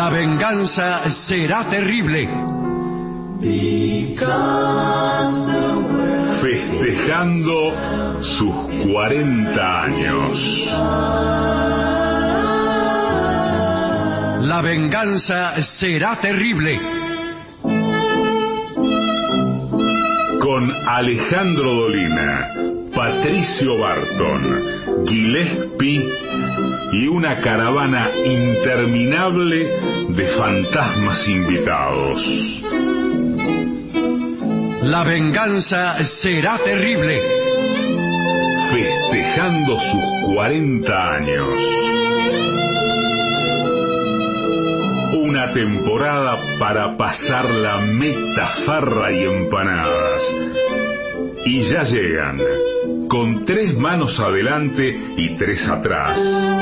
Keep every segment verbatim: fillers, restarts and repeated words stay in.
La venganza será terrible. Festejando sus cuarenta años. La venganza será terrible. Con Alejandro Dolina, Patricio Barton, Gillespie y una caravana interminable de fantasmas invitados. La venganza será terrible. Festejando sus cuarenta años. Una temporada para pasar la meta, farra y empanadas. Y ya llegan, con tres manos adelante y tres atrás,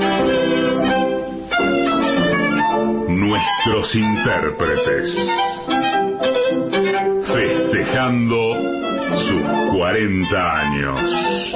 nuestros intérpretes. Festejando sus cuarenta años.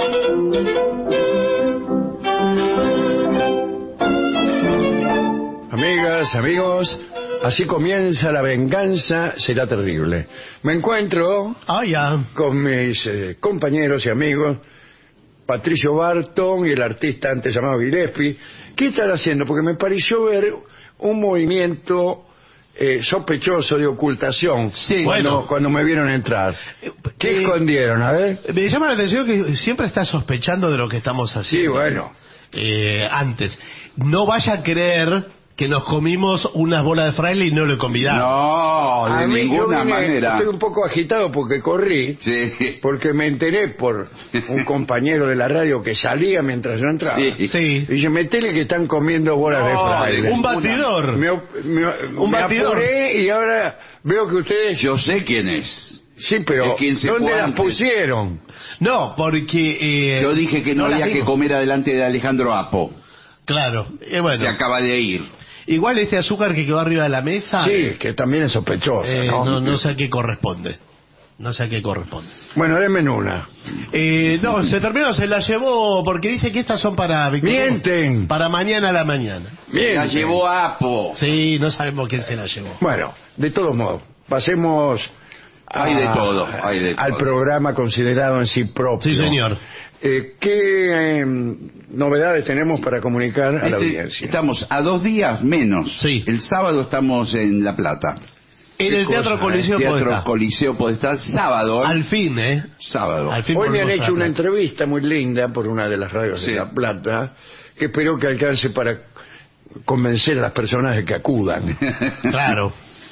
Amigas, amigos, así comienza La venganza será terrible. Me encuentro Ah, ya. con mis eh, compañeros y amigos, Patricio Barton y el artista antes llamado Gillespie. ¿Qué están haciendo? Porque me pareció ver un movimiento eh, sospechoso de ocultación Sí, cuando, bueno. cuando me vieron entrar. ¿Qué Eh, escondieron? A ver. Me llama la atención que siempre está sospechando de lo que estamos Sí, haciendo. bueno. Eh, antes. No vaya a creer que nos comimos unas bolas de fraile y no lo convidamos. No, de A mí, yo ninguna vine- manera. Estoy un poco agitado porque corrí. Sí. Porque me enteré por un compañero de la radio que salía mientras yo entraba. Sí. Sí. Y dice, metele que están comiendo bolas No, de fraile. Un batidor. Me, op- me, Un me batidor. apuré y ahora veo que ustedes... Yo sé quién es. Sí, pero Es quien se ¿dónde fue las antes. pusieron? No, porque... eh, Yo dije que no, las había que vimos. comer adelante de Alejandro Apo. Claro. Eh, bueno. Se acaba de ir. Igual este azúcar que quedó arriba de la mesa... Sí, que también es sospechosa, eh, ¿no? no, no sé a qué corresponde. No sé a qué corresponde. Bueno, denme una. Eh, no, se terminó, se la llevó porque dice que estas son para... ¡Mienten! Para mañana a la mañana. Bien. La llevó Apo. Sí, no sabemos quién se la llevó. Bueno, de todos modos, pasemos... Hay de todo, hay de al todo. programa considerado en sí propio. Sí, señor. Eh, ¿Qué eh, novedades tenemos para comunicar a la Este, audiencia? estamos a dos días menos. Sí. El sábado estamos en La Plata. En ¿Qué el Teatro cosa, Coliseo Teatro Podestá. Coliseo Podestá, sábado. Al fin, ¿eh? Sábado. Al fin Hoy me han volvemos a hecho la una Plata. entrevista muy linda por una de las radios Sí. de La Plata, que espero que alcance para convencer a las personas de que acudan. Claro.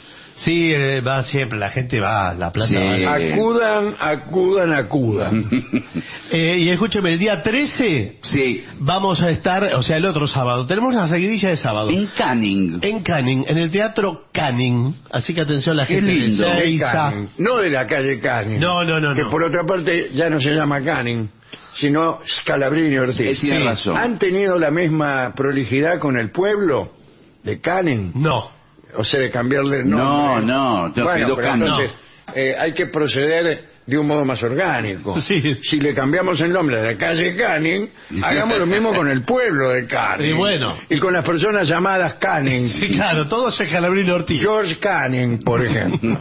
Sí, eh, va siempre, la gente va a La Plata. Sí. va. Acudan, acudan, acudan. Eh, y escúcheme, el día trece Sí. vamos a estar, o sea, el otro sábado. Tenemos una seguidilla de sábado. En Canning. En Canning, en el Teatro Canning. Así que atención la Qué gente lindo. de De Ezeiza. Canning, no de la calle Canning. No, no, no, Que no. por otra parte ya no se llama Canning, sino Scalabrini Ortiz. Eh, tiene Sí. razón. ¿Han tenido la misma prolijidad con el pueblo de Canning? No. O sea, de cambiarle el No, nombre. no, te Bueno, pido pero Canning. entonces eh, hay que proceder de un modo más orgánico. Sí. Si le cambiamos el nombre de la calle Canning, hagamos lo mismo con el pueblo de Canning. Y bueno. Y con las personas llamadas Canning. Sí, claro, todo es Scalabrini Ortiz. George Canning, por ejemplo.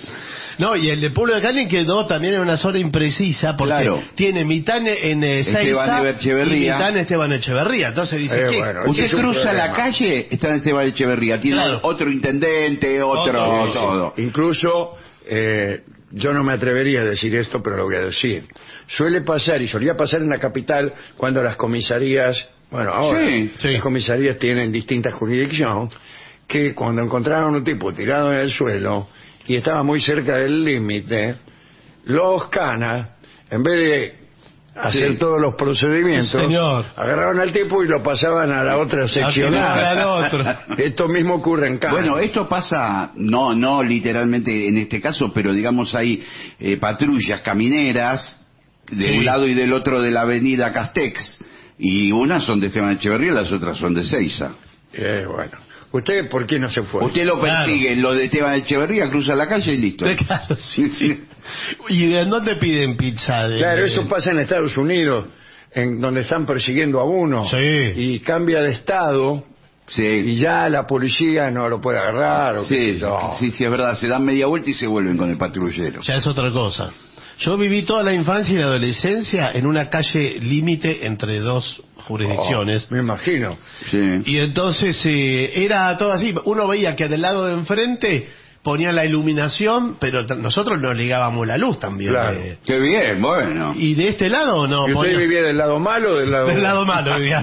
No, y el de pueblo de Canning quedó también en una zona imprecisa porque Claro. tiene mitad en eh, Esteban Ezeiza Echeverría. y mitad en Esteban Echeverría. Entonces dice, Eh, ¿qué? bueno. Ese Usted es un cruza la problema. calle, está en Esteban Echeverría. Tiene Claro. otro intendente, otro, Otro, Sí, sí. todo. Incluso, eh, yo no me atrevería a decir esto, pero lo voy a decir. Suele pasar, y solía pasar en la capital, cuando las comisarías, bueno, ahora, Sí, sí. las comisarías tienen distintas jurisdicciones, que cuando encontraron un tipo tirado en el suelo, y estaba muy cerca del límite, los canas, en vez de hacer Sí. todos los procedimientos, Sí, señor. agarraron al tipo y lo pasaban a la otra seccional. al otro. Esto mismo ocurre en Cana. Bueno, esto pasa, no no literalmente en este caso, pero digamos hay eh, patrullas camineras de Sí. un lado y del otro de la avenida Castex, y unas son de Esteban Echeverría y las otras son de Ezeiza. Eh, bueno. ¿Usted por qué no se fue? Usted lo Claro. persigue, lo de Esteban Echeverría, cruza la calle y listo. Claro, sí, sí. ¿Y de dónde piden pizza? De- Claro, eso pasa en Estados Unidos, en donde están persiguiendo a uno. Sí. Y cambia de estado Sí. y ya la policía no lo puede agarrar. O qué sé Sí, yo. sí, sí, es verdad. Se dan media vuelta y se vuelven con el patrullero. Ya es otra cosa. Yo viví toda la infancia y la adolescencia en una calle límite entre dos jurisdicciones. Oh, me imagino. Sí. Y entonces eh, era todo así. Uno veía que del lado de enfrente ponían la iluminación, pero t- nosotros nos ligábamos la luz también. Claro. eh. Qué bien, bueno. Y de este lado no. ¿Y usted ponía- vivía del lado malo o del lado Del lado malo vivía.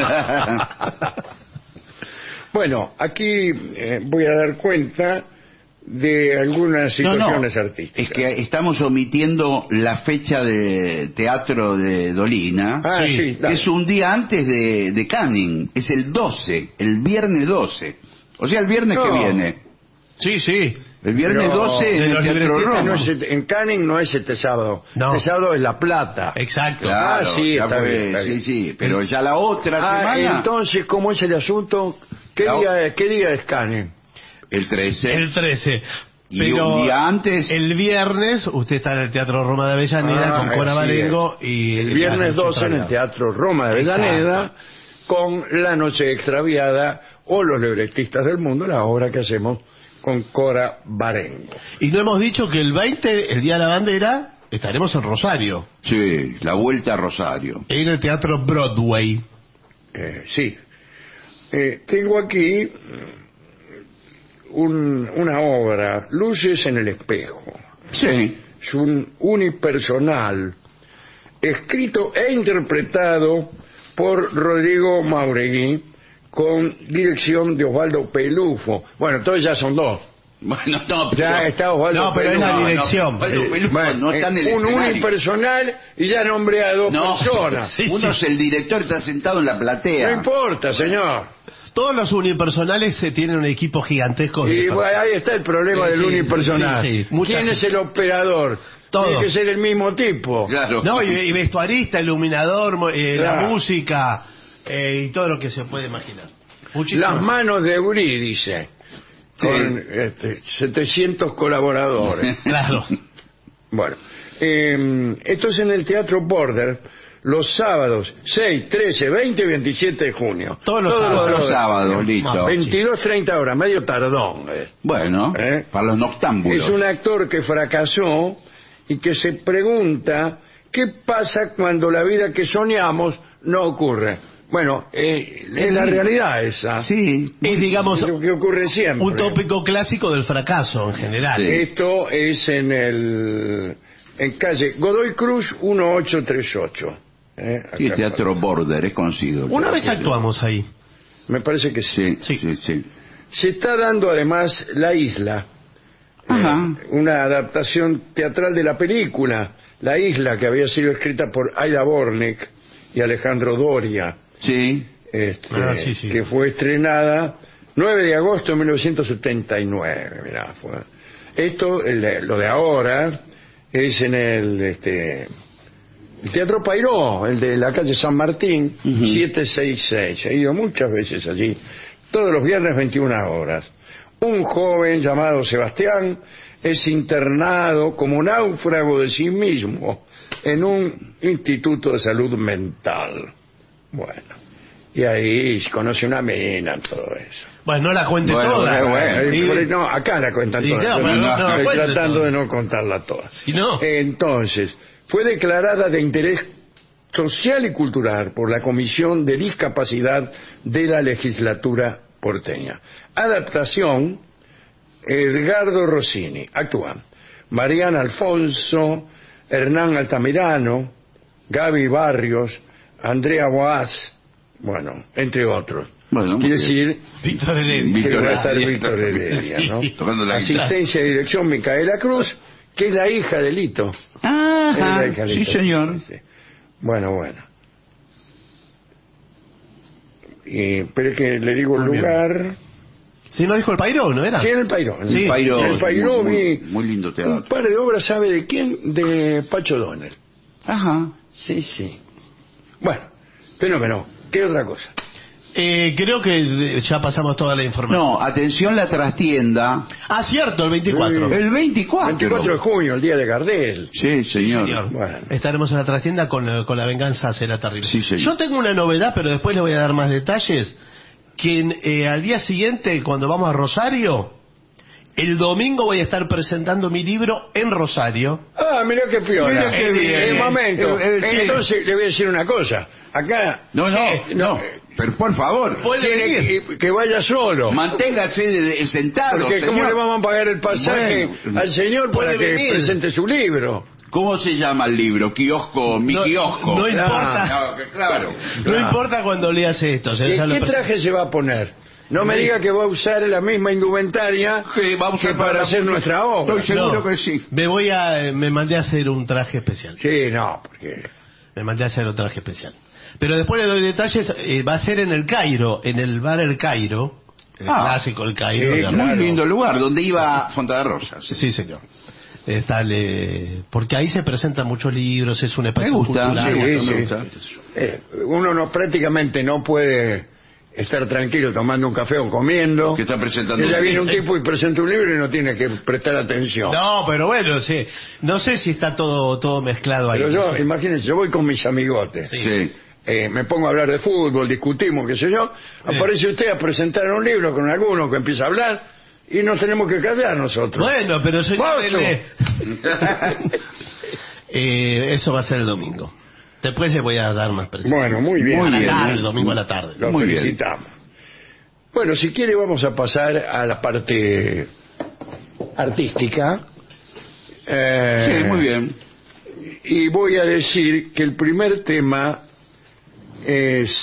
Bueno, aquí eh, voy a dar cuenta de algunas No, no, situaciones artísticas. es que estamos omitiendo la fecha de teatro de Dolina. Ah, Sí, sí, dale. Es un día antes de, de Canning, es el doce, el viernes doce. O sea, el viernes No. que viene. Sí, sí. El viernes Pero doce de en los el Teatro libretistas No Roma. es este- en Canning no es este sábado. No. Este sábado es La Plata. Exacto. Claro, Ah, sí, ya está fue, bien, está sí, bien. sí, pero ya la otra Ah, semana, entonces, ¿cómo es el asunto? ¿Qué, La- día, ¿Qué día es Canning? el trece. El trece. Y Pero un día antes- el viernes usted está en el Teatro Roma de Avellaneda Ah, con Cora así Barengo es. y El viernes doce en el Teatro Roma de Avellaneda con La Noche Extraviada o Los Libretistas del Mundo, la obra que hacemos con Cora Barengo. Y no hemos dicho que el veinte, el Día de la Bandera, estaremos en Rosario, Sí, la vuelta a Rosario. en el Teatro Broadway. Eh, sí. Eh, tengo aquí un- una obra, Luces en el Espejo. Sí. Es un unipersonal escrito e interpretado por Rodrigo Mauregui con dirección de Osvaldo Pelufo. Bueno, entonces ya son dos. Bueno, no, pero... Ya está Osvaldo No, pero es la Pelufo. dirección. Osvaldo Eh, Pelufo bueno, no está en el un escenario. unipersonal y ya nombré a dos No, personas. Sí, uno sí. es el director, está sentado en la platea. No importa, señor. Todos los unipersonales se tienen un equipo gigantesco. de- Y bueno, ahí está el problema Sí, del sí, unipersonal. sí, sí. Mucha ¿Quién gente. es el operador? Todos. Tiene que ser el mismo tipo. Claro. No, y, y vestuarista, iluminador, mo- eh, la Claro. música eh, y todo lo que se puede imaginar. Muchísimo. Las manos de Eurídice, Sí. con este, setecientos colaboradores. Claro. Bueno, eh, esto es en el Teatro Border los sábados seis, trece, veinte y veintisiete de junio. Todos los Todos sábados. Todos los sábados, Más listo. veintidós, treinta horas, medio tardón. eh. Bueno, ¿Eh? para los noctámbulos. Es un actor que fracasó y que se pregunta qué pasa cuando la vida que soñamos no ocurre. Bueno, eh, es la realidad esa. Sí. Es, digamos, Es lo que ocurre siempre. un tópico clásico del fracaso en general. Sí. Esto es en el en calle Godoy Cruz dieciocho treinta y ocho. ¿eh? Sí, el Acá. Teatro Border es conocido. Una vez Teatro. actuamos ahí. Me parece que sí. Sí, sí, sí. Se está dando además La Isla, Ajá. eh, una adaptación teatral de la película La Isla, que había sido escrita por Aida Bornik y Alejandro Doria, Sí. este, Ah, sí, sí. que fue estrenada nueve de agosto de mil novecientos setenta y nueve. Mirá, fue. Esto, el de- lo de ahora, es en el, este, el Teatro Pairó, el de la calle San Martín, Ujú. setecientos sesenta y seis. He ido muchas veces allí, todos los viernes veintiuna horas. Un joven llamado Sebastián es internado como náufrago de sí mismo en un instituto de salud mental. Bueno, y ahí conoce una mina, todo eso. Bueno, no la cuente Bueno, toda. bueno, Eh, Sí. por- no, acá la cuentan Sí, todas. no, Yo pero no, no la estoy cuente tratando toda. de no contarla toda. Si no. Entonces, fue declarada de interés social y cultural por la Comisión de Discapacidad de la Legislatura porteña. Adaptación, Edgardo Rossini. Actúan Mariana Alfonso, Hernán Altamirano, Gaby Barrios, Andrea Boaz, bueno, entre otros. Bueno, Quiere muy bien. decir Víctor Heredia. que Víctor va a estar Heredia. Víctor Heredia, ¿no? Sí. Tocando la guitarra. Asistencia y dirección Micaela Cruz, que es la hija de Lito. Es Ajá, la hija de sí, Lito. señor. Sí. Bueno, bueno. Y, pero es que le digo el Muy bien. lugar. Sí, no dijo el Pairó, ¿no era? Sí, en el Pairó. En Sí. el Pairó, en el Pairó muy, vi muy, muy lindo un teatro. par de obras, ¿sabe de quién? De Pacho Donner. Ajá. Sí, sí. Bueno, fenómeno. ¿Qué otra cosa? Eh, creo que eh, ya pasamos toda la información. No, atención la trastienda. Ah, cierto, el veinticuatro. Sí. El veinticuatro. veinticuatro de junio, el día de Gardel. Sí, señor. Señor. Bueno. Estaremos en la trastienda con, eh, con la venganza será terrible. Sí, señor. Yo tengo una novedad, pero después le voy a dar más detalles. que eh, al día siguiente, cuando vamos a Rosario, el domingo voy a estar presentando mi libro en Rosario. Ah, mirá qué piola. Mirá qué bien. Un momento. Eh, eh, sí. Entonces, le voy a decir una cosa. Acá... No, no, ¿Qué? no. Pero por favor, Tiene que, que vaya solo. manténgase de- de- sentado, Porque ¿cómo señor. le vamos a pagar el pasaje Bueno, al señor para puede que venir. presente su libro? ¿Cómo se llama el libro? Kiosco, mi No- kiosco. no importa. No, que claro. No importa cuando leas esto. o sea, ¿Qué, ya lo qué presento. traje se va a poner? No me Sí. diga que va a usar la misma indumentaria Que vamos a que para para hacer mucho- nuestra obra. Estoy seguro No, que sí. Me voy a, me mandé a hacer un traje especial. Sí, no, porque... Me mandé a hacer un traje especial. Pero después le doy detalles. eh, va a ser en el Cairo, en el bar El Cairo, el Ah. clásico El Cairo. Sí, de claro. Muy Armando. lindo lugar, donde iba Fontana Rosa. Sí, señor. Está, le- porque ahí se presentan muchos libros, es un Me espacio gusta, cultural. me gusta, sí, me sí. gusta. Eh, uno no prácticamente no puede estar tranquilo tomando un café o comiendo. Que está presentando Y ya un viene un sí. tipo y presenta un libro y no tiene que prestar atención. No, pero bueno, sí. No sé si está todo todo mezclado ahí. Pero yo, Sí. imagínense, yo voy con mis amigotes. Sí. Sí. Eh, me pongo a hablar de fútbol, discutimos, qué sé yo. Aparece usted a presentar un libro con alguno que empieza a hablar y nos tenemos que callar nosotros. Bueno, pero señor, Mozo. eh, eh, eso va a ser el domingo. Después le voy a dar más presentación. Bueno, muy bien. A la bien, tarde, muy- el domingo a la tarde. Lo Muy bien. felicitamos. Bueno, si quiere vamos a pasar a la parte artística. Eh, Sí, muy bien. Y voy a decir que el primer tema es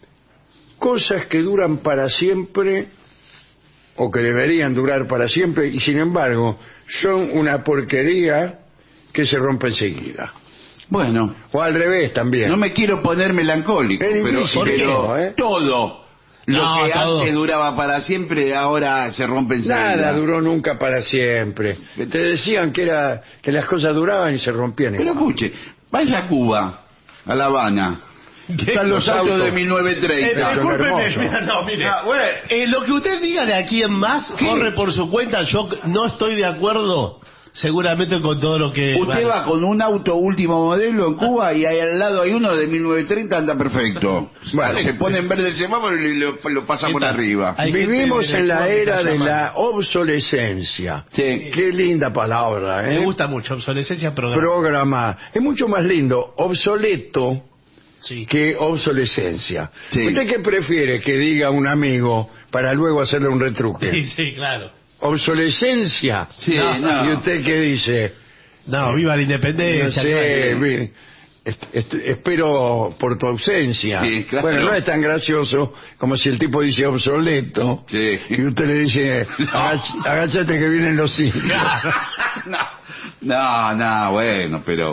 cosas que duran para siempre o que deberían durar para siempre y sin embargo son una porquería que se rompe enseguida. Bueno, O al revés también. no me quiero poner melancólico, Es pero, difícil pero eso, ¿eh? todo lo No, que todo. antes duraba para siempre ahora se rompe enseguida. Nada duró nunca para siempre. Te decían que era que las cosas duraban y se rompían Pero igual. escuche, vaya a Cuba, a La Habana. ¿Qué? Están los Los autos autos. de mil novecientos Eh, treinta. son discúlpeme, hermosos. mira, no, mire. Ah, bueno. Eh, lo que usted diga de aquí en más ¿Qué? corre por su cuenta. Yo no estoy de acuerdo, seguramente, con todo lo que. Usted va con un auto último modelo en Cuba y ahí al lado hay uno de mil novecientos treinta, anda perfecto. Bueno. Se pone en verde el semáforo y lo, lo pasa ¿Qué por tal? arriba. Hay gente Vivimos que en la viene era de llamando. la obsolescencia. Sí. Qué linda palabra, Me ¿eh? gusta mucho, obsolescencia programa. Programa. Es mucho más lindo obsoleto Sí. que obsolescencia. Sí. ¿Usted qué prefiere que diga un amigo para luego hacerle un retruque? Sí, sí, claro. ¿Obsolescencia? Sí, No. no. ¿Y usted qué dice? No, viva la No independencia. sé, claro. vi- est- est- espero por tu ausencia. Sí, claro. Bueno, no es tan gracioso como si el tipo dice obsoleto Sí. y usted le dice "Agach- agáchate que vienen los indios". no, no, no, bueno, pero...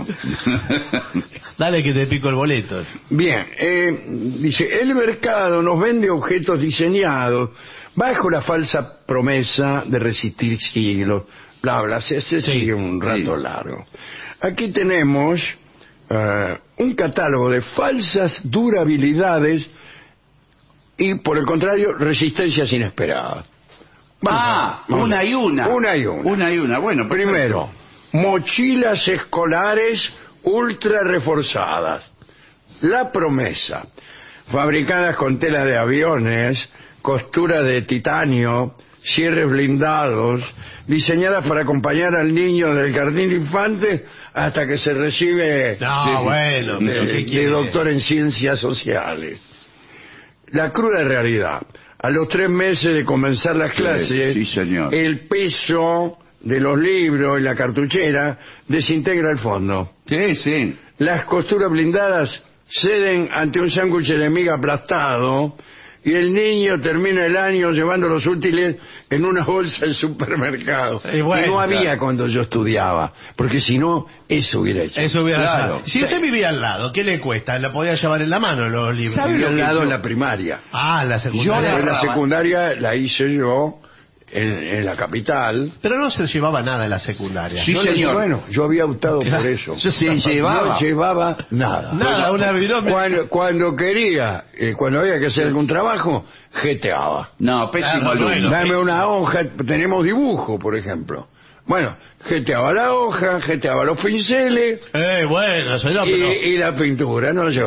Dale que te pico el boleto. Bien, eh, dice, el mercado nos vende objetos diseñados bajo la falsa promesa de resistir siglos. Bla, bla, se, se Sí, sigue un rato sí. largo. Aquí tenemos eh, un catálogo de falsas durabilidades y, por el contrario, resistencias inesperadas. Vamos a Ah, ver, vamos una a ver. y una. Una y una. Una y una, bueno. perfecto. Primero, mochilas escolares ultra reforzadas. La promesa. Fabricadas con tela de aviones, costura de titanio, cierres blindados, diseñadas para acompañar al niño del jardín de infantes hasta que se recibe No, de, bueno, pero de- ¿qué de quiere? doctor en ciencias sociales. La cruda realidad. A los tres meses de comenzar las Sí, clases, sí, señor. el peso de los libros y la cartuchera desintegra el fondo. Sí, sí. Las costuras blindadas ceden ante un sándwich de miga aplastado y el niño termina el año llevando los útiles en una bolsa del supermercado. Y bueno, que no había claro. cuando yo estudiaba, porque si no, eso hubiera hecho. Eso hubiera Claro. sido. Si usted vivía al lado, ¿qué le cuesta? ¿La podía llevar en la mano los libros? ¿Sabe Vivía lo al que lado yo- en la primaria. Ah, la secundaria. Yo En la agarraba- secundaria la hice yo en, en la capital. Pero no se llevaba nada en la secundaria. Sí, Yo le- señor. Bueno, yo había optado Claro. por eso. Se llevaba. No llevaba nada. Nada, una virome. Cuando, cuando quería, eh, cuando había que hacer algún trabajo, jeteaba. No, pésimo Claro, alumno. bueno. Dame una hoja, tenemos dibujo, por ejemplo. Bueno, jeteaba la hoja, jeteaba los pinceles Eh, bueno, eso no, y, pero... y la pintura, no llevaba nada.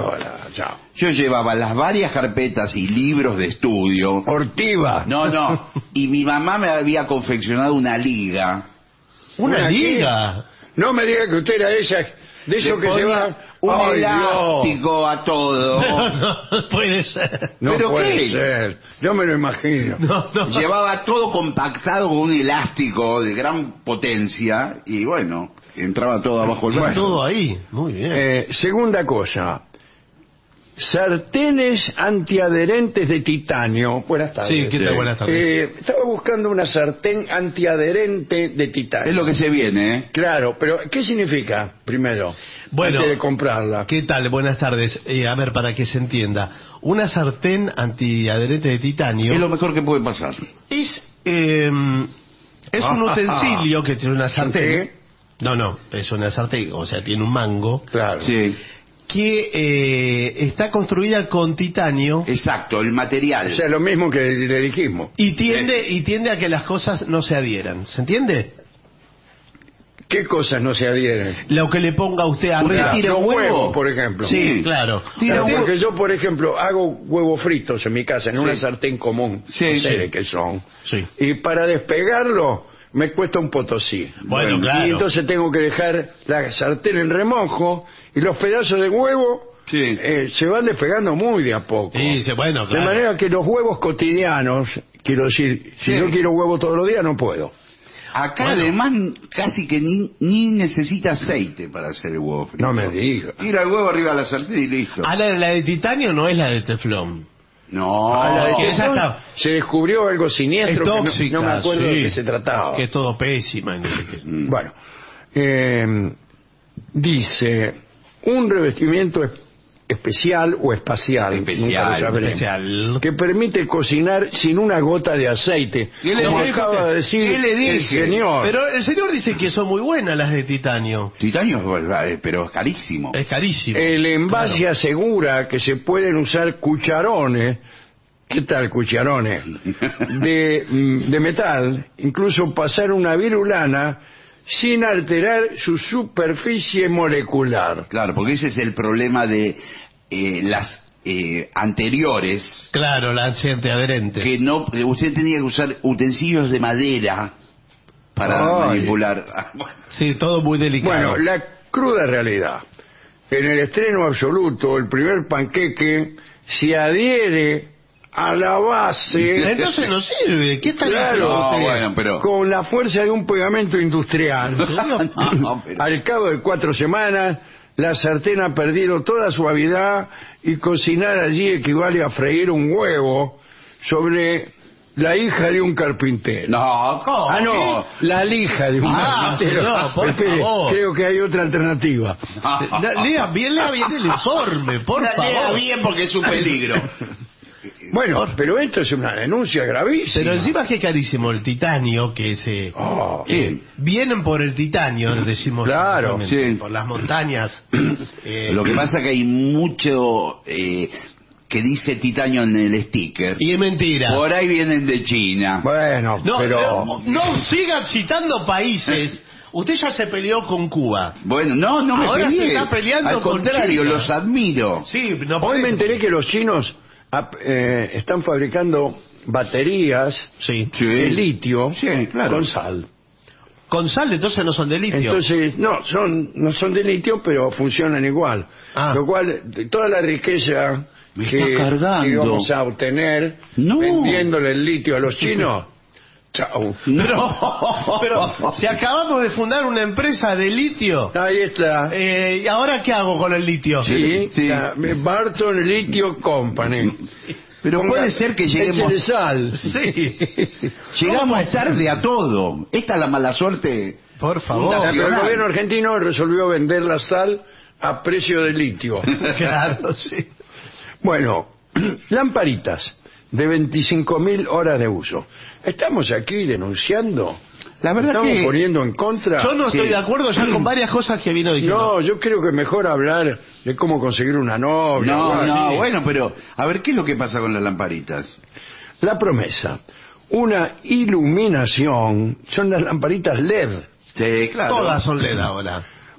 chao. Yo llevaba las varias carpetas y libros de estudio. Ortiva. No, no. Y mi mamá me había confeccionado una liga. Una, ¿Una liga. No me diga que usted era esa, de eso Le que se ponía va... un Ay, elástico a todo. No, no puede ser. No, no ¿Pero puede qué? ser. Yo me lo imagino. No, no. Llevaba todo compactado con un elástico de gran potencia y bueno, entraba todo abajo el Bueno, brazo. todo ahí. Muy bien. Eh, segunda cosa. Sartenes antiadherentes de titanio. Buenas tardes. Sí, ¿qué tal? Buenas tardes. Eh, estaba buscando una sartén antiadherente de titanio. Es lo que se viene, ¿eh? Claro, pero ¿qué significa primero? Bueno, antes de comprarla. ¿Qué tal? Buenas tardes. Eh, a ver, para que se entienda. Una sartén antiadherente de titanio Es lo mejor que puede pasar. es, eh, es un utensilio que tiene una sartén. No, no, es una sartén, o sea, tiene un mango. Claro. Sí, Que eh, está construida con titanio exacto, el material. O sea, lo mismo que le dijimos. y tiende, y tiende a que las cosas no se adhieran. ¿Se entiende? ¿Qué cosas no se adhieren? Lo que le ponga usted Porque arriba. tira Los un huevo. huevos, por ejemplo. Sí, Sí. claro. Tira Claro, un huevo. porque yo, por ejemplo, hago huevos fritos en mi casa, en una Sí. sartén común. Sí, no sé sí. de qué son. Sí. Y para despegarlo, me cuesta un potosí. Bueno, claro. Y entonces tengo que dejar la sartén en remojo y los pedazos de huevo Sí. eh, se van despegando muy de a poco. Y dice, bueno, De claro. manera que los huevos cotidianos, quiero decir, si Sí. yo quiero huevo todos los días, no puedo. Acá Bueno. además casi que ni, ni necesita aceite para hacer el huevo frito. No me diga. Tira el huevo arriba de la sartén y listo. Ah, la, la de titanio no es la de teflón. No, Ah, la de que esa teflón, está- se descubrió algo siniestro Es que no- tóxica. no, me acuerdo sí. de qué se trataba. Que es todo pésima. y no sé qué. Mm. Bueno, eh, dice, un revestimiento es- especial o espacial, Especial, nunca lo sabremos, especial. que permite cocinar sin una gota de aceite. ¿Qué le Como dijo acaba usted? de decir ¿Qué le el dije? señor. Pero el señor dice que son muy buenas las de titanio. Titanio es verdad, eh, pero es carísimo. Es carísimo. El envase Claro. asegura que se pueden usar cucharones, ¿qué tal cucharones? De, mm, de metal, incluso pasar una virulana sin alterar su superficie molecular. Claro, porque ese es el problema de eh, las eh, anteriores, Claro, la antiadherente. que no, eh, usted tenía que usar utensilios de madera para Ay. manipular. Sí, todo muy delicado. Bueno, la cruda realidad. En el estreno absoluto, el primer panqueque se adhiere a la base Entonces no sirve. ¿Qué está Claro, diciendo No, usted? bueno, pero... con la fuerza de un pegamento industrial. No, pero- Al cabo de cuatro semanas, la sartén ha perdido toda suavidad y cocinar allí equivale a freír un huevo sobre la hija de un carpintero. No, ¿cómo? Ah, no, la lija de un Ah, carpintero. señor, por Espere, favor. creo que hay otra alternativa. Le- Lea bien, lea bien el informe, por Lea favor. bien porque es un peligro. Bueno, pero esto es una denuncia gravísima. Pero encima que carísimo el titanio, que se Oh, ¿Qué? vienen por el titanio, decimos Claro, normalmente, sí. por las montañas. Eh, Lo que pasa es que hay mucho eh, que dice titanio en el sticker. y es mentira. Por ahí vienen de China. bueno, No, pero... no, no sigan citando países. Usted ya se peleó con Cuba. Bueno, no, no me Ahora se peleé. está peleando Al con contrario, China. los admiro. Sí, no por Hoy me eso. enteré que los chinos ap- eh, están fabricando baterías Sí. Sí. de litio Sí, claro. con sal. Con sal, entonces no son de litio. Entonces, no, son no son de litio, pero funcionan igual. Ah. Lo cual, de toda la riqueza Me que, está cargando. que vamos a obtener No. vendiéndole el litio a los chinos, chao. Pero, pero si acabamos de fundar una empresa de litio, Ahí está. eh, ¿y ahora qué hago con el litio? Sí, sí. la Barton Lithium Company. Pero Ponga- puede ser que lleguemos, échele sal. Sí. llegamos tarde a todo. Esta es la mala suerte. Por favor. Pero el Nacional. gobierno argentino resolvió vender la sal a precio de litio. Claro, sí. Bueno, lamparitas de veinticinco mil horas de uso. Estamos aquí denunciando. La verdad Estamos que- poniendo en contra. Yo no estoy Sí. de acuerdo ya con varias cosas que vino diciendo. No, yo creo que mejor hablar de cómo conseguir una novia. No, o algo no, así. bueno, pero a ver, ¿qué es lo que pasa con las lamparitas? La promesa. Una iluminación. Son las lamparitas L E D. Sí, claro. Todas son L E D ahora.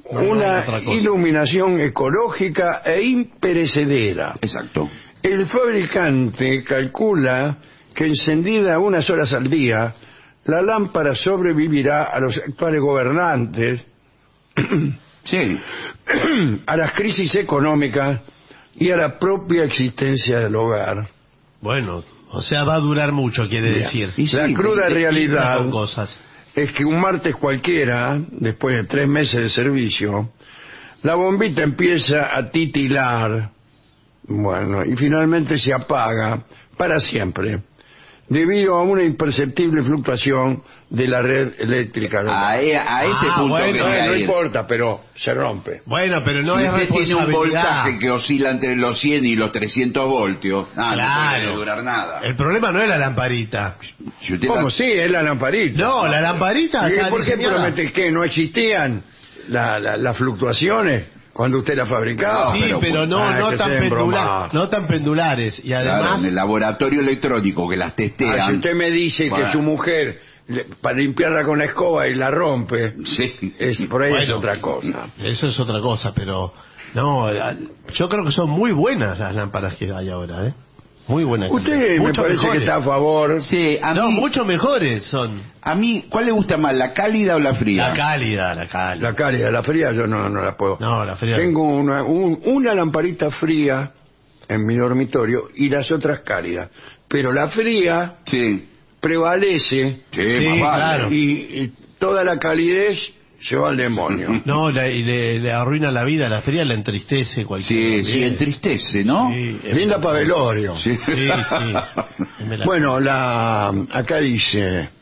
No, no una hay otra cosa. iluminación ecológica e imperecedera. Exacto. El fabricante calcula que encendida unas horas al día, la lámpara sobrevivirá a los actuales gobernantes, Sí. a las crisis económicas y a la propia existencia del hogar. Bueno, o sea, va a durar mucho, quiere Bien. decir. Y La sí, cruda y- y- realidad Con cosas. es que un martes cualquiera, después de tres meses de servicio, la bombita empieza a titilar, bueno, y finalmente se apaga para siempre, debido a una imperceptible fluctuación de la red eléctrica local. A, e- a ese Ah, punto bueno, quería Bueno, no ir. importa, pero se rompe. Bueno, pero no Si es usted tiene un responsabilidad. voltaje que oscila entre los cien y los trescientos voltios, ah, no puede durar nada. El problema no es la lamparita. Si usted ¿Cómo la- sí? Es la lamparita. No, la lamparita ¿Y está por qué diseñada- promete que no existían la- la- las fluctuaciones cuando usted la fabricaba? No, Sí, pero- pero, no, Ah, no que tan se den pendulares, bromas. no tan pendulares. Y Claro, además, en el laboratorio electrónico que las testean. Ah, si usted me dice Bueno. que su mujer, le- para limpiarla con la escoba y la rompe, Sí. es, por ahí es Bueno. otra cosa. eso es otra cosa, pero no, la- yo creo que son muy buenas las lámparas que hay ahora, ¿eh? Muy buenas. Usted calidad. me Mucho parece que mejores. está a favor. Sí, a No, mí, mucho mejores son. a mí, ¿cuál le gusta más, la cálida o la fría? La cálida, la cálida. La cálida, la fría yo no, no la puedo. No, la fría. Tengo una, un- una lamparita fría en mi dormitorio y las otras cálidas. Pero la fría Sí. prevalece Sí, Sí, más vale. claro. y, y toda la calidez se va al demonio. No, la- y le, le arruina la vida, la fría la entristece cualquier. Sí, sí, entristece, ¿no? Sí, es- Linda para velorio. Sí. Sí, sí. Me la- Bueno, la acá dice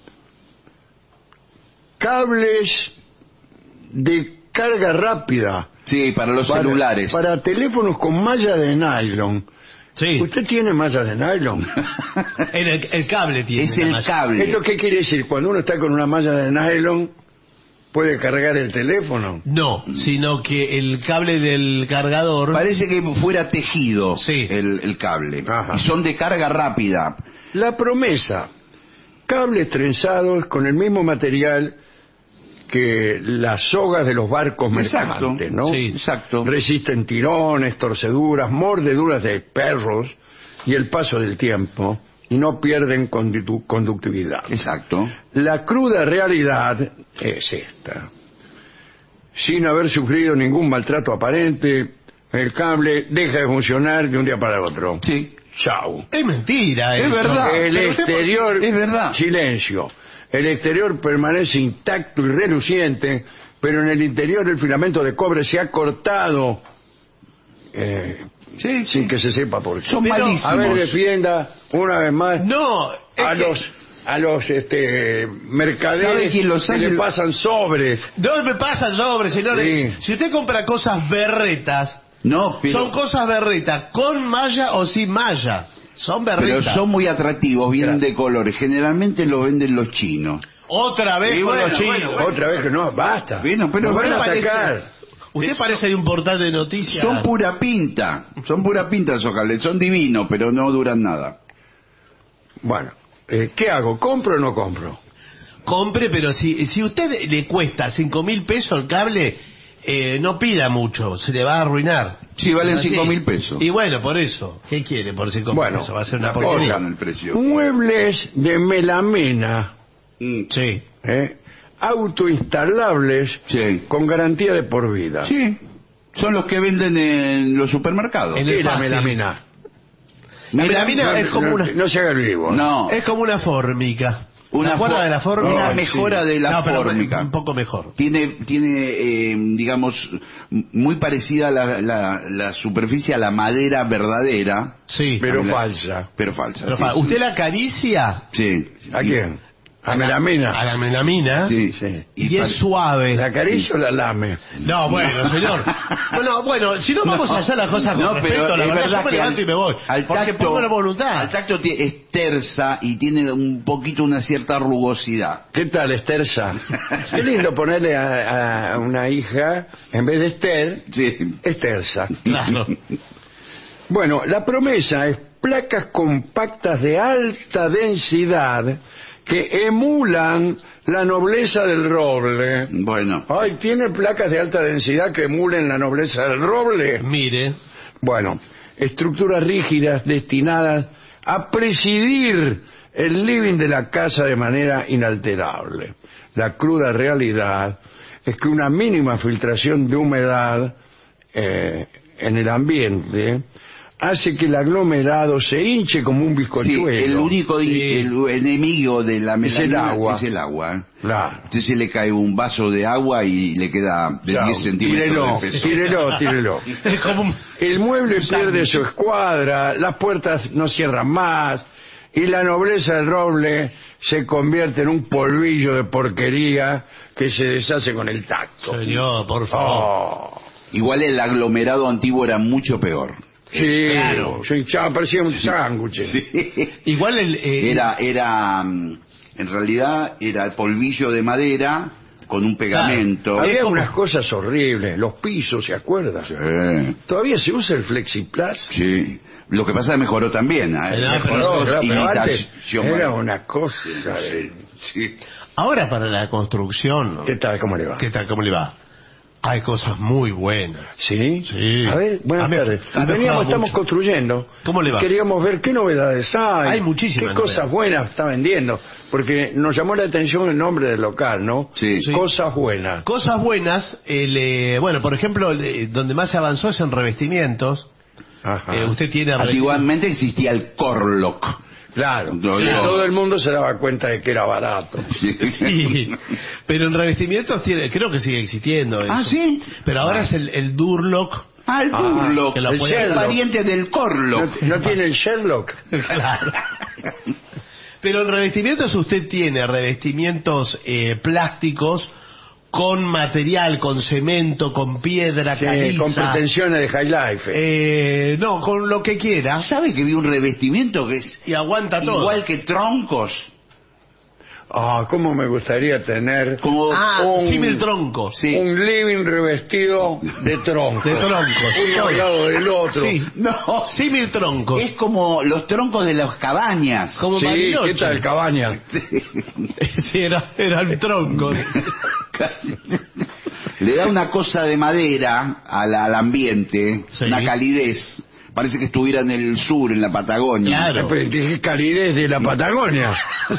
cables de carga rápida Sí, para los para, celulares. para teléfonos con malla de nylon. Sí. ¿Usted tiene malla de nylon? El, el cable tiene. Es la el malla. cable. ¿Esto qué quiere decir? Cuando uno está con una malla de nylon, ¿puede cargar el teléfono? No, sino que el cable del cargador. Parece que fuera tejido Sí. el, el cable. Ajá. Y son de carga rápida. La promesa, cables trenzados con el mismo material que las sogas de los barcos Exacto, mercantes, ¿no? sí, exacto. Resisten tirones, torceduras, mordeduras de perros y el paso del tiempo y no pierden condu- conductividad. Exacto. La cruda realidad es esta. Sin haber sufrido ningún maltrato aparente, el cable deja de funcionar de un día para el otro. Sí. Chau. Es mentira, Es eso. verdad. El Pero usted- exterior, es verdad. silencio. El exterior permanece intacto y reluciente, pero en el interior el filamento de cobre se ha cortado eh, Sí, sin sí. que se sepa por qué. Son Pero, malísimos. A ver, defienda una vez más No, es a que- los a los este ¿Sabe mercaderes quién los que hace? le pasan sobres. No me pasa sobre, señores. Sí. Si usted compra cosas berretas, No, pero, son cosas berretas, con malla o sin malla. Son pero berretas. son muy atractivos, vienen Claro. de colores. Generalmente los venden los chinos. Otra vez Y con bueno, los chinos. bueno, bueno. Otra vez que no, basta. Bueno, pero Nos van ¿qué a parece? sacar. Usted parece de un portal de noticias. Son pura pinta. Son pura pinta esos cables. Son divinos, pero no duran nada. Bueno, eh, ¿qué hago? ¿Compro o no compro? Compre, pero si, si usted le cuesta cinco mil pesos el cable, eh, no pida mucho, se le va a arruinar. Sí, valen Así. cinco mil pesos. Y bueno, por eso. ¿Qué quiere por cinco mil Bueno, pesos? Va a ser una La porquería. pongan el precio. Muebles de melamina, Mm. Sí. ¿eh? autoinstalables Sí. con garantía de por vida. Sí. Son los que venden en los supermercados. En ¿Qué el es la fácil. melamina? Melamina No, es como no, una... no se haga el vivo. No. Es como una fórmica. Una ¿Se acuerda for- de la fórmica? una Sí. mejora de la No, pero fórmica. Un poco mejor. Tiene, tiene eh, digamos, muy parecida la, la, la superficie a la madera verdadera, Sí. Pero La- falsa. pero falsa. Pero sí, fa- sí. ¿Usted la acaricia? Sí. ¿A quién? A melamina. A la melamina. Sí. Sí. Y, pa- es suave. ¿La acaricia o la lame? No, bueno, señor. Bueno, bueno, si no vamos a hacer las cosas con No, respeto, pero la es verdad, verdad yo me que levanto al, y me voy. al porque tacto, pongo la voluntad. al tacto ti- es tersa y tiene un poquito una cierta rugosidad. ¿Qué tal, Esterza? Qué lindo ponerle a, a una hija, en vez de Esther, Sí. Esterza. Claro. Bueno, la promesa es placas compactas de alta densidad que emulan la nobleza del roble. Bueno. Ay, ¿tiene placas de alta densidad que emulen la nobleza del roble? Mire. Bueno, estructuras rígidas destinadas a presidir el living de la casa de manera inalterable. La cruda realidad es que una mínima filtración de humedad eh, en el ambiente hace que el aglomerado se hinche como un bizcochuelo. Sí, el único Sí. el enemigo de la Es el melanina agua. es el agua. Claro. Usted se le cae un vaso de agua y le queda de Chao. diez centímetros Tírelo, de peso. tírelo, tírelo. Es como un... El mueble Un pierde sándwich. su escuadra, las puertas no cierran más y la nobleza del roble se convierte en un polvillo de porquería que se deshace con el tacto. Señor, por favor. Oh, Igual el aglomerado antiguo era mucho peor. sí, Claro. sí, ya parecía un sándwich. Sí. Igual el... eh, Era, era, mm, en realidad era polvillo de madera con un pegamento. Había Es como- unas cosas horribles, los pisos, ¿se acuerdan? Sí, ¿Todavía se usa el Flexiplas? sí. Lo que pasa es que mejoró también. ¿eh? Pero, Mejoró, No, claro, pero antes imitación, era bueno. una cosa de... Sí. Ahora para la construcción... ¿Qué tal? ¿Cómo le va? ¿Qué tal? ¿Cómo le va? Hay cosas muy buenas. ¿Sí? Sí. A ver, buenas Ha me- tardes. ha mejorado Veníamos, estamos mucho. construyendo. ¿Cómo le va? Queríamos ver qué novedades hay. Hay muchísimas ¿Qué cosas novedades. buenas está vendiendo? Porque nos llamó la atención el nombre del local, ¿no? Sí. Sí. Cosas buenas. Cosas buenas, el, eh, bueno, por ejemplo, el, eh, donde más se avanzó es en revestimientos. Ajá. Eh, usted tiene... Antiguamente existía el Corlock. Claro. No, Y no. todo el mundo se daba cuenta de que era barato. Sí, pero en revestimientos tiene, creo que sigue existiendo eso. Ah, ¿sí? Pero ahora es el, el Durlock. Ah, el Ah, Durlock. que lo el puede- Sherlock. pariente del ¿No, Corlock. no tiene el Sherlock? Claro. Pero en revestimientos usted tiene revestimientos eh, plásticos con material, con cemento, con piedra, Sí, caliza. con pretensiones de High Life. Eh, no, con lo que quiera. ¿Sabe que vi un revestimiento que es Y aguanta todo. igual que troncos? Ah, cómo me gustaría tener Como Ah, un- símil tronco. Sí. un living revestido de troncos. De troncos. Uno al lado del otro. Sí. No, Símil troncos. es como los troncos de las cabañas. Como Sí, Bariloche. ¿qué tal, Cabañas? Sí, era, era el tronco. Le da una cosa de madera al, al ambiente, Sí. una calidez. Parece que estuviera en el sur, en la Patagonia. Claro. Pero qué calidez de la Patagonia,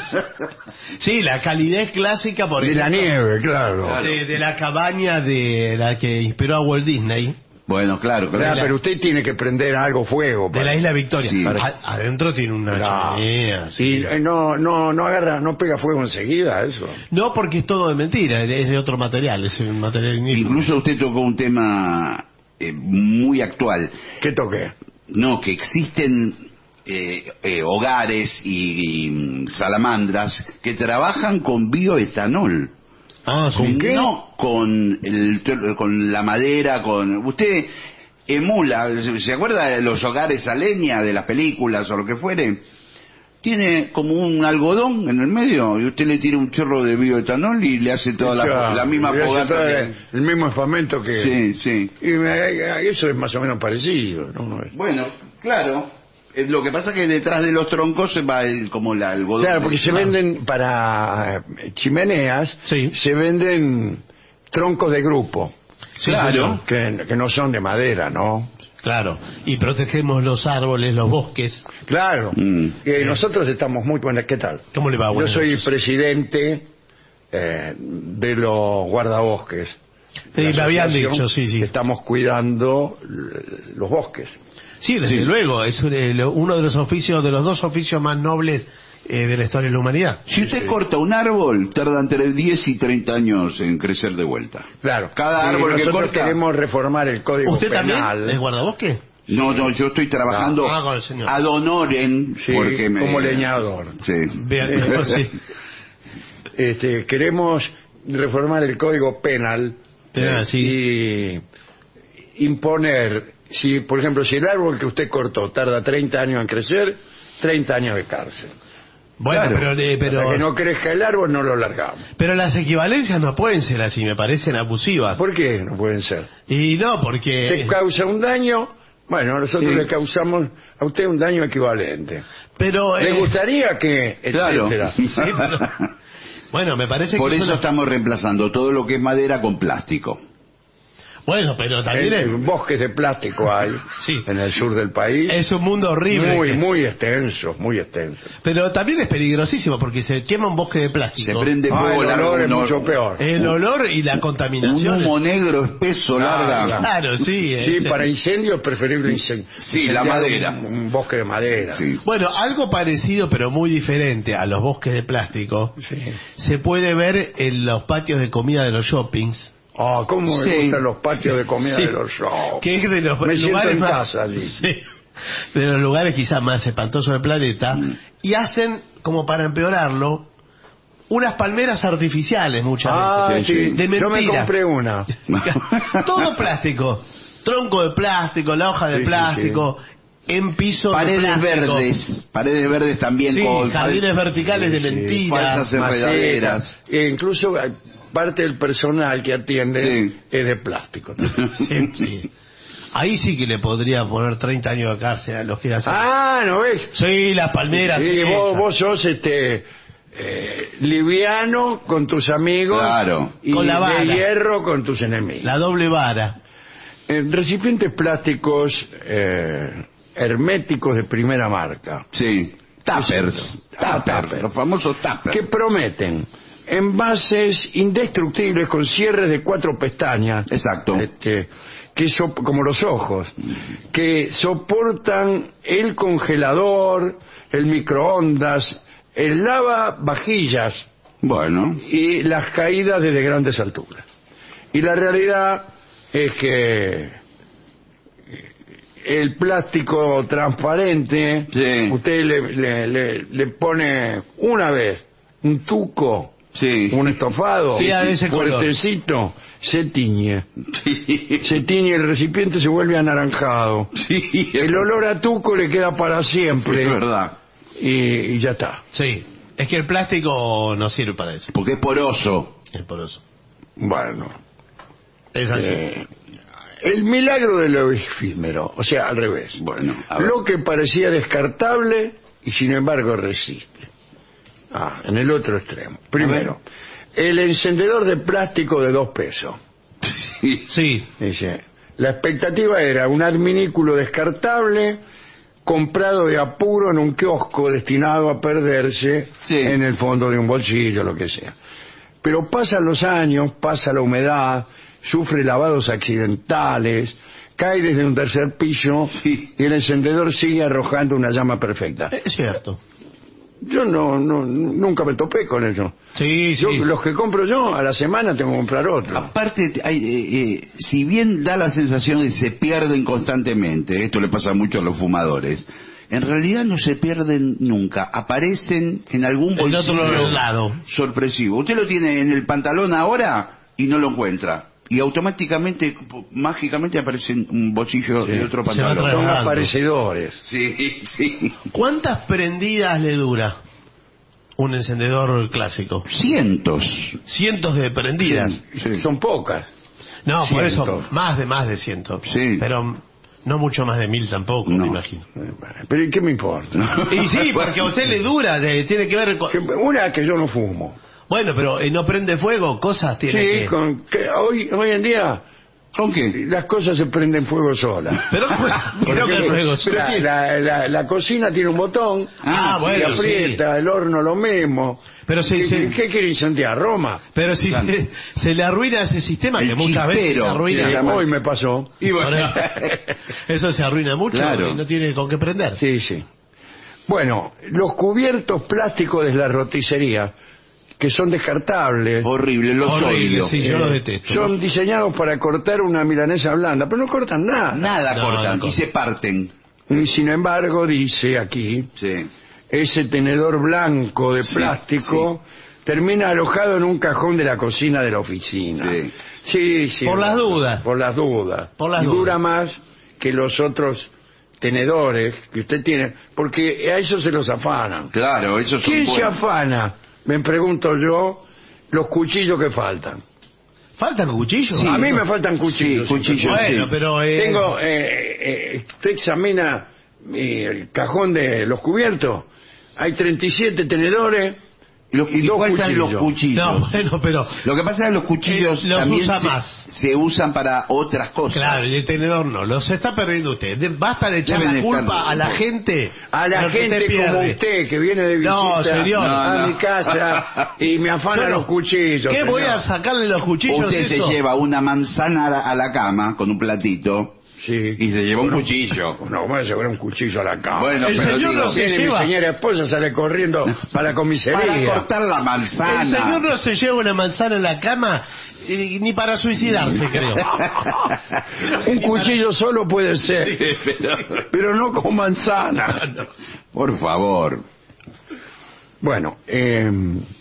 Sí, la calidez clásica, por de la ejemplo, nieve, claro. De, de la cabaña de la que inspiró a Walt Disney, Bueno, claro, Claro, claro. pero usted tiene que prender algo fuego. de para- la isla Victoria. Sí. A- adentro tiene una Claro. chimenea. sí. Y eh, no, no, no agarra, no pega fuego enseguida, eso. No, porque es todo de mentira, es de otro material, es un material ignífugo. Incluso usted tocó un tema eh, muy actual. ¿Qué toqué? No, que existen eh, eh, hogares y, y salamandras que trabajan con bioetanol. Ah, ¿Con sí. qué? No, con, el, con la madera, con... Usted emula, ¿se acuerda de los hogares a leña de las películas o lo que fuere? Tiene como un algodón en el medio y usted le tira un chorro de bioetanol y le hace toda la, Claro, la misma le hace fogata. todo que- el, el mismo espamento que... Sí, sí. Y me- eso es más o menos parecido, ¿no? Bueno, claro. Eh, Lo que pasa es que detrás de los troncos va el, como la algodón. Claro, porque se venden para eh, chimeneas, Sí. se venden troncos de grupo, Sí, Claro. señor. que, que no son de madera, ¿no? Claro. Y protegemos los árboles, los bosques. Claro. Mm. Y nosotros estamos muy buenas. ¿Qué tal? ¿Cómo le va? Yo Buenas soy noches. presidente eh, de los guardabosques. Sí, La me habían asociación dicho, sí, sí. Estamos cuidando l- los bosques. Sí, desde Sí. luego, es un- el- uno de los oficios, de los dos oficios más nobles eh, de la historia de la humanidad. Si usted corta un árbol, tarda entre diez y treinta años en crecer de vuelta. Claro. Cada Y árbol que nosotros corta... queremos reformar el Código ¿Usted Penal. también es guardabosque? No, no, yo estoy trabajando Ah, con el señor. ad honorem. Sí, porque me... como leñador. Sí. Vean, no, sí. Este, queremos reformar el Código Penal Ah, sí. y imponer, si por ejemplo, si el árbol que usted cortó tarda treinta años en crecer, treinta años de cárcel. Bueno, Claro. pero, eh, pero, Hasta que no crezca el árbol no lo largamos. pero las equivalencias no pueden ser así, me parecen abusivas. ¿Por qué no pueden ser? Y no, porque... Te causa un daño, Bueno, nosotros Sí. le causamos a usted un daño equivalente. Pero ¿Le eh, gustaría que, Claro. etcétera? sí, pero- bueno, me parece Por que es eso una- estamos reemplazando todo lo que es madera con plástico. bueno, pero también Eh, es, bosques de plástico hay Sí. en el sur del país. es un mundo horrible. muy, que- muy extenso, muy extenso. Pero también es peligrosísimo porque se quema un bosque de Se plástico. prende Ah, fuego el largo, olor es un- mucho peor. El olor y la Un contaminación. humo negro espeso, Claro, larga. claro. Claro, sí. Sí, es- para incendios es preferible incen- Sí, la incendiar madera. Un, un bosque de madera. Sí. Bueno, algo parecido pero muy diferente a los bosques de plástico Sí. se puede ver en los patios de comida de los shoppings. Ah, cómo me Sí. gustan los patios de comida Sí. de los shows. Que es de los Me siento lugares en más, casa allí. sí, de los lugares quizás más espantosos del planeta, Mm. y hacen, como para empeorarlo, unas palmeras artificiales muchas Ah, veces. sí. De Yo me mentira. compré una. Todo plástico. Tronco de plástico, la hoja de Sí, sí, plástico, en piso de Paredes plástico. verdes, paredes verdes también Sí, con jardines fal- verticales de Sí, sí, mentira. falsas enredaderas. Macetas. E incluso hay parte del personal que atiende Sí. es de plástico también. Sí, sí. Ahí sí que le podría poner treinta años de cárcel a los que hacen. Ah, ¿no ves? Sí, las palmeras. Sí, esas. vos, vos sos este eh, liviano con tus amigos Claro. y Con la vara. de hierro con tus enemigos. La doble vara. En recipientes plásticos eh, herméticos de primera marca Sí. Tuppers. Ah, Tuppers. tuppers. Los famosos tuppers. que prometen envases indestructibles con cierres de cuatro pestañas. Exacto. Este, que so- como los ojos, que soportan el congelador, el microondas, el lavavajillas Bueno. y las caídas desde grandes alturas. Y la realidad es que el plástico transparente, Sí. usted le, le- le- le pone una vez un tuco, Sí. un estofado, Sí, a ese color. fuertecito, se tiñe. Sí. Se tiñe, el recipiente se vuelve anaranjado. Sí. El olor a tuco le queda para siempre. Es verdad. Y, y ya está. Sí. Es que el plástico no sirve para eso. Porque es poroso. Es por eso. Bueno. Es así. Eh, el milagro de lo efímero, o sea, al revés. Bueno, a ver. Lo que parecía descartable y sin embargo resiste. Ah, en el otro extremo. Primero, el encendedor de plástico de dos pesos. Sí. Sí. Dice, la expectativa era un adminículo descartable comprado de apuro en un kiosco destinado a perderse Sí. en el fondo de un bolsillo, lo que sea. Pero pasan los años, pasa la humedad, sufre lavados accidentales, cae desde un tercer piso Sí. y el encendedor sigue arrojando una llama perfecta. Es cierto. Yo no, no nunca me topé con eso. Sí, sí. Yo, los que compro yo, a la semana tengo que comprar otro. Aparte, hay, eh, eh, si bien da la sensación de que se pierden constantemente, esto le pasa mucho a los fumadores, en realidad no se pierden nunca, aparecen en algún En otro bolsillo lado. sorpresivo. Usted lo tiene en el pantalón ahora y no lo encuentra. Y automáticamente, p- mágicamente aparece en un bolsillo Sí. de otro Se va pantalón. Son trasladando. aparecedores. Sí, sí. ¿Cuántas prendidas le dura un encendedor clásico? Cientos. Cientos de prendidas. Sí. Son pocas. No, por eso, Cientos. más de más de cientos. Sí. Pero no mucho más de mil tampoco, No. me imagino. Eh, Pero ¿y qué me importa? Y sí, porque a usted le dura, de- tiene que ver con... Que- Una que yo no fumo. Bueno, pero eh, no prende fuego, cosas tiene Sí, que... con, que hoy, hoy en día ¿Con qué? las cosas se prenden fuego solas. Pero pues, creo que el fuego es- la, la- la- la cocina tiene un botón, Ah, se bueno, aprieta, el horno lo mismo. Pero si ¿Qué, se- qué quiere incendiar? ¿Roma? Pero si Claro. se, se le arruina ese sistema, El que muchas veces se chispero, arruina... se llama. Hoy me pasó. Y bueno. Por eso, eso se arruina mucho Claro. y no tiene con qué prender. Sí, sí. Bueno, los cubiertos plásticos de la roticería, que son descartables, Horrible, los Horrible, odio. sí, yo eh, los detesto. son diseñados para cortar una milanesa blanda, pero no cortan nada. Nada No, cortan no y se parten. Y sin embargo, dice aquí, Sí. ese tenedor blanco de Sí, plástico termina alojado en un cajón de la cocina de la oficina. Sí. Sí, sí. Por las dudas. Por las dudas. Por las Y dura dudas. más que los otros tenedores que usted tiene, porque a eso se los afanan. Claro, eso son ¿Quién se buenos. afana? Me pregunto yo, los cuchillos que faltan. ¿Faltan cuchillos? Sí. A mí me faltan cuchillos. Sí, cuchillos, Bueno, sí. pero... eh, Tengo, eh, eh, usted examina mi- el cajón de los cubiertos. Hay treinta y siete tenedores Y, los, y y dos faltan cuchillos. los cuchillos. No, bueno, pero... Lo que pasa es que los cuchillos Eh, los también usa se, más. se usan para otras cosas. Claro, y el tenedor no. Los está perdiendo usted. De- Basta de echar Deben la estar- culpa a la gente. A la lo que gente usted como pierde. usted que viene de visita No, señor. a No, no. mi casa y me afana Yo no. los cuchillos. ¿Qué voy señor. a sacarle los cuchillos Usted de se eso? lleva una manzana a la, a la cama con un platito Sí. y se lleva un cuchillo. No, voy a llevar un cuchillo a la cama. Bueno, El pero señor digo, no se Viene mi lleva. señora esposa, sale corriendo para la comisaría. para cortar la manzana. El señor no se lleva una manzana en la cama eh, ni para suicidarse, creo. Un cuchillo solo puede ser, pero, pero no con manzana. por favor. Bueno, eh,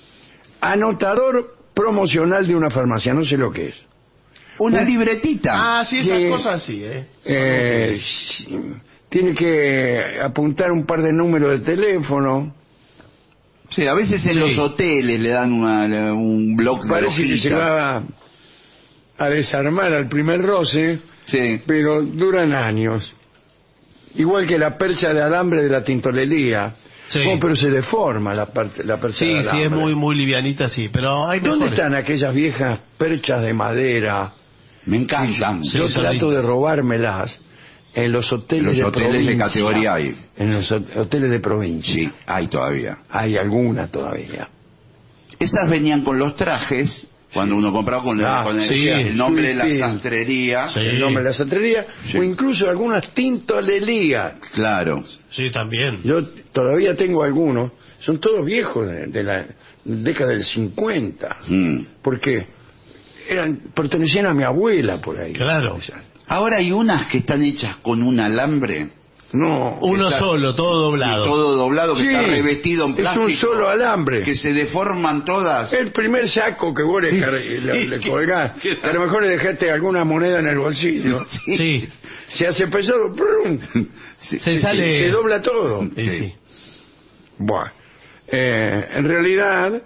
anotador promocional de una farmacia, no sé lo que es. Una libretita. Ah, sí, esas Sí. cosas sí, ¿eh? Eh, tiene que apuntar un par de números de teléfono. Sí, a veces en Sí. los hoteles le dan una- un bloc de Parece que se hojitas. va a desarmar al primer roce, Sí. pero duran años. Igual que la percha de alambre de la tintorería. Sí. Oh, pero se deforma la, parte, la percha de Sí, alambre. sí, es muy muy livianita, sí. Pero hay ¿Dónde mejores. están aquellas viejas perchas de madera? Me encantan. Sí, Yo son trato lindas. de robármelas en los hoteles, Los de, hoteles de provincia. categoría hay. En los hot- hoteles de provincia. Sí, hay todavía. Hay alguna todavía. Esas venían con los trajes, cuando uno compraba con, el- Ah, con el, sí, el nombre de la sí, sí. sastrería. Sí. El nombre de la sastrería, Sí. o incluso algunas tintorerías. Claro. Sí, también. Yo todavía tengo algunos, son todos viejos de, de la década del cincuenta, Mm. porque eran pertenecían a mi abuela por ahí. Claro. Ahora hay unas que están hechas con un alambre. No, Uno Está- solo, todo doblado. Sí, todo doblado, que Sí, está revestido en es plástico. un solo alambre. Que se deforman todas. El primer saco que vos le, Sí, car- sí, le- le que- colgás, que- que a lo mejor le dejaste alguna moneda en el bolsillo, Sí, se hace pesado, ¡prum! Sí, se sí, sale... se dobla todo. Sí, sí. Bueno, eh, en realidad,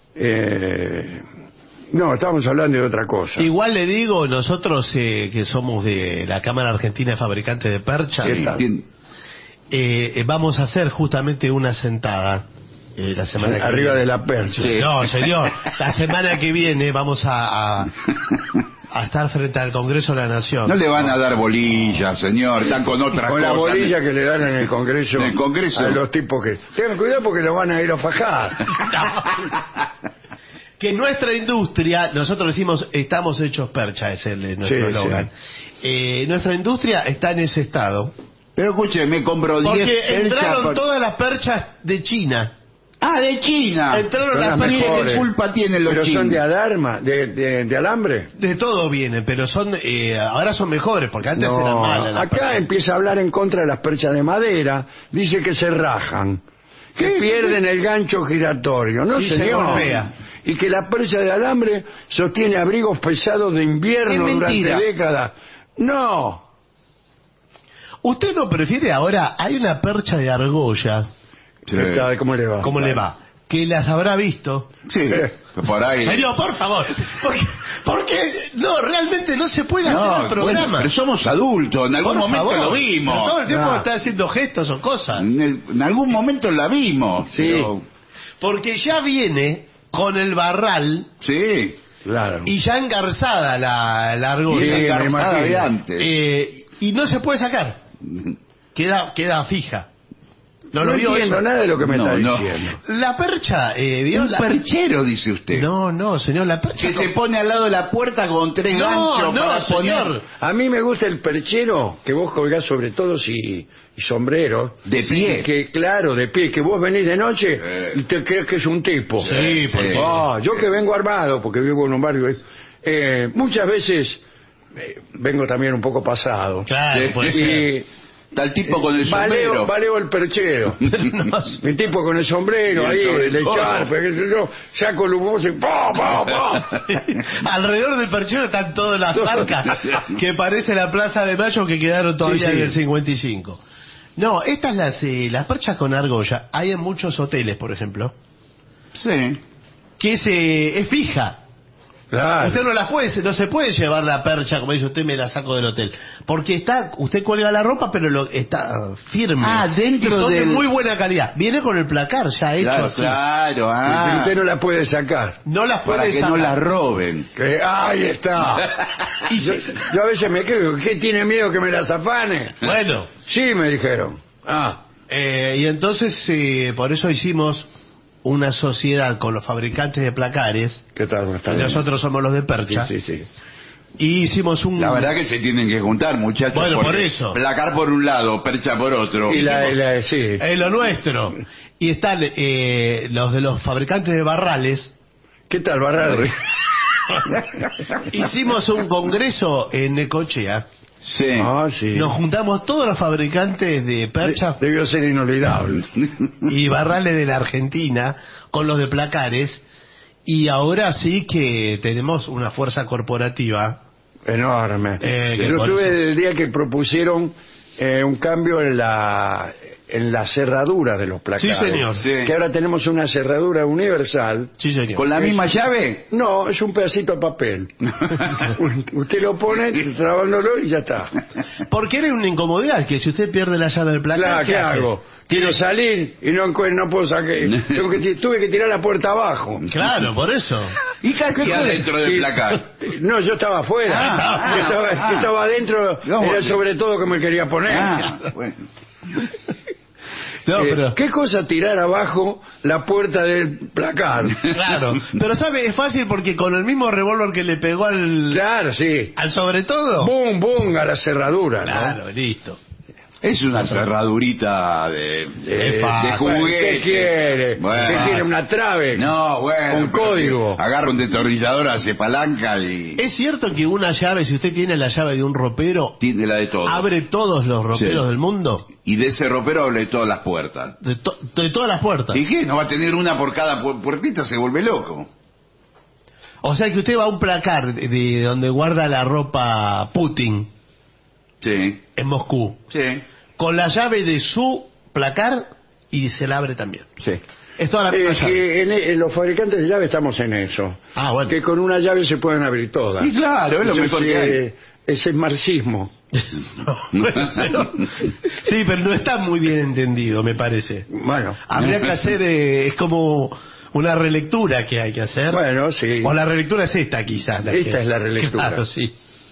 eh, no, estábamos hablando de otra cosa. Igual le digo, nosotros eh, que somos de la Cámara Argentina de Fabricantes de Percha, Sí, sí. está. Tien- eh, eh, vamos a hacer justamente una sentada eh, la semana que Arriba viene. de la percha. Sí. No, señor, la semana que viene vamos a, a, a estar frente al Congreso de la Nación. No le van a dar bolillas, señor. Están con otras Con la cosas. bolilla que le dan en el Congreso, En el Congreso. a los tipos que... Tengan cuidado porque lo van a ir a fajar. Que nuestra industria, nosotros decimos, estamos hechos percha, es el de nuestro Sí, eslogan. Eh, nuestra industria está en ese estado. Pero escuche, me compro diez Porque perchas entraron por- todas las perchas de China. Ah, de China. Entraron Son las las perchas mejores. ¿Qué culpa tienen los Pero son chinos? de alarma, de, de, de alambre. De todo vienen, pero son eh, ahora son mejores, porque antes No, eran malas. las acá perchas. empieza a hablar en contra de las perchas de madera, dice que se rajan, que pierden el gancho giratorio, no Sí, se señor, golpea. y que la percha de alambre sostiene abrigos pesados de Es invierno durante mentira. décadas. No, ¿Usted no prefiere ahora? Hay una percha de argolla, Sí. Está, ¿cómo le va? ¿cómo le va? Que las habrá visto. Sí, por ahí. Señor, por favor. Porque, porque no, realmente no se puede hacer No, el programa. bueno, pero somos adultos, en algún Por momento favor. lo vimos. Pero todo el tiempo No. está haciendo gestos o cosas. En, el- en algún momento la vimos. Sí. pero- Porque ya viene con el barral sí. Claro. y ya engarzada la, la Y argolla. Sí, esa me engarzada imagino. de antes. Eh, y no se puede sacar. Queda, queda fija. ¿No, No lo vio entiendo eso? nada de lo que me No, está no. diciendo. La percha, eh, ¿vio? Un La- perchero, dice usted. No, no, señor, la percha. Que se pone al lado de la puerta con tres No, ganchos no, para señor. poner A mí me gusta el perchero que vos colgás sobre todos y, y sombreros. de pie. Que, claro, de pie, que vos venís de noche Eh. y te crees que es un tipo. Sí, porque- Ah, yo que vengo armado, porque vivo en un barrio, eh, muchas veces eh, vengo también un poco pasado. Claro, Sí. puede ser. Y Está el tipo con el valeo, sombrero. valeo el perchero. No, Mi tipo con el sombrero Y el ahí, sobre le todo. charpe, qué sé yo, saco el humoso y ¡pa, pa, pa! Alrededor del perchero están todas las marcas que parece la Plaza de Mayo que quedaron todavía Sí, sí. en el cincuenta y cinco. No, estas las eh, las perchas con argolla hay en muchos hoteles, por ejemplo, Sí. que es, eh, es fija. Claro. Usted no la puede, no se puede llevar la percha, como dice usted, me la saco del hotel. Porque está, usted cuelga la ropa, pero lo, está firme. Ah, dentro y son del- de muy buena calidad. Viene con el placar ya hecho Claro, así. claro, Pero ah, usted no la puede sacar. No las puede para que sacar. no la roben. Que, ahí está. Y yo, si- yo a veces me quedo, ¿qué tiene miedo que me las afane? Bueno, Sí, me dijeron. Ah, eh, y entonces eh, por eso hicimos una sociedad con los fabricantes de placares. ¿qué tal? Buenas Y tardes. nosotros somos los de Sí, percha. sí, sí. Y hicimos un... La verdad que se tienen que juntar, muchachos. Bueno, por porque eso. Placar por un lado, percha por otro. Y la, y la- sí. Es lo nuestro. Y están eh, los de los fabricantes de barrales. ¿Qué tal, Barral? Hicimos un congreso en Necochea. Sí. Ah, sí. Nos juntamos todos los fabricantes de perchas De- debió ser inolvidable. y barrales de la Argentina con los de placares. Y ahora sí que tenemos una fuerza corporativa. Enorme. Eh, que Yo por estuve eso- el día que propusieron eh, un cambio en la en la cerradura de los placares. Sí, señor. Sí. Que ahora tenemos una cerradura universal. Sí, señor. ¿Con la misma llave? No, es un pedacito de papel. Usted lo pone trabándolo y ya está. Porque era una incomodidad que si usted pierde la llave del placar, Claro, ¿qué hace? hago? Quiero salir y no, encu- no puedo sacar. Tengo que ti- tuve que tirar la puerta abajo. Claro, por eso. ¿Y qué hacía fue? dentro del Y- placar? No, yo estaba afuera. Ah, Yo estaba, ah, yo estaba adentro, No, era bueno. sobre todo que me quería poner. Ah, bueno. No, Eh, pero... ¿Qué cosa tirar abajo la puerta del placar? Claro. Pero sabe, es fácil porque con el mismo revólver que le pegó al... Claro, sí. al sobre todo. Boom, boom, a la cerradura, ¿no? Claro, listo. Es una cerradurita de, Eh, de, fácil. de juguete. ¿Qué quiere? Bueno. ¿Qué quiere? ¿Una trave? No, bueno. Con pero código. que Agarra un destornillador, hace palanca y ¿Es cierto que una llave, si usted tiene la llave de un ropero, tiene la de todo. abre todos los roperos Sí. del mundo? Y de ese ropero abre todas las puertas. De, to- de todas las puertas. ¿Y qué? ¿No va a tener una por cada pu- puertita? Se vuelve loco. O sea que usted va a un placar de, de donde guarda la ropa Putin Sí, en Moscú, sí. con la llave de su placar y se la abre también. Sí. Es toda la misma Es llave. que en, en los fabricantes de llaves estamos en eso. Ah, bueno. Que con una llave se pueden abrir todas. Y claro, es lo Eso mejor sí, que hay. eh, Ese es marxismo. No, pero- sí, pero no está muy bien entendido, me parece. Bueno. Habría que hacer, eh, es como una relectura que hay que hacer. Bueno, sí. O la relectura es esta, quizás. la Esta que- es la relectura. Claro, sí.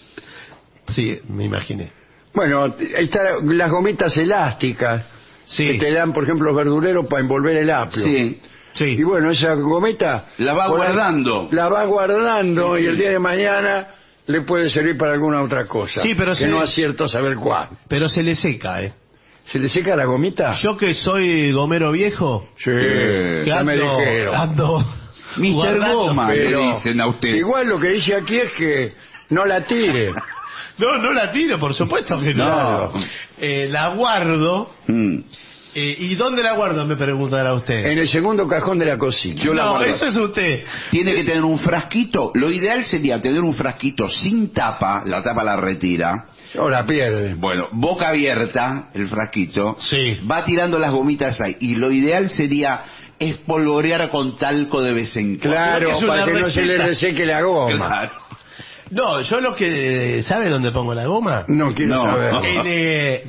Sí, me imaginé. Bueno, ahí están las gomitas elásticas Sí. que te dan, por ejemplo, los verduleros para envolver el apio. Sí. Sí. Y bueno, esa gomita... La va por ahí- guardando. La va guardando y el día de mañana le puede servir para alguna otra cosa. Sí, pero que se- no acierto a saber cuál. Pero se le seca, ¿eh? ¿Se le seca la gomita? Yo que soy gomero viejo, Sí, Eh, que ya me ando, dijeron. ando mister guardando- Goma, le Pero dicen a usted. igual lo que dice aquí es que no la tire. No, no la tiro, por supuesto que no. No. Eh, la guardo. Mm. Eh, ¿Y dónde la guardo? Me preguntará usted. En el segundo cajón de la cocina. Yo la no, guardo. eso es usted. Tiene que tener un frasquito. Lo ideal sería tener un frasquito sin tapa. La tapa la retira. O la pierde. Bueno, boca abierta, el frasquito. Sí. Va tirando las gomitas ahí. Y lo ideal sería espolvorear con talco de vez en cuando. Claro, Creo que es para una que no se le receta. reseque la goma. Claro. No, yo lo que... ¿Sabe dónde pongo la goma? No quiero No. saber. En, eh,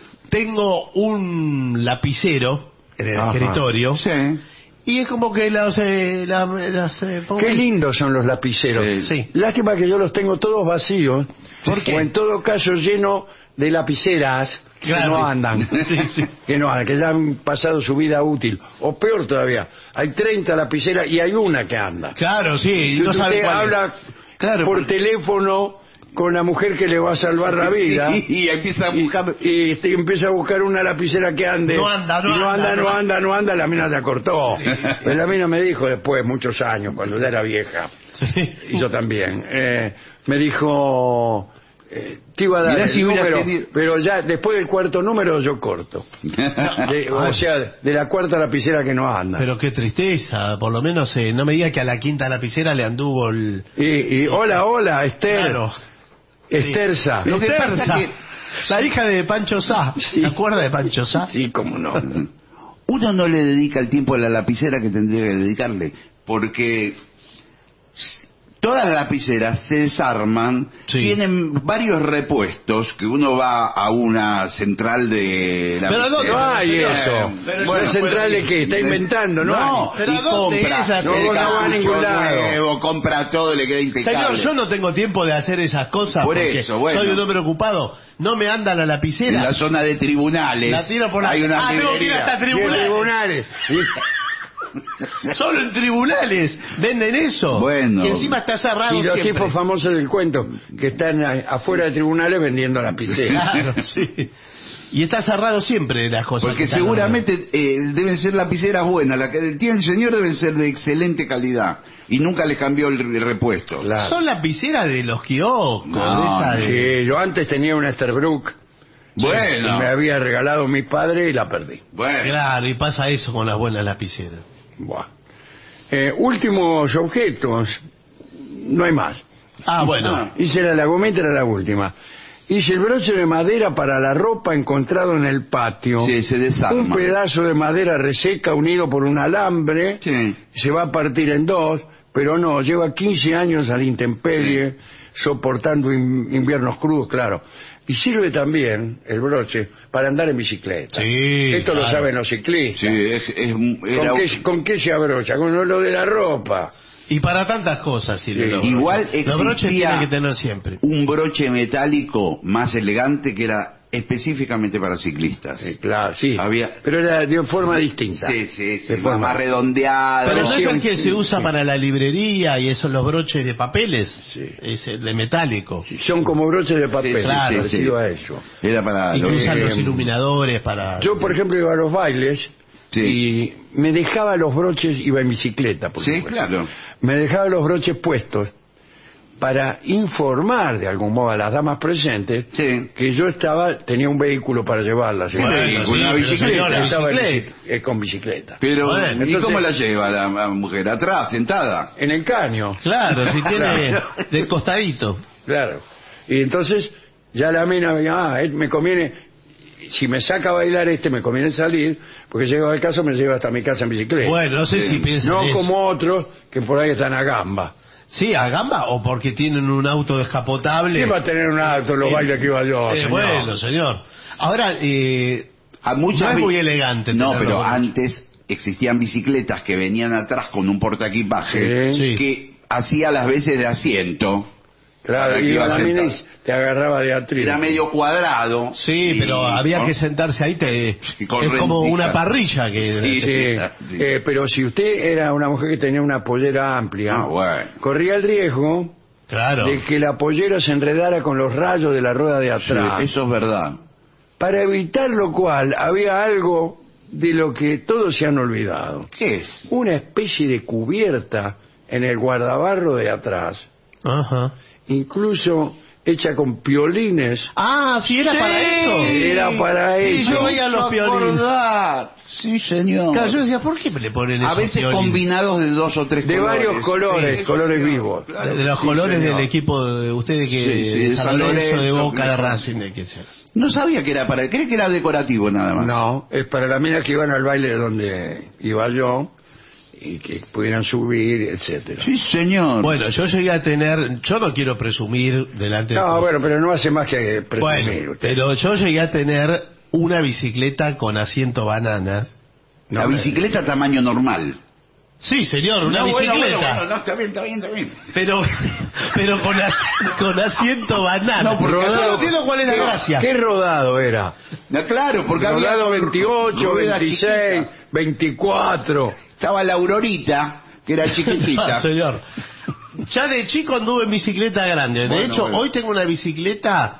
tengo un lapicero en el Ajá. escritorio Sí. y es como que las, eh, la- las, eh, pongo Qué ahí. lindos son los lapiceros. Sí. Sí. Lástima que yo los tengo todos vacíos. ¿Por qué? O en todo caso lleno de lapiceras que Claro, no sí. andan. Sí, sí. Que no andan, que ya han pasado su vida útil. O peor todavía, hay treinta lapiceras y hay una que anda. Claro, sí, y Y no sabe usted cuál es. habla Claro, por porque- teléfono con la mujer que le va a salvar la vida. Sí, y empieza a Y, buscar. y este, empieza a buscar una lapicera que ande. No anda, no Y no anda, anda, no no anda, no anda, la mina ya cortó. Sí, sí. Pero la mina me dijo después, muchos años, cuando ya era vieja, Sí. y yo también, eh, me dijo, eh, te iba a dar Mirá el si hubiera número, pedido- pero ya después del cuarto número yo corto. De- o sea, de la cuarta lapicera que no anda. Pero qué tristeza, por lo menos eh, no me diga que a la quinta lapicera le anduvo el... Y, y hola, hola, Esther. Claro. Esterza. Lo que pasa Esterza, que- la hija de Pancho Sá. Sí. ¿Se acuerda de Pancho Sá? Sí, cómo no. Uno no le dedica el tiempo a la lapicera que tendría que dedicarle, porque todas las lapiceras se desarman, Sí. tienen varios repuestos, que uno va a una central de Pero lapiceras. ¿dónde? No hay Pero eso. pero Bueno, yo- central de qué, está inventando, ¿no? No, hay. Pero y ¿a dónde compra, es esa el central? No va a ningún cartucho lado. nuevo, compra todo, le queda impecable. Señor, yo no tengo tiempo de hacer esas cosas Por porque eso, bueno. soy un hombre ocupado. No me anda la En lapicera. la zona de tribunales La tiro por la... hay una ah, tengo que ir librería. hasta Y en tribunales. tribunales. Solo en tribunales venden eso. Bueno. Y encima está cerrado Y los siempre. tipos famosos del cuento que están a- afuera de tribunales vendiendo lapiceras. Claro, sí. Y está cerrado siempre las cosas. Porque que están seguramente eh, deben ser lapiceras buenas. La que tiene el señor deben ser de excelente calidad. Y nunca le cambió el, el repuesto. Claro. Son lapiceras de los kioscos. No, de esa de- Sí, yo antes tenía una Esterbrook que Bueno, me había regalado mi padre y la perdí. bueno. Claro, y pasa eso con las buenas lapiceras. Buah. Eh, últimos objetos, no hay más. Ah, bueno. Hice la, la gomita, era la última. Hice el broche de madera para la ropa encontrado en el patio. Sí, se desarma. Un pedazo de madera reseca unido por un alambre. Sí. Se va a partir en dos, pero no, lleva quince años a la intemperie, soportando in- inviernos crudos, claro. Y sirve también, el broche, para andar en bicicleta. Sí, Esto lo claro. saben los ciclistas. Sí, es, es- era- ¿Con, qué, con qué se abrocha? Con lo de la ropa. Y para tantas cosas sirve. Sí. los Igual broches. Los broches existía- tienen que tener siempre. un broche metálico más elegante que era específicamente para ciclistas. Sí, claro, sí. Había- Pero era de forma distinta. Sí, sí, sí, De más, forma- más redondeado. Pero no es sí, el que sí, se usa sí. para la librería y esos los broches de papeles. Sí. Es el de metálico. Sí, son como broches de papel, Sí, sí, claro, parecido sí. a eso. Era para Y que los- usan los eh, iluminadores para... Yo, por ejemplo, iba a los bailes Sí. y me dejaba los broches, iba en bicicleta, por Sí, supuesto. claro. Me dejaba los broches puestos para informar de algún modo a las damas presentes Sí. que yo estaba, tenía un vehículo para llevarlas. Bueno, Entonces, sí, una pero bicicleta. señor, la estaba en bicicleta. bici- eh, con bicicleta. Pero, Bueno, ¿y entonces- cómo la lleva la, la mujer? ¿Atrás, sentada? En el caño. Claro, si tiene Claro. del costadito. Claro. Y entonces ya la mina veía, ah, eh, me conviene, si me saca a bailar este, me conviene salir, porque llegado al caso me lleva hasta mi casa en bicicleta. Bueno, no sé Sí. si piensan no eso. como otros que por ahí están a gamba. Sí, a gamba o porque tienen un auto descapotable. ¿Quién va a tener un auto en los Eh, bailes que iba yo? Eh, señor? bueno, señor. Ahora, eh, A muchas no es vi- muy elegante. No, tenerlo pero con- antes existían bicicletas que venían atrás con un portaequipaje Sí. Sí. que hacía las veces de asiento. Claro, Para que y iba la mina sentado. te agarraba de atril. Era medio cuadrado. Sí, y- pero había ¿no? que sentarse ahí. Te, Sí, con es como rendija. una parrilla que... Sí. Sí, Sí. eh, pero si usted era una mujer que tenía una pollera amplia, Ah, bueno. corría el riesgo Claro. de que la pollera se enredara con los rayos de la rueda de Sí, atrás. eso es verdad. Para evitar lo cual había algo de lo que todos se han olvidado. ¿Qué es? Una especie de cubierta en el guardabarro de atrás, Ajá. incluso hecha con piolines. Ah, sí, era para eso. Era para Sí, eso. yo veía los piolines. Sí, señor. Claro, yo decía, ¿por qué le ponen A esos veces piolines? combinados de dos o tres De colores. varios colores, Sí, colores señor. vivos. Claro. De, de los Sí, colores señor. del equipo de ustedes que Sí, sí, de de San San Lorenzo, de Lorenzo, Boca, de claro. Racing, de que sea. No sabía que era para... Creí que era decorativo nada más. No, es para las minas que iban al baile donde iba yo y que pudieran subir, etcétera. Sí, señor. Bueno, yo llegué a tener, yo no quiero presumir delante de No, todos. bueno, pero no hace más que presumir Bueno, usted. pero yo llegué a tener una bicicleta con asiento banana. La No, bicicleta tamaño normal. Sí, señor, una No, bueno, bicicleta. bueno, bueno, no, está bien, está bien, está bien. Pero, pero con, as- con asiento banana. No, porque yo yo- no entiendo cuál es la pero- gracia. ¿Qué rodado era? No, claro, porque había Rodado veintiocho, ruedas veintiséis, chiquitas. veinticuatro. Estaba la Aurorita, que era chiquitita. No, señor. Ya de chico anduve en bicicleta grande. De Bueno, hecho, bueno. hoy tengo una bicicleta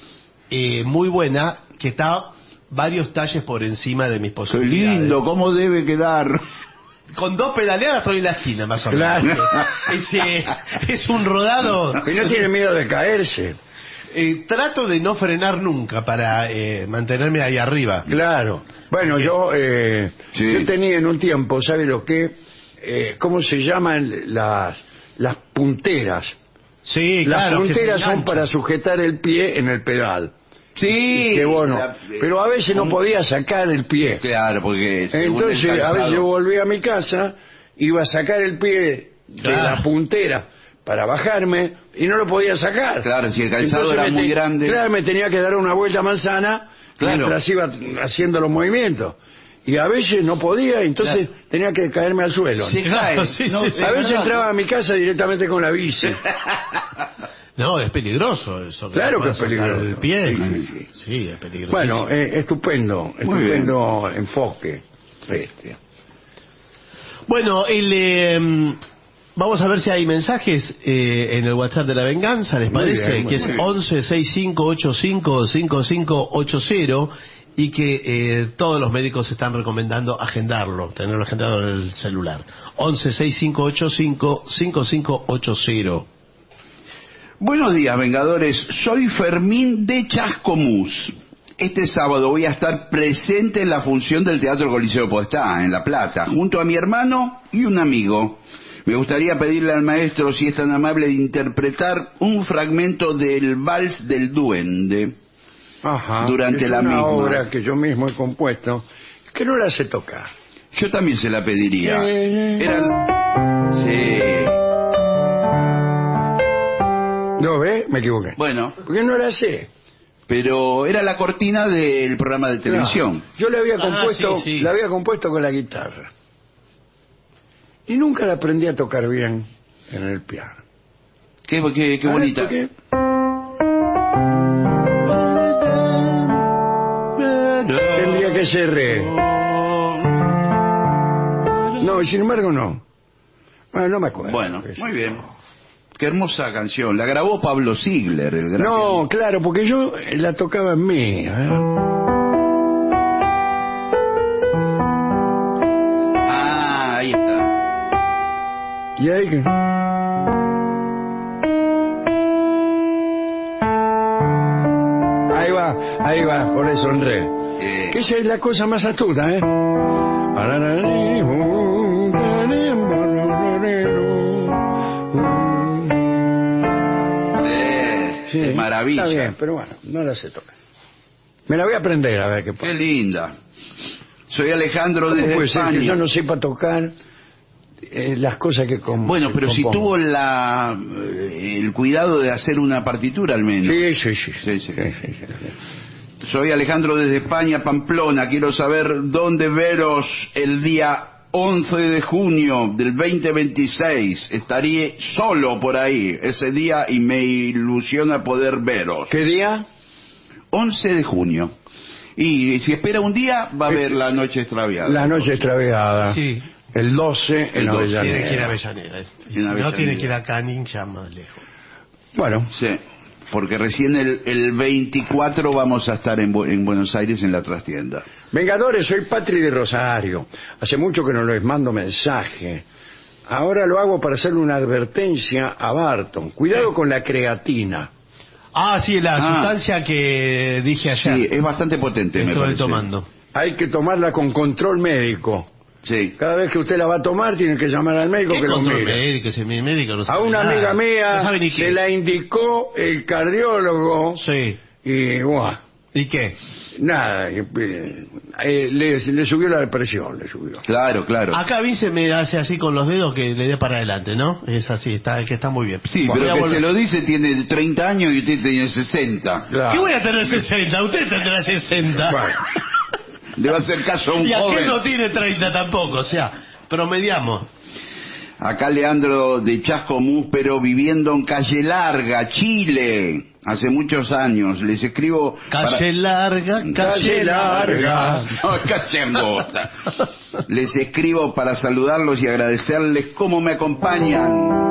eh, muy buena que está varios talles por encima de mis Qué posibilidades. lindo, cómo debe quedar. Con dos pedaleadas estoy en la esquina, más o menos. Claro. Es, eh, es un rodado. Y no tiene miedo de caerse. Eh, trato de no frenar nunca para eh, mantenerme ahí arriba. Claro. Bueno, yo, eh, Sí. yo tenía en un tiempo, ¿sabe lo que? Eh, ¿Cómo se llaman las, las punteras? Sí, Las claro. que se punteras son enganchan. para sujetar el pie en el pedal. Sí. Qué bueno. La- Pero a veces no un- podía sacar el pie. Claro, porque según Entonces, el a veces calzado- yo volvía a mi casa, iba a sacar el pie de Claro. la puntera para bajarme y no lo podía sacar. Claro, si el calzado Entonces era me muy te- grande. Claro, me tenía que dar una vuelta a manzana Claro. mientras iba haciendo los movimientos. Y a veces no podía, entonces Claro. tenía que caerme al suelo. Se cae. Sí, No, sí, es A veces verdad. entraba a mi casa directamente con la bici. No, es peligroso eso. Claro que le es pueda sacar peligroso. El pie. Sí, sí, Sí, es peligroso. Bueno, eh, estupendo, Muy estupendo enfoque. Este. Bueno, el, eh, vamos a ver si hay mensajes eh, en el WhatsApp de la venganza, ¿les Muy parece? bien, muy que es bien. once sesenta y cinco ochenta y cinco cincuenta y cinco ochenta y que eh, todos los médicos están recomendando agendarlo, tenerlo agendado en el celular. once sesenta y cinco ochenta y cinco cincuenta y cinco ochenta. Buenos días, Vengadores. Soy Fermín de Chascomús. Este sábado voy a estar presente en la función del Teatro Coliseo Podestá, en La Plata, junto a mi hermano y un amigo. Me gustaría pedirle al maestro si es tan amable de interpretar un fragmento del Vals del Duende. Ajá. Durante es la una misma. obra que yo mismo he compuesto, que no la sé tocar. Yo también se la pediría. Eh. Era el- Sí. ¿No ves? Me equivoqué. Bueno, Porque no la sé. pero era la cortina del programa de televisión. No, yo la había Ah, compuesto, sí, sí. la había compuesto con la guitarra. Y nunca la aprendí a tocar bien en el piano. Qué, qué, qué A ver, bonita. ¿por qué? Tendría que ser re. No, y sin embargo no. Bueno, no me acuerdo. Bueno, muy bien. Qué hermosa canción. La grabó Pablo Ziegler, el gran... No, claro, porque yo la tocaba en mí. ¿eh? Ah, ahí está. Y ahí que... Ahí va, ahí va, por eso en re. Eh, Que esa es la cosa más astuta, ¿eh? eh, Sí, es maravilla. Está bien, pero bueno, no la sé tocar. Me la voy a aprender a ver qué pasa. Qué linda. Soy Alejandro ¿Cómo desde puede ser España. que yo no sepa tocar eh, las cosas que com Bueno, que pero si compongo? tuvo la eh, el cuidado de hacer una partitura al menos. Sí, sí, sí. Sí, sí. sí, sí, sí. Soy Alejandro desde España, Pamplona. Quiero saber dónde veros el día once de junio del veinte veintiséis. Estaré solo por ahí ese día y me ilusiona poder veros. ¿Qué día? once de junio. Y si espera un día, va a ver la noche extraviada. La noche extraviada. Sí. El doce en El doce. Avellaneda. Tiene que ir a Avellaneda. En No Avellaneda. tiene que ir a Canning, ya más lejos. Bueno, Sí, porque recién el, el veinticuatro vamos a estar en, Bu- en Buenos Aires en la trastienda. Vengadores, soy Patri de Rosario. Hace mucho que no les mando mensaje. Ahora lo hago para hacerle una advertencia a Barton. Cuidado con la creatina. Ah, sí, la Ah. sustancia que dije ayer. Sí, es bastante potente, me Estoy parece. tomando. Hay que tomarla con control médico. Sí. Cada vez que usted la va a tomar, tiene que llamar al médico ¿Qué que lo control mire. médico? Si mi médico no A sabe una nada. amiga No mía sabe ni se qué. la indicó el cardiólogo Sí. y, buah, ¿Y qué? nada, eh, eh, le, le subió la presión, le subió. Claro, claro. Acá Vince me hace así con los dedos que le dé para adelante, ¿no? Es así, está, que está muy bien. Sí, Voy a pero que volver. se lo dice tiene treinta años y usted tiene sesenta. Claro. ¿Qué voy a tener sesenta? Usted tendrá sesenta. Bueno, Le va a hacer caso a un Y aquel joven. no tiene treinta tampoco, o sea, promediamos. Acá Leandro de Chascomús, pero viviendo en Calle Larga, Chile, hace muchos años. Les escribo... Calle larga, calle, Calle larga. larga. No, calle angota. Les escribo para saludarlos y agradecerles cómo me acompañan.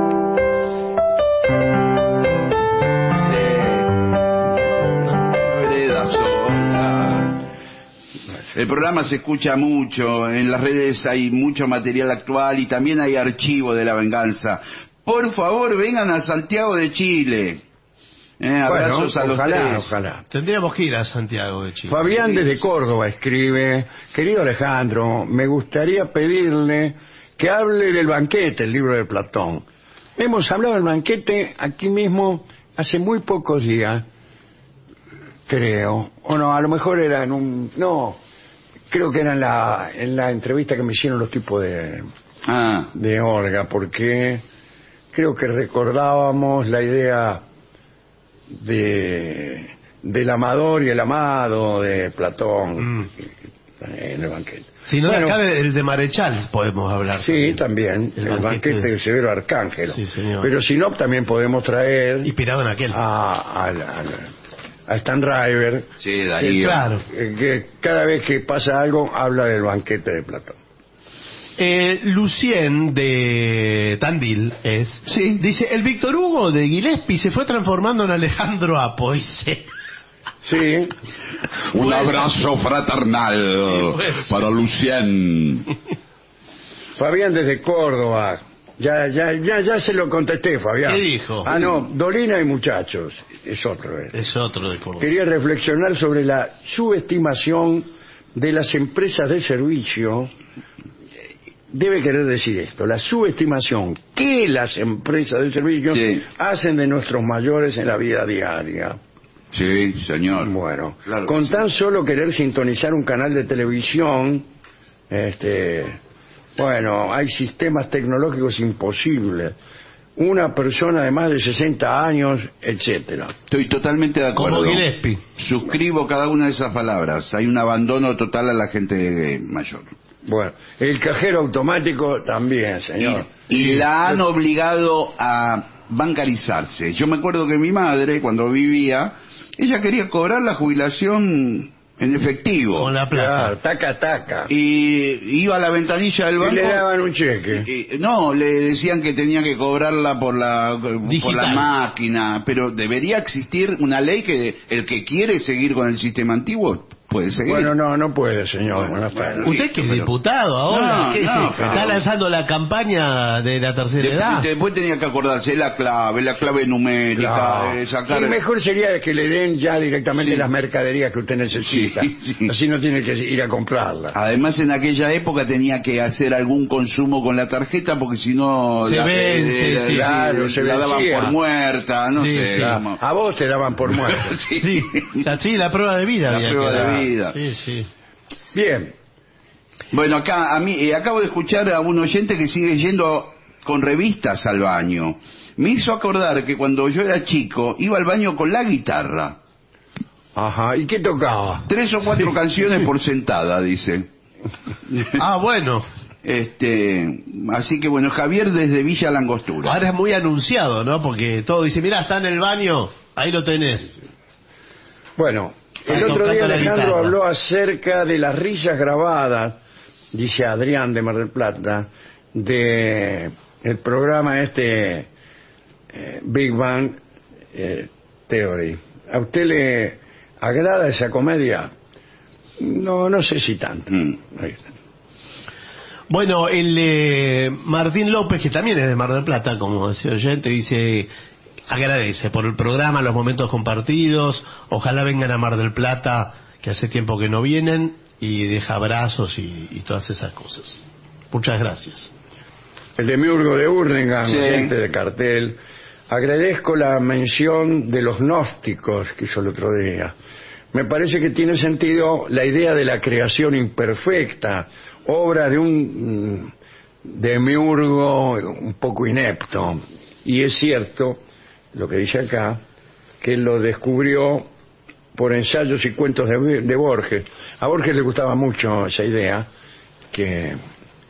Sí. Vereda sola. El programa se escucha mucho, en las redes hay mucho material actual y también hay archivo de La Venganza. Por favor, vengan a Santiago de Chile. Eh, abrazos bueno, a los ojalá, tres. ojalá. Tendríamos que ir a Santiago de Chile. Fabián desde Córdoba escribe: querido Alejandro, me gustaría pedirle que hable del banquete, el libro de Platón. Hemos hablado del banquete aquí mismo hace muy pocos días, creo. O no, a lo mejor era en un... No, creo que era en la, en la entrevista que me hicieron los tipos de, Ah, de Olga, porque creo que recordábamos la idea de del amador y el amado de Platón Mm. en el banquete. Si no, Bueno, acá el de Marechal podemos hablar. sí, también, El el, banquete banquete de- de Severo Arcángelo. Sí, señor. Pero si no, también podemos traer Inspirado en aquel. a, a, a- a Stan Driver, Sí, Darío. Claro. eh, que cada vez que pasa algo habla del banquete de Platón. Eh, Lucien de Tandil es. Sí. Dice, el Víctor Hugo de Gillespie se fue transformando en Alejandro Apo. Dice. Sí, Un Pues- abrazo fraternal pues- para Lucien. Fabián desde Córdoba. Ya, ya, ya, ya se lo contesté, Fabián. ¿Qué dijo? Ah, no, Dolina y muchachos. Es otro. eh. Es otro de Córdoba. Quería reflexionar sobre la subestimación de las empresas de servicio. Debe querer decir esto, la subestimación que las empresas de servicio Sí. hacen de nuestros mayores en la vida diaria. Sí, señor. Bueno, Claro con que sí. tan solo querer sintonizar un canal de televisión, este, bueno, hay sistemas tecnológicos imposibles. Una persona de más de sesenta años, etcétera. Estoy totalmente de acuerdo. Como Gillespie. Suscribo cada una de esas palabras. Hay un abandono total a la gente mayor. Bueno, el cajero automático también, señor. Y, y la han obligado a bancarizarse. Yo me acuerdo que mi madre, cuando vivía, ella quería cobrar la jubilación en efectivo. Con la plata. Claro, taca, taca. Y iba a la ventanilla del Y banco. le daban un cheque. Eh, no, le decían que tenía que cobrarla por la por Digital. la máquina, pero debería existir una ley que el que quiere seguir con el sistema antiguo puede seguir. Bueno, no, no puede, señor. Bueno, Buenas tardes. bueno. Usted que es pero- diputado ahora, No, ¿qué no, es? pero- ¿Está lanzando la campaña de la tercera De- edad? después tenía que acordarse la clave, la clave numérica, Claro. eh, sacar... Y mejor sería que le den ya directamente Sí. las mercaderías que usted necesita. Sí, sí. Así no tiene que ir a comprarlas. Además, en aquella época tenía que hacer algún consumo con la tarjeta porque si no Se la, vence, la- sí, claro, se la daban vencía. por muerta, no Sí, sé. sí. cómo- A vos te daban por muerto. Sí. Sí, la, sí, la prueba de vida. La había prueba que de dar. vida. Sí, sí. Bien. Bueno, acá a mí eh, acabo de escuchar a un oyente que sigue yendo con revistas al baño. Me hizo acordar que cuando yo era chico iba al baño con la guitarra. Ajá. ¿Y qué tocaba? Tres o cuatro canciones por sentada, dice. Ah, bueno. Este, así que bueno, Javier desde Villa Langostura. Ahora es muy anunciado, ¿no? Porque todo dice, mira, está en el baño, ahí lo tenés. Bueno, el Ahí otro día tocando la Alejandro guitarra. habló acerca de las risas grabadas, dice Adrián de Mar del Plata, de el programa este eh, Big Bang eh, Theory. ¿A usted le agrada esa comedia? No, no sé si tanto. Mm. Ahí está. Bueno, el eh, Martín López, que también es de Mar del Plata, como decía el oyente, dice, agradece por el programa, los momentos compartidos, ojalá vengan a Mar del Plata, que hace tiempo que no vienen, y deja abrazos y, y todas esas cosas. Muchas gracias. El de Miurgo de Hurlingham, Sí. gente de cartel. Agradezco la mención de los gnósticos que hizo el otro día. Me parece que tiene sentido la idea de la creación imperfecta, obra de un mm, demiurgo un poco inepto. Y es cierto, lo que dice acá, que lo descubrió por ensayos y cuentos de, de Borges. A Borges le gustaba mucho esa idea, que eh,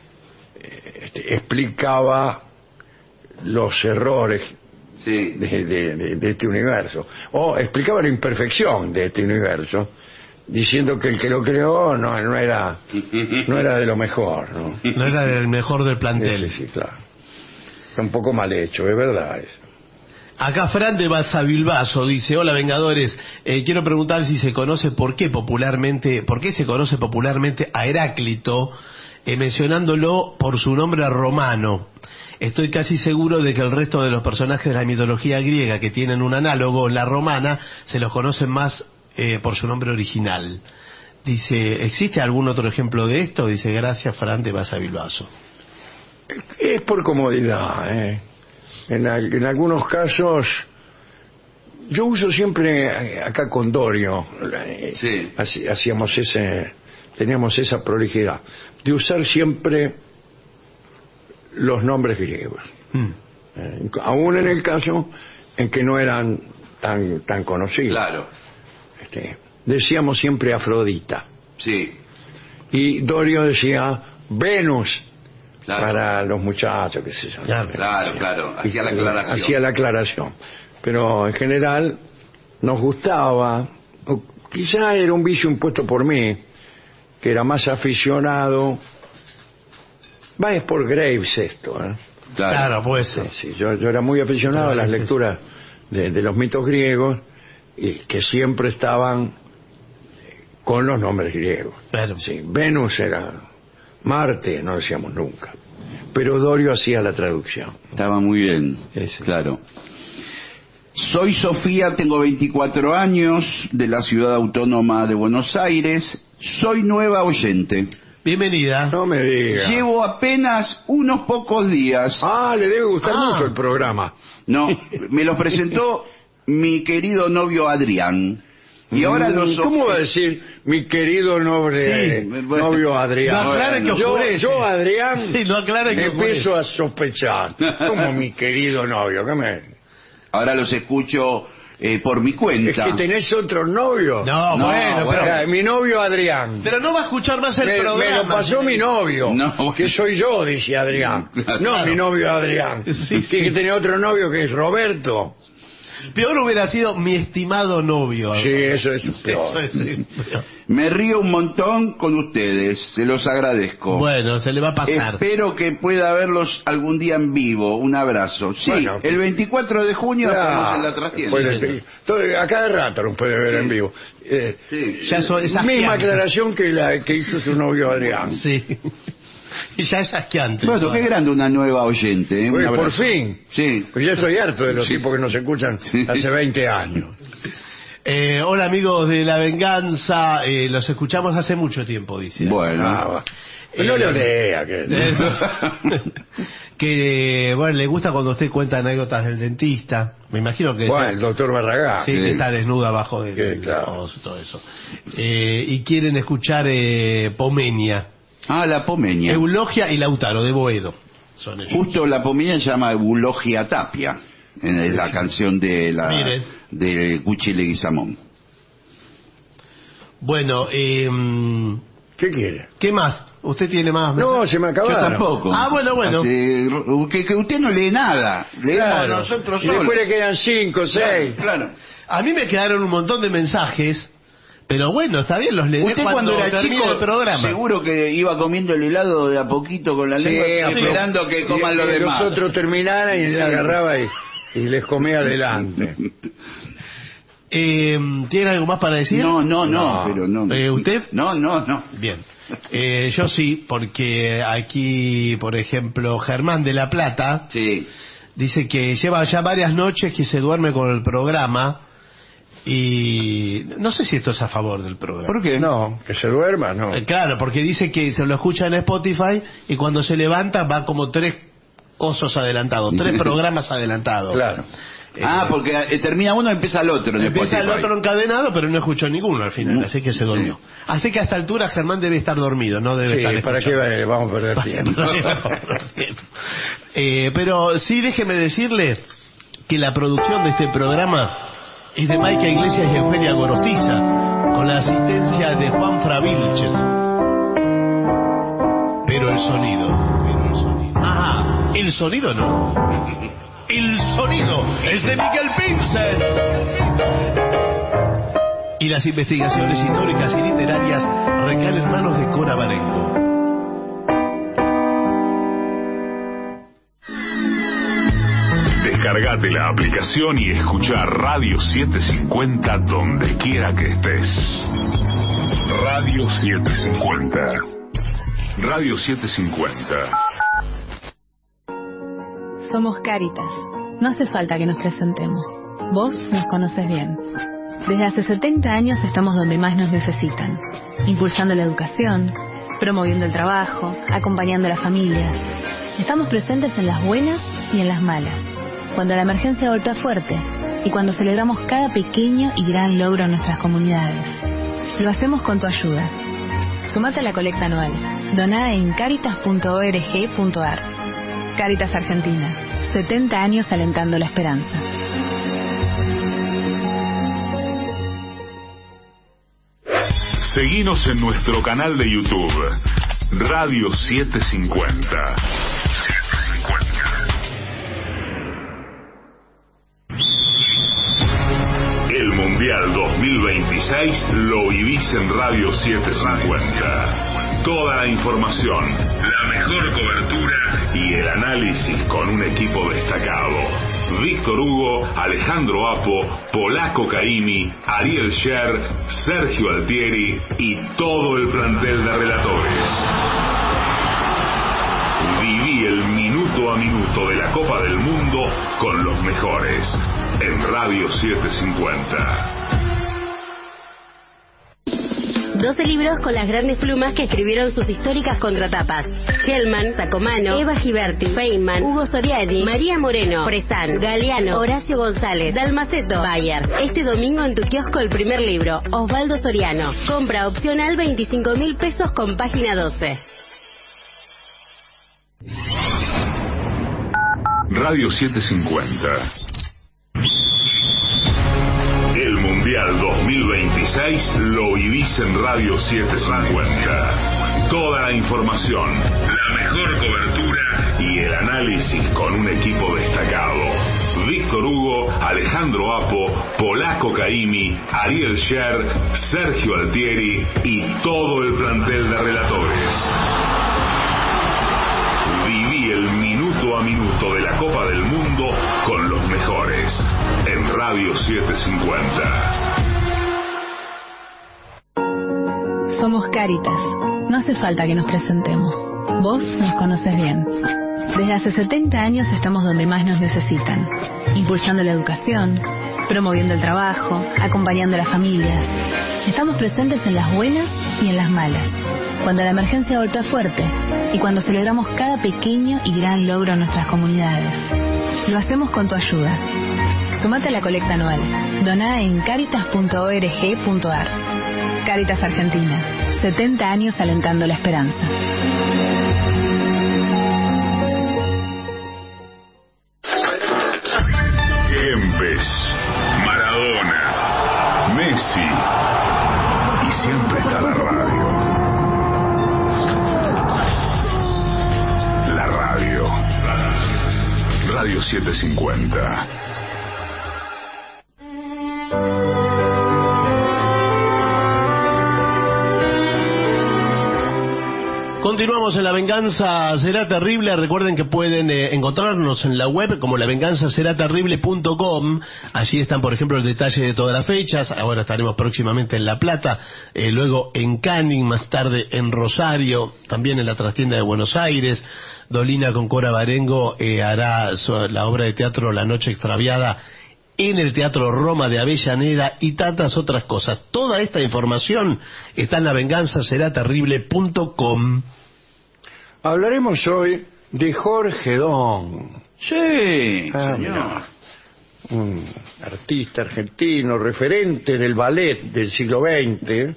este, explicaba los errores Sí. de, de- de- de este universo, o explicaba la imperfección de este universo, diciendo que el que lo creó no, no era no era de lo mejor, ¿no? No era el mejor del plantel. Sí, sí, claro. Está un poco mal hecho, es verdad eso. Acá Fran de Basavilbaso dice, hola Vengadores, eh, quiero preguntar si se conoce por qué popularmente, por qué se conoce popularmente a Heráclito, eh, mencionándolo por su nombre romano. Estoy casi seguro de que el resto de los personajes de la mitología griega que tienen un análogo, la romana, se los conocen más eh, por su nombre original. Dice, ¿existe algún otro ejemplo de esto? Dice, gracias Fran de Basavilbaso. Es por comodidad, ¿eh? En, al- en algunos casos, yo uso siempre eh, acá con Dorio, eh, Sí. haci- hacíamos ese, teníamos esa prolijidad de usar siempre los nombres griegos. Mm. Eh, aún en el caso en que no eran tan, tan conocidos. Claro, Este, decíamos siempre Afrodita. sí. Y Dorio decía Venus Claro. para los muchachos, qué sé yo. Claro, Claro, claro, Y- hacía la aclaración. Hacía la aclaración. Pero en general nos gustaba, o quizá era un vicio impuesto por mí, que era más aficionado. Va, es por Graves esto, ¿eh? Claro. Claro, puede ser. Sí, yo, yo era muy aficionado a las Graves, lecturas de, de los mitos griegos y que siempre estaban con los nombres griegos. Claro. Sí, Venus era Marte, no decíamos nunca. Pero Dorio hacía la traducción. Estaba muy bien, Ese. claro. Soy Sofía, tengo veinticuatro años, de la ciudad autónoma de Buenos Aires. Soy nueva oyente. Bienvenida. No me diga. Llevo apenas unos pocos días. Ah, le debe gustar Ah. mucho el programa. No, me lo presentó mi querido novio Adrián. Y ahora Mm, los... ¿Cómo va a decir mi querido noble, Sí, eh, bueno. novio Adrián? No aclare que yo, oscurece. yo, Adrián, Sí, no aclare que empiezo a sospechar. Como mi querido novio. ¿Qué me... Ahora los escucho eh, por mi ¿Es cuenta. que tenés otro novio? No, No, bueno, bueno. pero, Ah, mi novio Adrián. pero no va a escuchar más el me, programa. me lo pasó señor. mi novio, No. que soy yo, dice Adrián. Claro. No, mi novio Adrián. Sí, Tiene sí. que tener otro novio que es Roberto. Peor hubiera sido mi estimado novio. Sí, eso es Eso peor. es, sí, peor. Me río un montón con ustedes, se los agradezco. Bueno, se le va a pasar. Espero que pueda verlos algún día en vivo. Un abrazo. Sí, Bueno. el veinticuatro de junio estamos en la trastienda. puede- señor. todo- a cada rato nos puede ver en vivo. Eh, Sí. Ya eso es misma asqueante. aclaración que la que hizo su novio Adrián. Sí. Y ya es asqueante. Bueno, qué grande una nueva oyente. ¿eh? Un Pues, por abrazo. fin. Sí. Pues ya estoy harto de los Sí. tipos que nos escuchan Sí. hace veinte años. Eh, hola amigos de La Venganza, eh, los escuchamos hace mucho tiempo, dice. Bueno. Ah, va. Pues no Eh, lo lea. Que... Eh, que, bueno, le gusta cuando usted cuenta anécdotas del dentista. Me imagino que... Bueno, el doctor Barragán. Sí, Sí. que está desnuda abajo de, Sí, del claro. coso, todo eso. Eh, y quieren escuchar eh, Pomenia, Ah, la pomeña. Eulogia y Lautaro de Boedo. Son ellos. Justo la pomeña se llama Eulogia Tapia. En la canción de la Mire. de Gucci Leguizamón. Bueno, eh, ¿Qué quiere? ¿qué más? ¿Usted tiene más? No, se me Yo acabaron. tampoco. Ah, bueno, bueno. Así, que, que usted no lee nada. Leemos Claro. nosotros Y solos. después le quedan cinco, seis. Claro. A mí me quedaron un montón de mensajes, pero bueno, está bien, los leeré Usted cuando era termine chico el programa. seguro que iba comiendo el helado de a poquito con la Sí, lengua sí. esperando que coman Y- los y demás. Los otros terminaran y le agarraba y, y les comía adelante. Eh, ¿Tiene algo más para decir? No, no, no, No. pero no. Eh, ¿usted? No, no, no. Bien. Eh, yo sí, porque aquí, por ejemplo, Germán de La Plata Sí. dice que lleva ya varias noches que se duerme con el programa y no sé si esto es a favor del programa. ¿Por qué? No, que se duerma, no. Eh, Claro, porque dice que se lo escucha en Spotify y cuando se levanta va como tres cosos adelantados, tres programas adelantados. Claro. Eh, Ah, porque eh, termina uno y empieza el otro. en Empieza el Spotify. otro encadenado, pero no escuchó ninguno al final, Mm, así que se durmió. sí. Así que a esta altura Germán debe estar dormido, no debe Sí, estar ¿para qué escuchando. va- vamos a perder tiempo? Eh, pero sí, déjeme decirle que la producción de este programa es de Maica Iglesias y Eugenia Gorostiza, con la asistencia de Juan Fravilches. Pero el sonido, pero el sonido. Ajá, el sonido no. El sonido es de Miguel Pincel. Y las investigaciones históricas y literarias recaen en manos de Cora Barengo. Descargate la aplicación y escucha Radio setecientos cincuenta donde quiera que estés. Radio setecientos cincuenta. Radio setecientos cincuenta. Somos Cáritas. No hace falta que nos presentemos. Vos nos conoces bien. Desde hace setenta años estamos donde más nos necesitan. Impulsando la educación, promoviendo el trabajo, acompañando a las familias. Estamos presentes en las buenas y en las malas. Cuando la emergencia golpea fuerte y cuando celebramos cada pequeño y gran logro en nuestras comunidades. Lo hacemos con tu ayuda. Sumate a la colecta anual. Doná en caritas punto org punto ar. Cáritas Argentina. setenta años alentando la esperanza. Seguinos en nuestro canal de YouTube, Radio setecientos cincuenta. El Mundial dos mil veintiséis lo vivís en Radio setecientos cincuenta. Toda la información, la mejor cobertura y el análisis con un equipo destacado. Víctor Hugo, Alejandro Apo, Polaco Caimi, Ariel Sher, Sergio Altieri y todo el plantel de relatores. Viví el minuto a minuto de la Copa del Mundo con los mejores en Radio setecientos cincuenta. doce libros con las grandes plumas que escribieron sus históricas contratapas. Hellman, Sacomano, Eva Giberti, Feynman, Hugo Soriani, María Moreno, Fresan, Galeano, Horacio González, Dalmaceto, Bayer. Este domingo en tu kiosco el primer libro, Osvaldo Soriano. Compra opcional veinticinco mil pesos con página doce. Radio setecientos cincuenta. El Mundial dos mil veintiséis lo vivís en Radio setecientos cincuenta. Toda la información, la mejor cobertura y el análisis con un equipo destacado. Víctor Hugo, Alejandro Apo, Polaco Caimi, Ariel Sher, Sergio Altieri y todo el plantel de relatores. Viví el minuto a minuto de la Copa del Mundo con los mejores en Radio setecientos cincuenta. Somos Cáritas. No hace falta que nos presentemos. Vos nos conoces bien. Desde hace setenta años estamos donde más nos necesitan, impulsando la educación, promoviendo el trabajo, acompañando a las familias. Estamos presentes en las buenas y en las malas, cuando la emergencia golpea fuerte y cuando celebramos cada pequeño y gran logro en nuestras comunidades. Lo hacemos con tu ayuda. Sumate a la colecta anual. Doná en caritas punto org punto ar. Cáritas Argentina. setenta años alentando la esperanza. Kempes, Maradona, Messi y siempre está la radio. La radio. Radio setecientos cincuenta. Continuamos en La Venganza Será Terrible. Recuerden que pueden eh, encontrarnos en la web como la venganza será terrible punto com. Allí están, por ejemplo, el detalle de todas las fechas. Ahora estaremos próximamente en La Plata, eh, luego en Canning, más tarde en Rosario, también en la trastienda de Buenos Aires. Dolina con Cora Barengo eh, hará so, la obra de teatro La Noche Extraviada en el Teatro Roma de Avellaneda y tantas otras cosas. Toda esta información está en la venganza será terrible punto com. Hablaremos hoy de Jorge Don. Sí, Ah, señor. mira, un artista argentino, referente del ballet del siglo veinte.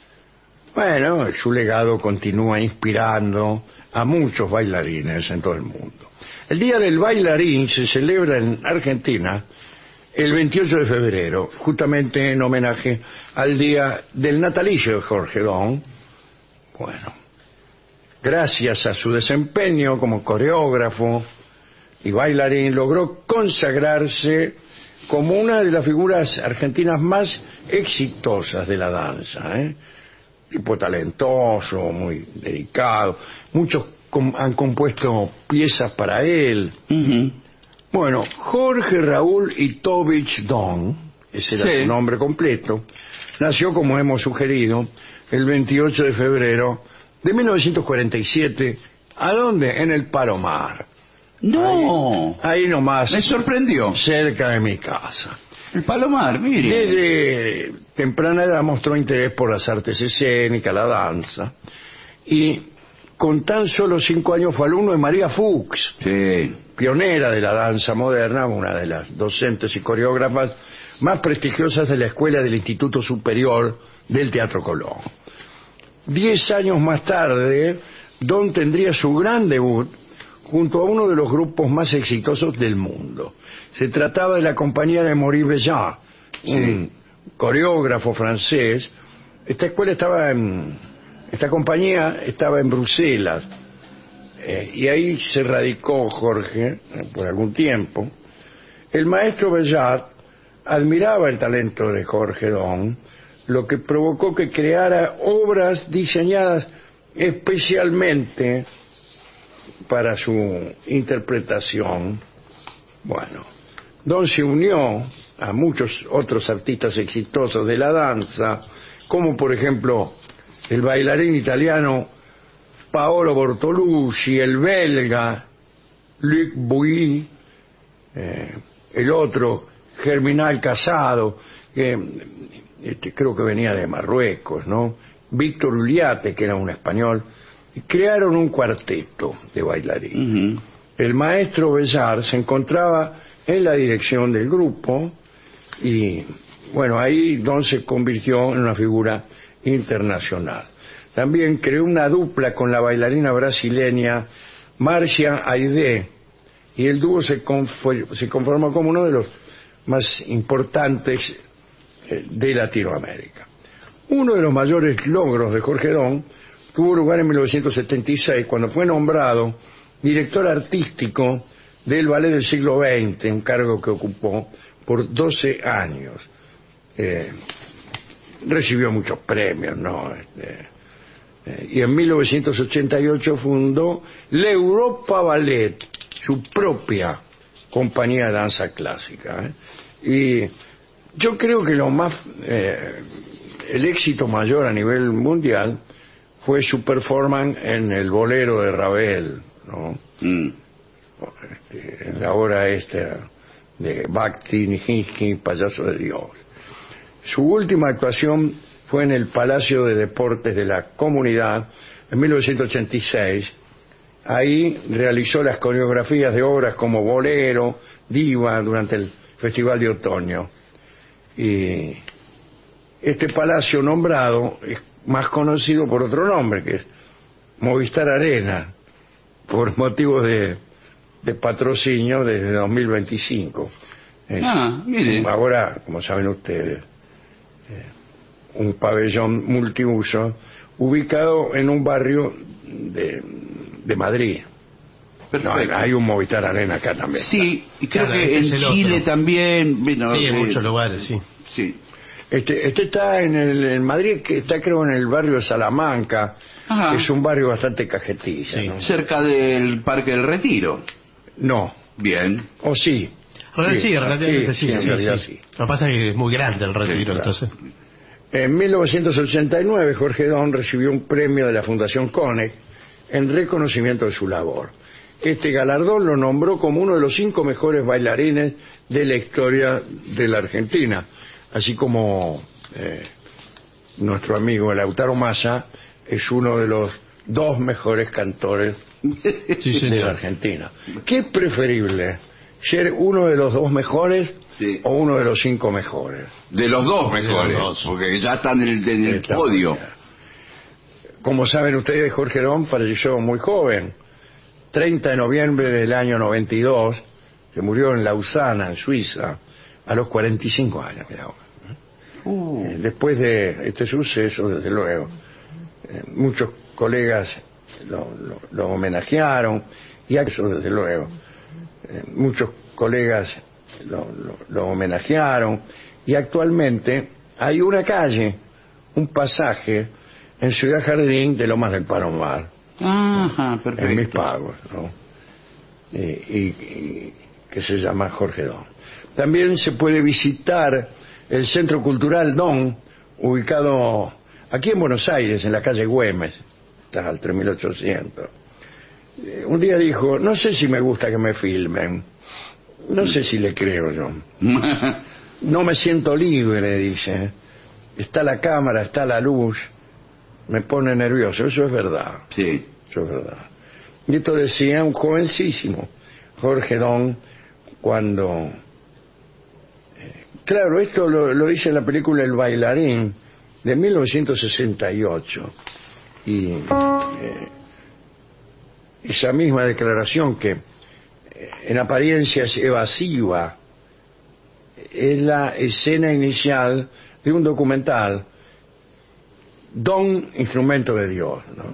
Bueno, su legado continúa inspirando a muchos bailarines en todo el mundo. El Día del Bailarín se celebra en Argentina el veintiocho de febrero, justamente en homenaje al día del natalicio de Jorge Don. Bueno, gracias a su desempeño como coreógrafo y bailarín, logró consagrarse como una de las figuras argentinas más exitosas de la danza, ¿eh? Tipo talentoso, muy dedicado. Muchos com- han compuesto piezas para él. Uh-huh. Bueno, Jorge Raúl Itovich Don, ese era Sí. su nombre completo, nació, como hemos sugerido, el veintiocho de febrero de mil novecientos cuarenta y siete. ¿A dónde? En el Palomar. No, Ahí nomás, me sorprendió. cerca de mi casa. El Palomar, mire. Desde temprana edad mostró interés por las artes escénicas, la danza, y con tan solo cinco años fue alumno de María Fuchs, Sí. pionera de la danza moderna, una de las docentes y coreógrafas más prestigiosas de la escuela del Instituto Superior del Teatro Colón. Diez años más tarde, Don tendría su gran debut junto a uno de los grupos más exitosos del mundo. Se trataba de la compañía de Maurice Béjart, Sí. un coreógrafo francés. Esta escuela estaba en, esta compañía estaba en Bruselas, eh, y ahí se radicó Jorge eh, por algún tiempo. El maestro Béjart admiraba el talento de Jorge Don, lo que provocó que creara obras diseñadas especialmente para su interpretación. Bueno, Don se unió a muchos otros artistas exitosos de la danza, como por ejemplo el bailarín italiano Paolo Bortolucci, el belga Luc Bouilly, eh, el otro Germinal Casado, que este, creo que venía de Marruecos, ¿no? Víctor Uliate, que era un español, y crearon un cuarteto de bailarines. Uh-huh. El maestro Béjart se encontraba en la dirección del grupo y, bueno, ahí Don se convirtió en una figura internacional. También creó una dupla con la bailarina brasileña Marcia Aidé, y el dúo se, confor- se conformó como uno de los más importantes eh, de Latinoamérica. Uno de los mayores logros de Jorge Don tuvo lugar en mil novecientos setenta y seis, cuando fue nombrado director artístico del Ballet del Siglo veinte, un cargo que ocupó por doce años. Eh, recibió muchos premios, ¿no? Este, eh, y en mil novecientos ochenta y ocho fundó l'Europa Ballet, su propia compañía de danza clásica, ¿eh? Y yo creo que lo más eh, el éxito mayor a nivel mundial fue su performance en el bolero de Ravel, ¿no? Mm. Este, en la obra esta de Bakhtin, Nijinsky, Payaso de Dios. Su última actuación fue en el Palacio de Deportes de la Comunidad en mil novecientos ochenta y seis. Ahí realizó las coreografías de obras como Bolero, Diva, durante el Festival de Otoño. Y este palacio nombrado es más conocido por otro nombre, que es Movistar Arena, por motivos de, de patrocinio desde dos mil veinticinco. Es Ah, mire. ahora, como saben ustedes, eh, un pabellón multiuso ubicado en un barrio de, de Madrid. Perfecto. No, hay un Movistar Arena acá también. Sí, y creo Claro, que este en es el Chile otro. también. Bueno, Sí, en eh, muchos lugares, sí. Sí. Este, este está en, el, en Madrid, que está creo en el barrio de Salamanca. Ajá. Es un barrio bastante cajetilla, Sí. ¿no? Cerca del Parque del Retiro. No, Bien. o sí. Real- sí, relativamente sí, en sí, realidad sí. sí. Lo que pasa es que es muy grande el retiro, claro. entonces. En mil novecientos ochenta y nueve, Jorge Don recibió un premio de la Fundación Konex en reconocimiento de su labor. Este galardón lo nombró como uno de los cinco mejores bailarines de la historia de la Argentina, así como eh, nuestro amigo Lautaro Massa es uno de los dos mejores cantores Sí, de la señor. Argentina. ¿Qué es preferible? ¿Ser uno de los dos mejores Sí. o uno de los cinco mejores? De los dos De los mejores, dos. porque ya están en el, en el Esta podio. manera. Como saben ustedes, Jorge Don falleció muy joven, treinta de noviembre del año noventa y dos, se murió en Lausana, en Suiza, a los cuarenta y cinco años. Mirá ahora. Uh. Eh, Después de este suceso, desde luego, eh, muchos colegas lo, lo- lo homenajearon, y eso desde luego, eh, muchos colegas lo, lo- lo homenajearon, y actualmente hay una calle, un pasaje en Ciudad Jardín de Lomas del Palomar, Ajá, perfecto. en Mis Pagos, ¿no? Y, y- y que se llama Jorge Don. También se puede visitar el Centro Cultural Don, ubicado aquí en Buenos Aires, en la calle Güemes, está al tres mil ochocientos. Eh, Un día dijo, no sé si me gusta que me filmen, no sé si le creo yo. No me siento libre, dice. Está la cámara, está la luz, me pone nervioso. Eso es verdad, Sí. eso es verdad. Y esto decía un jovencísimo, Jorge Don, cuando... eh, claro, esto lo, lo dice en la película El Bailarín, de mil novecientos sesenta y ocho. Y eh, esa misma declaración que eh, en apariencia es evasiva, es la escena inicial de un documental, Don, instrumento de Dios, ¿no?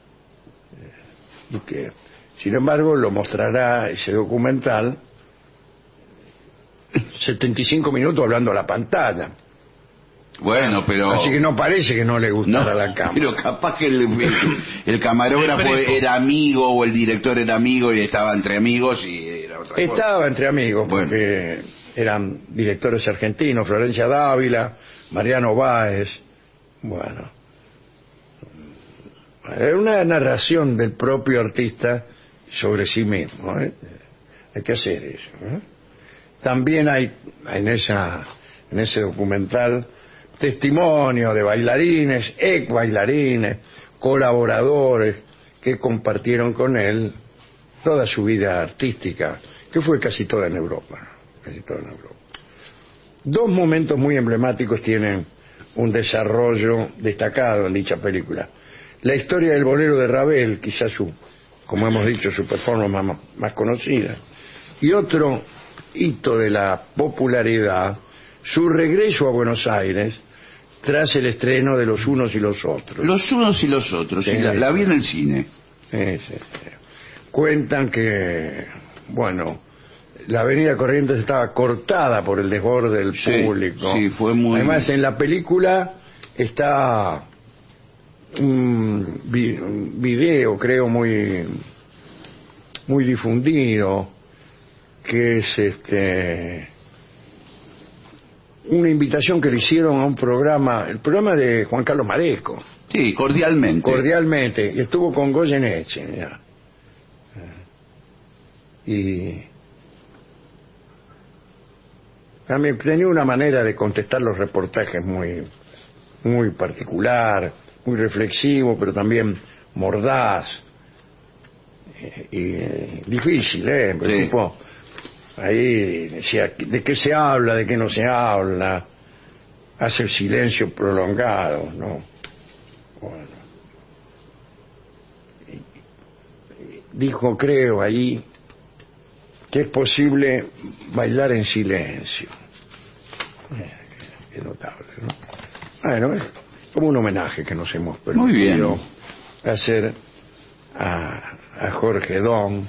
Y que, sin embargo, lo mostrará ese documental setenta y cinco minutos hablando a la pantalla. Bueno, pero... Así que no parece que no le gustara No, la cámara. pero capaz que el, el, el camarógrafo era amigo o el director era amigo y estaba entre amigos y era otra cosa. Estaba entre amigos Bueno. porque eran directores argentinos, Florencia Dávila, Mariano Báez. Bueno, era una narración del propio artista sobre sí mismo, ¿eh? Hay que hacer eso, ¿eh? También hay en esa en ese documental testimonio de bailarines, ex bailarines, colaboradores que compartieron con él toda su vida artística, que fue casi toda en Europa, casi toda en Europa. Dos momentos muy emblemáticos tienen un desarrollo destacado en dicha película. La historia del bolero de Ravel, quizás su, como hemos dicho, su performance más, más conocida, y otro hito de la popularidad, su regreso a Buenos Aires tras el estreno de Los Unos y los Otros. Los unos y los otros, Sí, y la, la vi en el cine. Sí, sí, sí. Cuentan que, bueno, la avenida Corrientes estaba cortada por el desborde del Sí, público. sí, fue muy... Además, en la película está un, vi- un video, creo, muy, muy difundido, que es este una invitación que le hicieron a un programa, el programa de Juan Carlos Maresco, Sí, cordialmente. cordialmente, y estuvo con Goyeneche, mirá. Y también tenía una manera de contestar los reportajes muy muy particular, muy reflexivo, pero también mordaz eh, y eh, difícil, ¿eh? El Sí. tipo ahí decía, ¿de qué se habla? ¿De qué no se habla? Hace el silencio prolongado, ¿no? Bueno. Y- y dijo, creo, ahí que es posible bailar en silencio. Eh, qué notable, ¿no? Bueno, es como un homenaje que nos hemos Muy bien. permitido hacer a, a Jorge Don.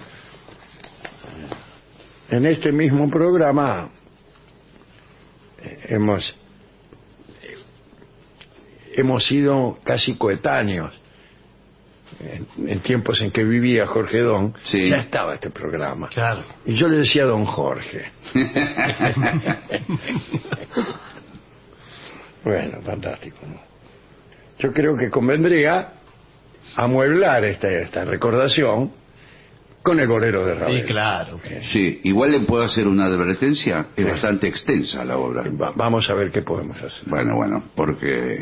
En este mismo programa eh, hemos eh, hemos sido casi coetáneos. En, en tiempos en que vivía Jorge Don, Sí. ya estaba este programa. Claro. Y yo le decía Don Jorge. Bueno, fantástico, ¿no? Yo creo que convendría amueblar esta, esta recordación con el bolero de Ravel. Sí, claro. Sí, igual le puedo hacer una advertencia, es bastante extensa la obra. Va- vamos a ver qué podemos hacer. Bueno, bueno, porque...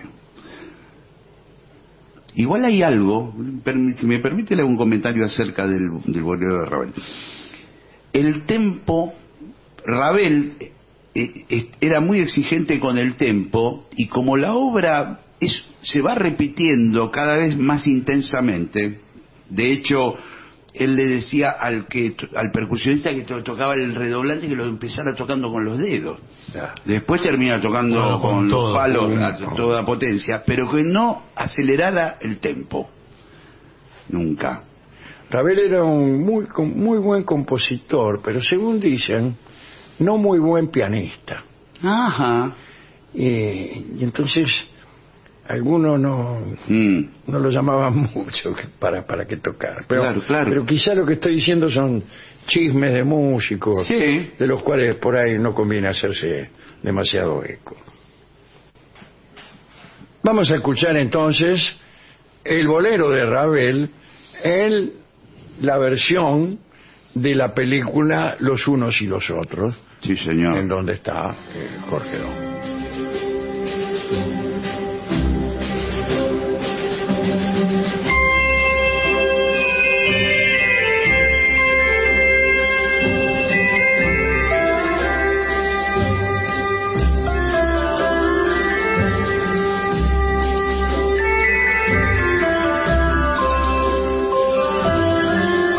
Igual hay algo, permi- si me permite le hago un comentario acerca del, del bolero de Ravel. El tempo, Ravel eh, eh, era muy exigente con el tempo, y como la obra es, se va repitiendo cada vez más intensamente, de hecho, él le decía al que al percusionista que to- tocaba el redoblante que lo empezara tocando con los dedos. Ya. Después termina tocando Bueno, con con, todo, los palos con- a con- toda potencia, pero que no acelerara el tempo. Nunca. Ravel era un muy, com- muy buen compositor, pero según dicen, no muy buen pianista. Ajá. Y, y entonces, algunos no, Mm. no lo llamaban mucho que- para, para que tocara. Pero, Claro, claro. pero quizá lo que estoy diciendo son chismes de músicos, Sí. de los cuales por ahí no conviene hacerse demasiado eco. Vamos a escuchar entonces el bolero de Ravel en la versión de la película Los Unos y los Otros, Sí, señor. en donde está eh, Jorge Don. Thank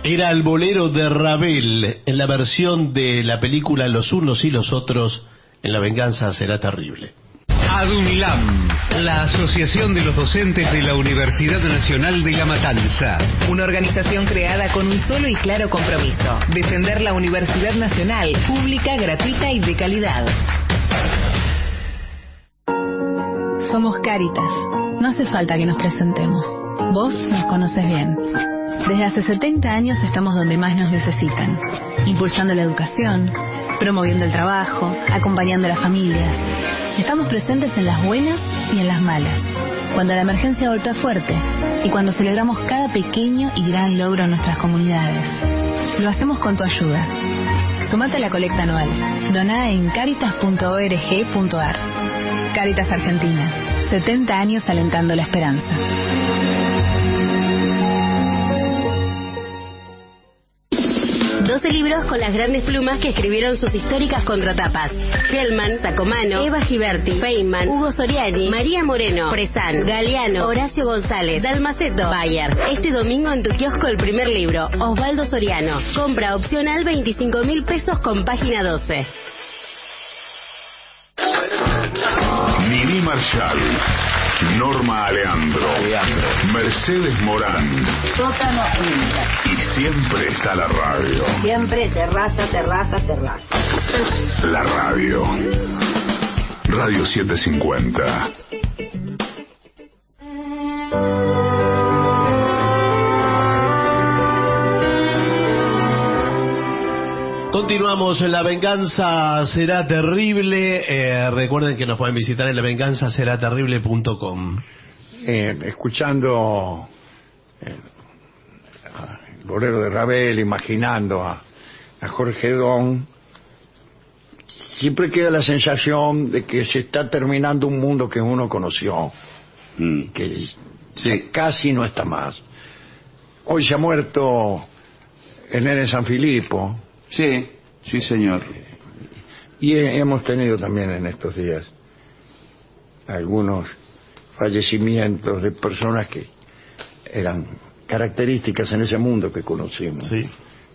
Era el bolero de Ravel en la versión de la película Los unos y los otros. En La venganza será terrible. ADUNLAM, la Asociación de los Docentes de la Universidad Nacional de La Matanza. Una organización creada con un solo y claro compromiso: defender la Universidad Nacional, pública, gratuita y de calidad. Somos Cáritas. No hace falta que nos presentemos. Vos nos conoces bien. Desde hace setenta años estamos donde más nos necesitan, impulsando la educación, promoviendo el trabajo, acompañando a las familias. Estamos presentes en las buenas y en las malas, cuando la emergencia golpea fuerte y cuando celebramos cada pequeño y gran logro en nuestras comunidades. Lo hacemos con tu ayuda. Sumate a la colecta anual. Doná en caritas punto org punto ar. Cáritas Argentina. setenta años alentando la esperanza. doce libros con las grandes plumas que escribieron sus históricas contratapas. Hellman, Sacomano, Eva Giberti, Feynman, Hugo Soriani, María Moreno, Fresan, Galeano, Horacio González, Dalmaceto, Bayer. Este domingo en tu kiosco el primer libro, Osvaldo Soriano. Compra opcional veinticinco mil pesos con página doce. Nini Marshall, Norma Aleandro, Mercedes Morán. Sótano Quinta. Y siempre está la radio. Siempre terraza, terraza, terraza. La radio. Radio setecientos cincuenta. Continuamos en La Venganza Será Terrible. Eh, recuerden que nos pueden visitar en la venganza será terrible punto com. Eh, escuchando eh, el bolero de Ravel, imaginando a, a Jorge Don, siempre queda la sensación de que se está terminando un mundo que uno conoció, mm. que sí. casi no está más. Hoy se ha muerto el nene San Filipo. Sí, sí señor. Y he, hemos tenido también en estos días algunos fallecimientos de personas que eran características en ese mundo que conocimos. Sí.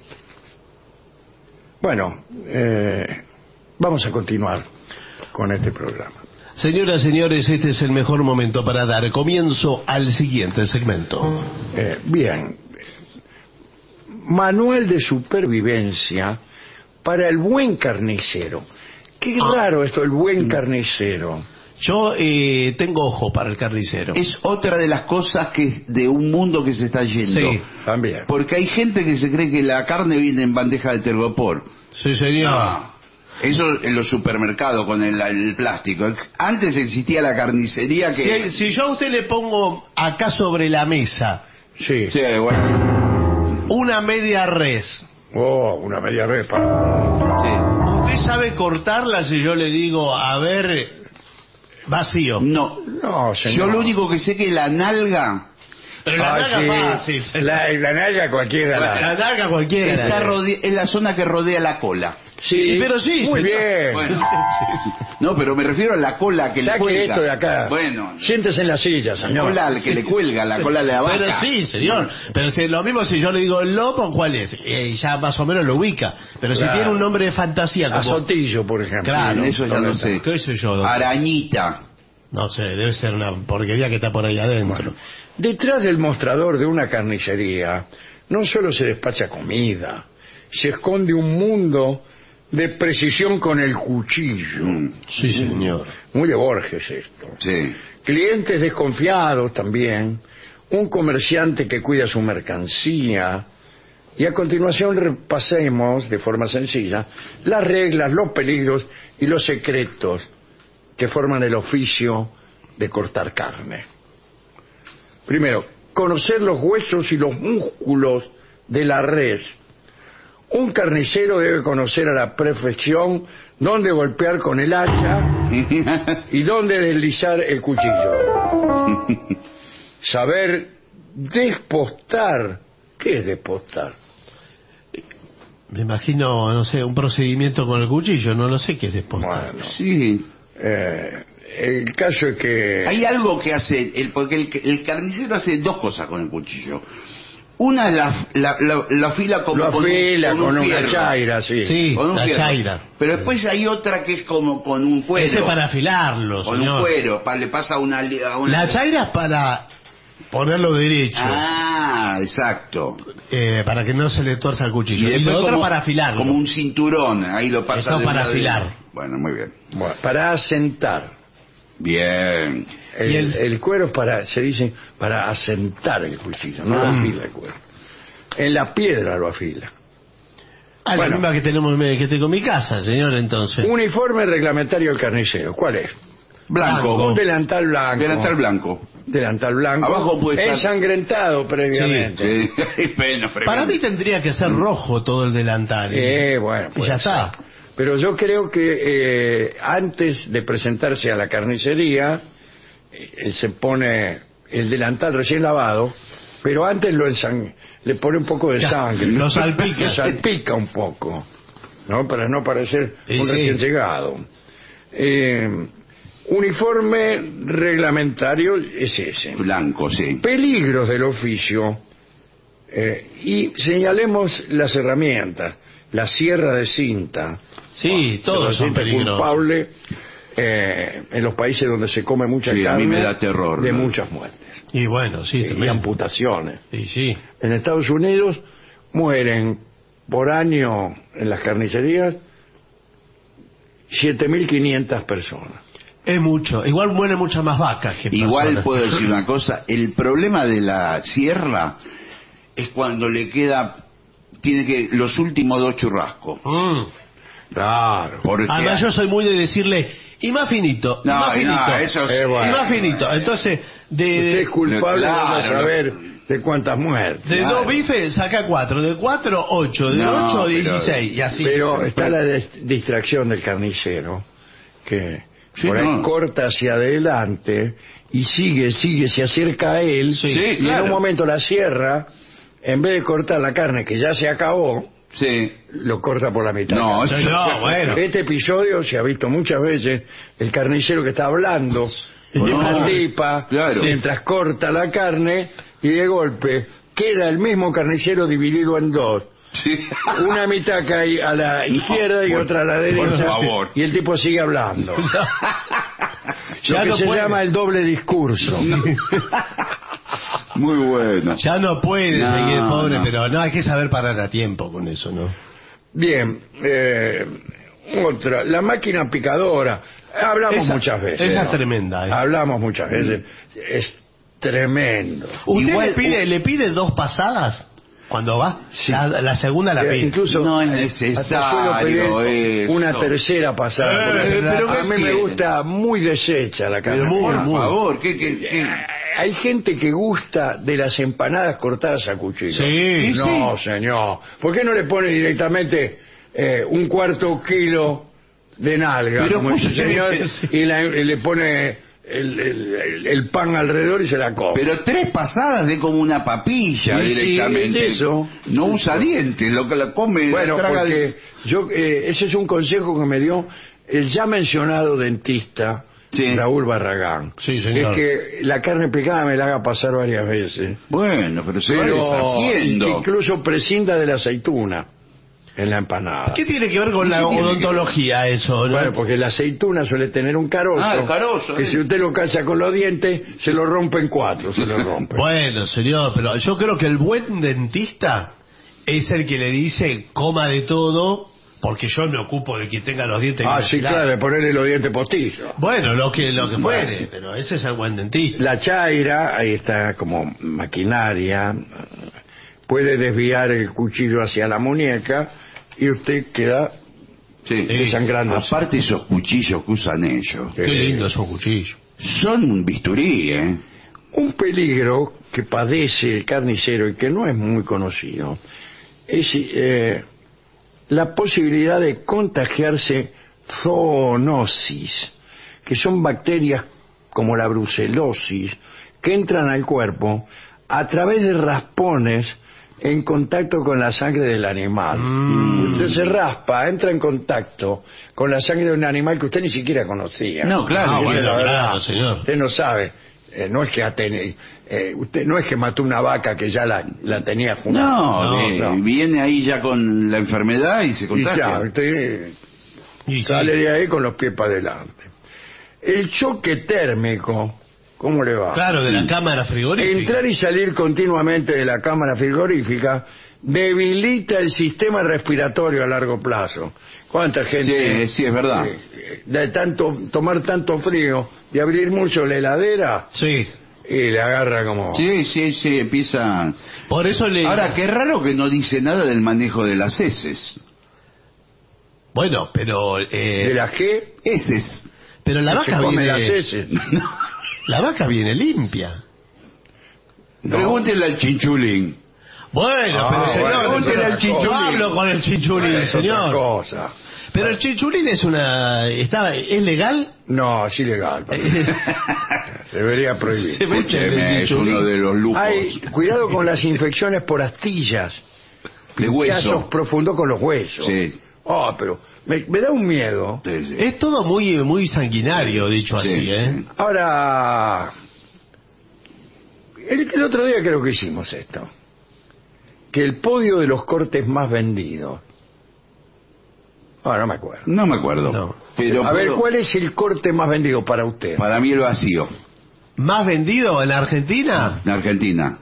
Bueno, eh, vamos a continuar con este programa. Señoras, señores, este es el mejor momento para dar comienzo al siguiente segmento. Eh, bien. Manual de supervivencia para el buen carnicero. Qué ah. raro esto, el buen carnicero. Yo eh, tengo ojo para el carnicero. Es otra de las cosas que de un mundo que se está yendo. Sí, también. Porque hay gente que se cree que la carne viene en bandeja de tergopor. Sí, señor. No. Eso en los supermercados con el, el plástico. Antes existía la carnicería que... Si, si yo a usted le pongo acá sobre la mesa... Sí. Sí, bueno... Una media res. Oh, una media res. Para... Sí. ¿Usted sabe cortarla si yo le digo, a ver, vacío? No. No, señor. Yo lo único que sé que la nalga... Pero la ah, nalga sí. fácil. La, la nalga cualquiera. La, la nalga cualquiera. Está rodea, es la zona que rodea la cola. Sí, pero sí, muy señor. bien. Bueno. No, pero me refiero a la cola que Saque le cuelga. esto de acá. Bueno. Siéntese en la silla, señor. La cola al que le cuelga, la cola de la vaca. Pero sí, señor. Pero si, lo mismo si yo le digo el lomo, ¿cuál es? Eh, ya más o menos lo ubica. Pero claro. si tiene un nombre de fantasía como... Azotillo, por ejemplo. Claro, eso ya no sé. ¿Qué sé yo? Doctor? Arañita. No sé, debe ser una porquería que está por ahí adentro. Bueno, detrás del mostrador de una carnicería no solo se despacha comida, se esconde un mundo de precisión con el cuchillo. Mm. Sí, señor. Muy de Borges esto. Sí. Clientes desconfiados también, un comerciante que cuida su mercancía, y a continuación repasemos de forma sencilla las reglas, los peligros y los secretos que forman el oficio de cortar carne. Primero, conocer los huesos y los músculos de la res. Un carnicero debe conocer a la perfección dónde golpear con el hacha y dónde deslizar el cuchillo. Saber despostar. ¿Qué es despostar? Me imagino, no sé, un procedimiento con el cuchillo, no lo sé qué es despostar. Bueno, Sí. eh, el caso es que... Hay algo que hace, el, porque el, el carnicero hace dos cosas con el cuchillo. Una la, la, la, la fila como Lo con, afila con, con, un una fierro. chaira, sí. Sí, Con un la fierro. chaira. Pero después hay otra que es como con un cuero. Ese para afilarlo, Con señor. un cuero, pa, le pasa una, a una... La chaira es para ponerlo derecho, Ah, exacto. eh, para que no se le tuerza el cuchillo. Y, después lo otro como- para afilarlo. Como un cinturón, ahí lo pasa Esto de para un lado y- afilar. Bueno, muy bien. Bueno, para asentar. Bien. El, Y el- el cuero es para, se dice, para asentar el cuchillo, no lo Ah. afila el cuero. En la piedra lo afila. Ah, Bueno. la misma que tenemos que tengo en mi casa, señor, entonces. Uniforme reglamentario del carnicero, ¿cuál es? Blanco. Un delantal blanco. Delantal blanco. Delantal blanco. Abajo puede estar- Ensangrentado previamente. Sí. Bueno, Para mí tendría que ser rojo todo el delantal. Eh, bueno, y puede ya está. ser. Pero yo creo que eh, antes de presentarse a la carnicería, eh, él se pone el delantal recién lavado, pero antes lo ensan- le pone un poco de Ya, sangre. lo salpica. Lo salpica un poco, ¿no? Para no parecer Sí, un sí. recién llegado. Eh, uniforme reglamentario es ese. Blanco, sí. Peligros del oficio. eh, y señalemos las herramientas. La sierra de cinta. Sí, todos La son cinta peligrosos. culpable eh, en los países donde se come mucha Sí, a carne. mí me da terror, De ¿no? muchas muertes. Y bueno, sí, y tremendo. amputaciones. Y sí. En Estados Unidos mueren por año en las carnicerías siete mil quinientas personas. Es mucho. Igual mueren muchas más vacas que Igual personas. puedo decir una cosa, el problema de la sierra es cuando le queda, tiene que, los últimos dos churrascos. Mm. Claro. Porque Además yo soy muy de decirle, y más finito, y No, más y no, finito, eso es- Eh, y bueno. más finito. Entonces, de, Usted es culpable Claro, de no saber de cuántas muertes. de claro. dos bifes saca cuatro, de cuatro, ocho, de No, ocho, pero- dieciséis, y así. Pero está la des- distracción del carnicero, que Sí, por ahí no. corta hacia adelante y sigue, sigue, se acerca a él, Sí, y en claro. un momento la cierra, en vez de cortar la carne que ya se acabó, Sí. lo corta por la mitad. No, No, no, bueno. Este episodio se ha visto muchas veces, el carnicero que está hablando con No, una tipa, claro. mientras corta la carne, y de golpe queda el mismo carnicero dividido en dos. Sí. Una mitad cae a la izquierda y por- otra a la derecha. por favor. Y el tipo sigue hablando. Ya Lo que no se puede. llama el doble discurso. Muy bueno. Ya no puede No, seguir, pobre, no. pero no, hay que saber parar a tiempo con eso, ¿no? Bien, eh, otra, la máquina picadora. Hablamos Esa- muchas veces. esa ¿no? es tremenda, ¿eh? Hablamos muchas veces. Es tremendo. ¿Usted Igual- le, pide, le pide dos pasadas cuando va? Sí. La, la segunda la Eh, pide. Incluso No es eh, necesario hasta suelo pedir eso. una tercera pasada. Eh, porque pero a ¿qué mí me quieren? gusta muy deshecha la carne. Pero muy, picada. Por favor, ¿qué, qué, qué? Hay gente que gusta de las empanadas cortadas a cuchillo. Sí, No, señor. ¿Por qué no le pone directamente eh, un cuarto kilo de nalga, Pero como dice el señor, sí. y, la- y le pone el, el- el- el pan alrededor y se la come? Pero tres pasadas de como una papilla Sí, sí, directamente. es eso. No usa dientes, lo que la come, Bueno, la traga porque de- yo, eh, ese es un consejo que me dio el ya mencionado dentista Sí. Raúl Barragán. Sí, señor. Es que la carne picada me la haga pasar varias veces. Bueno, pero se va Pero y que deshaciendo. incluso prescinda de la aceituna en la empanada. ¿Qué tiene que ver con la ¿Qué tiene que odontología eso? ¿no? Bueno, porque la aceituna suele tener un carozo, Ah, el carozo, que eh. si usted lo cacha con los dientes, se lo rompe en cuatro, se lo rompe. Bueno, señor, pero yo creo que el buen dentista es el que le dice coma de todo, porque yo me ocupo de que tenga los dientes ah, bien sí, afilados. claro, de ponerle los dientes postizos. Bueno, lo que lo que Bueno. fuere, pero ese es el buen dentista. La chaira, ahí está como maquinaria, puede desviar el cuchillo hacia la muñeca y usted queda Sí. desangrando. Aparte esos cuchillos que usan ellos. Qué lindo esos cuchillos. Son un bisturí, ¿eh? Un peligro que padece el carnicero y que no es muy conocido es eh, la posibilidad de contagiarse zoonosis, que son bacterias como la brucelosis que entran al cuerpo a través de raspones en contacto con la sangre del animal. Mm. Usted se raspa, entra en contacto con la sangre de un animal que usted ni siquiera conocía. No, claro, Esa Ah, es bueno, la verdad. claro, señor. Usted no sabe Eh, no es que atene- eh, usted no es que mató una vaca que ya la, la tenía junta. No, no, de- no. viene ahí ya con la enfermedad y se Y contagia. ya, usted Y sale sí. de ahí con los pies para adelante. El choque térmico, ¿cómo le va? Claro, de la cámara frigorífica. Entrar y salir continuamente de la cámara frigorífica debilita el sistema respiratorio a largo plazo. ¿Cuánta gente? Sí, sí, es verdad. eh, De tanto tomar tanto frío y abrir mucho la heladera Sí. y le agarra como. Sí, sí, sí, empieza... Por eso le... Ahora, qué raro que no dice nada del manejo de las heces. Bueno, pero... eh, ¿De las qué? Heces. Pero la Se vaca come viene... las heces. La vaca viene limpia. No. Pregúntenle al chinchulín. Bueno, Ah, pero bueno, señor, pregúntele yo- al yo chinchulín. hablo con el chinchulín, Es otra señor. cosa. Pero el chinchulín es una... Está, ¿es legal? No, es ilegal. papi. Debería prohibir. Se ve- Escúcheme, es uno de los lujos Hay cuidado con las infecciones por astillas. de Casos hueso. profundos con los huesos. Sí. Oh, pero me, me da un miedo. Sí, sí. Es todo muy muy sanguinario, dicho Sí, así, ¿eh? sí. Ahora, el, el otro día creo que hicimos esto. Que el podio de los cortes más vendidos. Ah, no me acuerdo. No me acuerdo. No. Pero A ver, puedo- ¿cuál es el corte más vendido para usted? Para mí el vacío. ¿Más vendido en Argentina? En Argentina.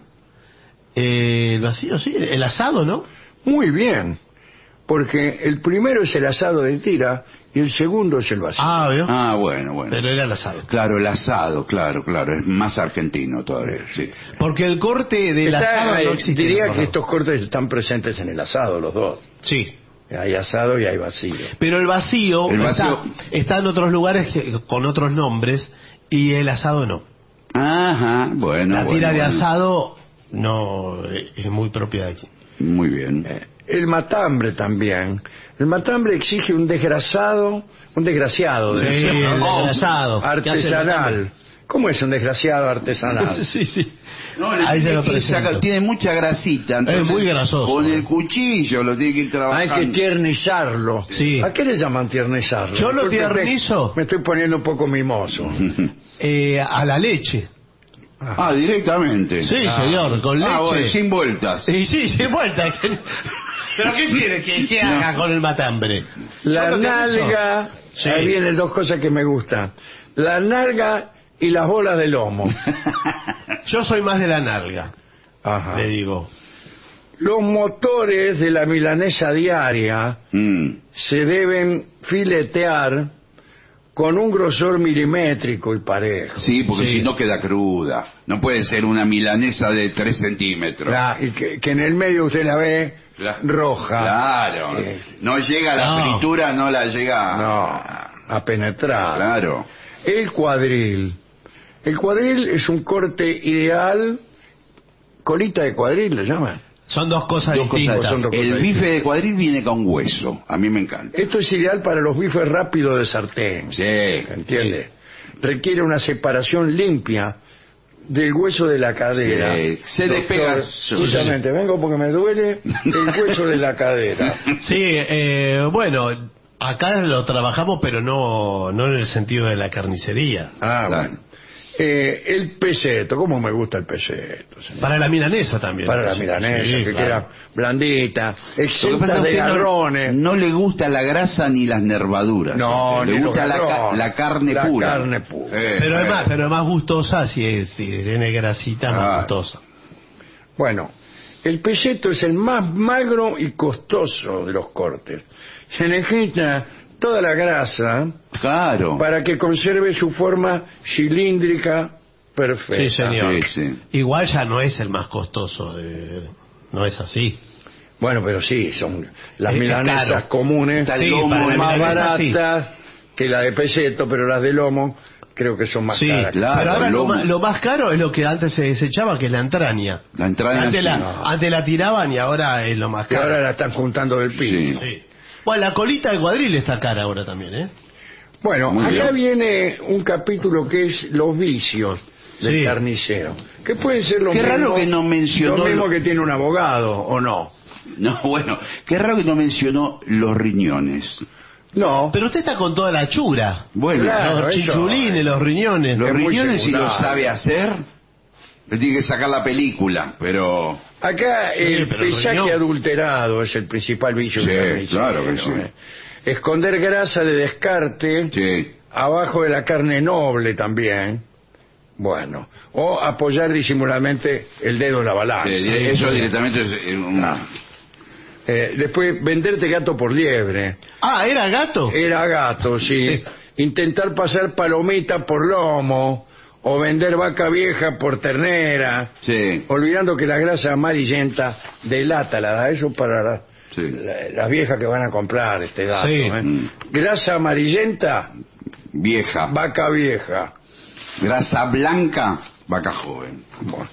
Eh, el vacío, sí. El asado, ¿no? Muy bien. Porque el primero es el asado de tira y el segundo es el vacío. Ah, ¿vio? Ah, bueno, bueno. Pero era el asado. Claro, el asado, claro, claro. Es más argentino todavía, sí. Porque el corte del Está, asado eh, no existe. diría ¿no? que estos cortes están presentes en el asado, los dos. Sí. Hay asado y hay vacío. Pero el vacío, El vacío- Está, está en otros lugares que- con otros nombres y el asado no. Ajá, bueno. La bueno, tira de bueno. asado no eh, es muy propia de aquí. Muy bien. Eh, El matambre también. El matambre exige un desgrasado, un desgraciado, Sí, de- el desgrasado. ¿Qué hace el artesanal. matambre? ¿Cómo es un desgraciado artesanal? Sí, sí. No, le Ahí se tiene, lo que presento. sacar- tiene mucha grasita. entonces, muy grasoso, Con eh. el cuchillo lo tiene que ir Hay trabajando. que tiernizarlo. Sí. ¿A qué le llaman tiernizarlo? Yo lo Porque me- tiernizo. Me estoy poniendo un poco mimoso. Eh, a la leche. Ah, directamente. Sí, señor, con leche. Ah, bueno, sin vueltas. Sí, sí, sin vuelta. ¿Pero qué quiere que, que haga con el matambre? La Yo lo tiernizo. nalga, Sí. ahí vienen dos cosas que me gustan. La nalga y las bolas de lomo. Yo soy más de la nalga, Ajá. le digo. Los motores de la milanesa diaria Mm. se deben filetear con un grosor milimétrico y parejo. Sí, porque Sí. si no queda cruda. No puede ser una milanesa de tres centímetros. La- y que, que en el medio usted la ve Cla- roja. Claro. Eh, No llega a la No. fritura, no la llega. no, a penetrar. Claro. El cuadril. El cuadril es un corte ideal. Colita de cuadril le llaman. Son dos cosas Dos cosas. distintas. son dos El cosas bife de cuadril viene con hueso. A mí me encanta. Esto es ideal para los bifes rápidos de sartén. Sí. ¿Entiende? Requiere una separación limpia del hueso de la cadera. Sí, se despega. Justamente, vengo porque me duele el hueso de la cadera. Sí, eh, bueno, acá lo trabajamos, pero no, no en el sentido de la carnicería. Ah, Claro. bueno. Eh, el peseto, ¿cómo me gusta el peseto? señor? Para la milanesa también. Para la milanesa, Sí, que claro. queda blandita, Lo que exenta pasa es de que no, garrones. no le gusta la grasa ni las nervaduras. No, le ni los gusta la, ca- garrones. la carne La pura. carne pura. Eh, Pero es eh. más, pero es más gustosa si es, si tiene grasita, más Ah. gustosa. Bueno, el peseto es el más magro y costoso de los cortes. Se necesita toda la grasa Claro. para que conserve su forma cilíndrica perfecta. Sí, señor. Sí, sí. Igual ya no es el más costoso, de- no es así. Bueno, pero sí, son las Es- es milanesas caro. comunes, Está el Sí, lomo, para la más milanesa, sí. baratas que la de peseto, pero las de lomo creo que son más Sí, caras. claro. pero ahora lo lomo. más, lo más caro es lo que antes se desechaba, que es la entraña. La entraña, antes, sí. la, No. antes la tiraban y ahora es lo más Que caro. ahora la están juntando del piso. Sí. Sí. Bueno, la colita de cuadril está cara ahora también, ¿eh? Bueno, Muy acá bien. viene un capítulo que es los vicios del Sí. carnicero. Que pueden ser lo Qué mismo, raro que no mencionó lo mismo lo- que tiene un abogado, ¿o no? No, bueno, qué raro que no mencionó los riñones. No. Pero usted está con toda la chura. Bueno, Claro, los eso, chichulines, eh. los riñones. los es muy riñones si lo secundario. sabe hacer, le tiene que sacar la película, pero... Acá Sí, el pero el paisaje riñón. adulterado es el principal vicio Sí, del carnicero, claro que sí. ¿eh? Esconder grasa de descarte Sí, abajo de la carne noble también. Bueno, o apoyar disimuladamente el dedo en la balanza. sí, dire- eso directamente es eh, un... Ah. Eh, después, venderte gato por liebre. Ah, ¿era gato? Era gato, sí. Intentar pasar palomita por lomo, o vender vaca vieja por ternera, Sí, olvidando que la grasa amarillenta delata, la da eso para la- sí. la- las viejas que van a comprar este gato. Sí. ¿eh? Mm. Grasa amarillenta, Vieja. vaca vieja. Grasa blanca, vaca joven. Bueno.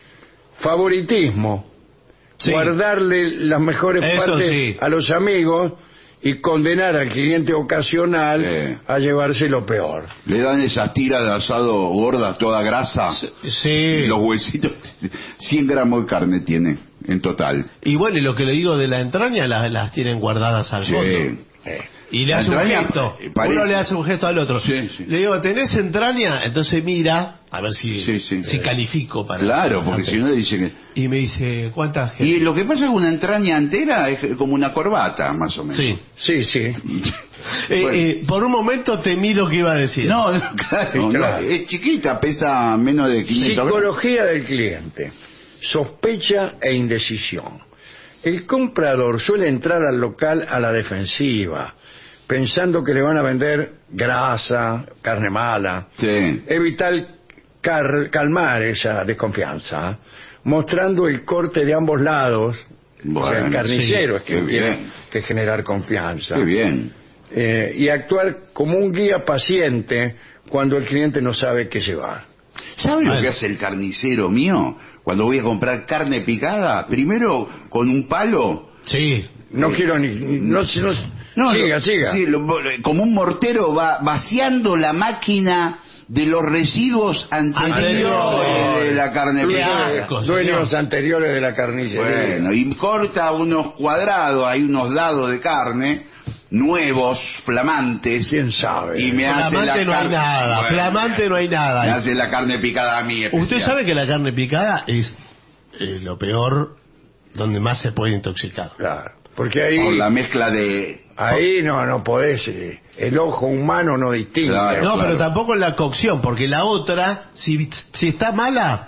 Favoritismo. Sí. Guardarle las mejores Eso partes sí. a los amigos y condenar al cliente ocasional Sí. a llevarse lo peor. Le dan esas tiras de asado gordas, toda grasa. Sí. Los huesitos, cien gramos de carne tiene en total. Y bueno, y lo que le digo de la entraña, las, las tienen guardadas al Sí. fondo. Eh, Y le La hace un entraña, gesto. eh, pare- Uno le hace un gesto al otro. Sí, sí. Le digo, ¿tenés entraña? Entonces mira, a ver si, Sí, sí. si califico para... Claro, porque si no le dicen que... Y me dice, ¿cuántas Y lo que pasa es que una entraña entera es como una corbata, más o menos. Sí. sí, sí. Eh, Bueno. eh, por un momento temí lo que iba a decir. No, no, claro, Claro. no, es chiquita, pesa menos de quinientos gramos. Psicología del cliente. Sospecha e indecisión. El comprador suele entrar al local a la defensiva, pensando que le van a vender grasa, carne mala. Sí. Es vital car- calmar esa desconfianza, ¿eh? Mostrando el corte de ambos lados. O sea, el Bueno, carnicero sí, es que qué tiene bien. que generar confianza. Qué bien. Eh, y actuar como un guía paciente cuando el cliente no sabe qué llevar. ¿Sabe lo Bueno. que hace el carnicero mío? Cuando voy a comprar carne picada, primero con un palo... Sí. No Eh, quiero ni... No, no, No, siga, lo- siga. sí, lo- como un mortero va vaciando la máquina de los residuos anteriores Anteriores. de la carne Qué picada. asco, Dueños señor. anteriores de la carnicería. Bueno, y corta unos cuadrados, hay unos dados de carne nuevos, flamantes. ¿Quién sabe? Y me hace la Flamante no hay carne- nada, Bueno, flamante no hay Me nada. hace la carne picada a mí. especial. Usted sabe que la carne picada es eh, lo peor donde más se puede intoxicar. Claro. Porque ahí... Por la mezcla de... Ahí no, no podés... eh, el ojo humano no distingue. Claro. No, pero tampoco en la cocción, porque la otra, si, si está mala,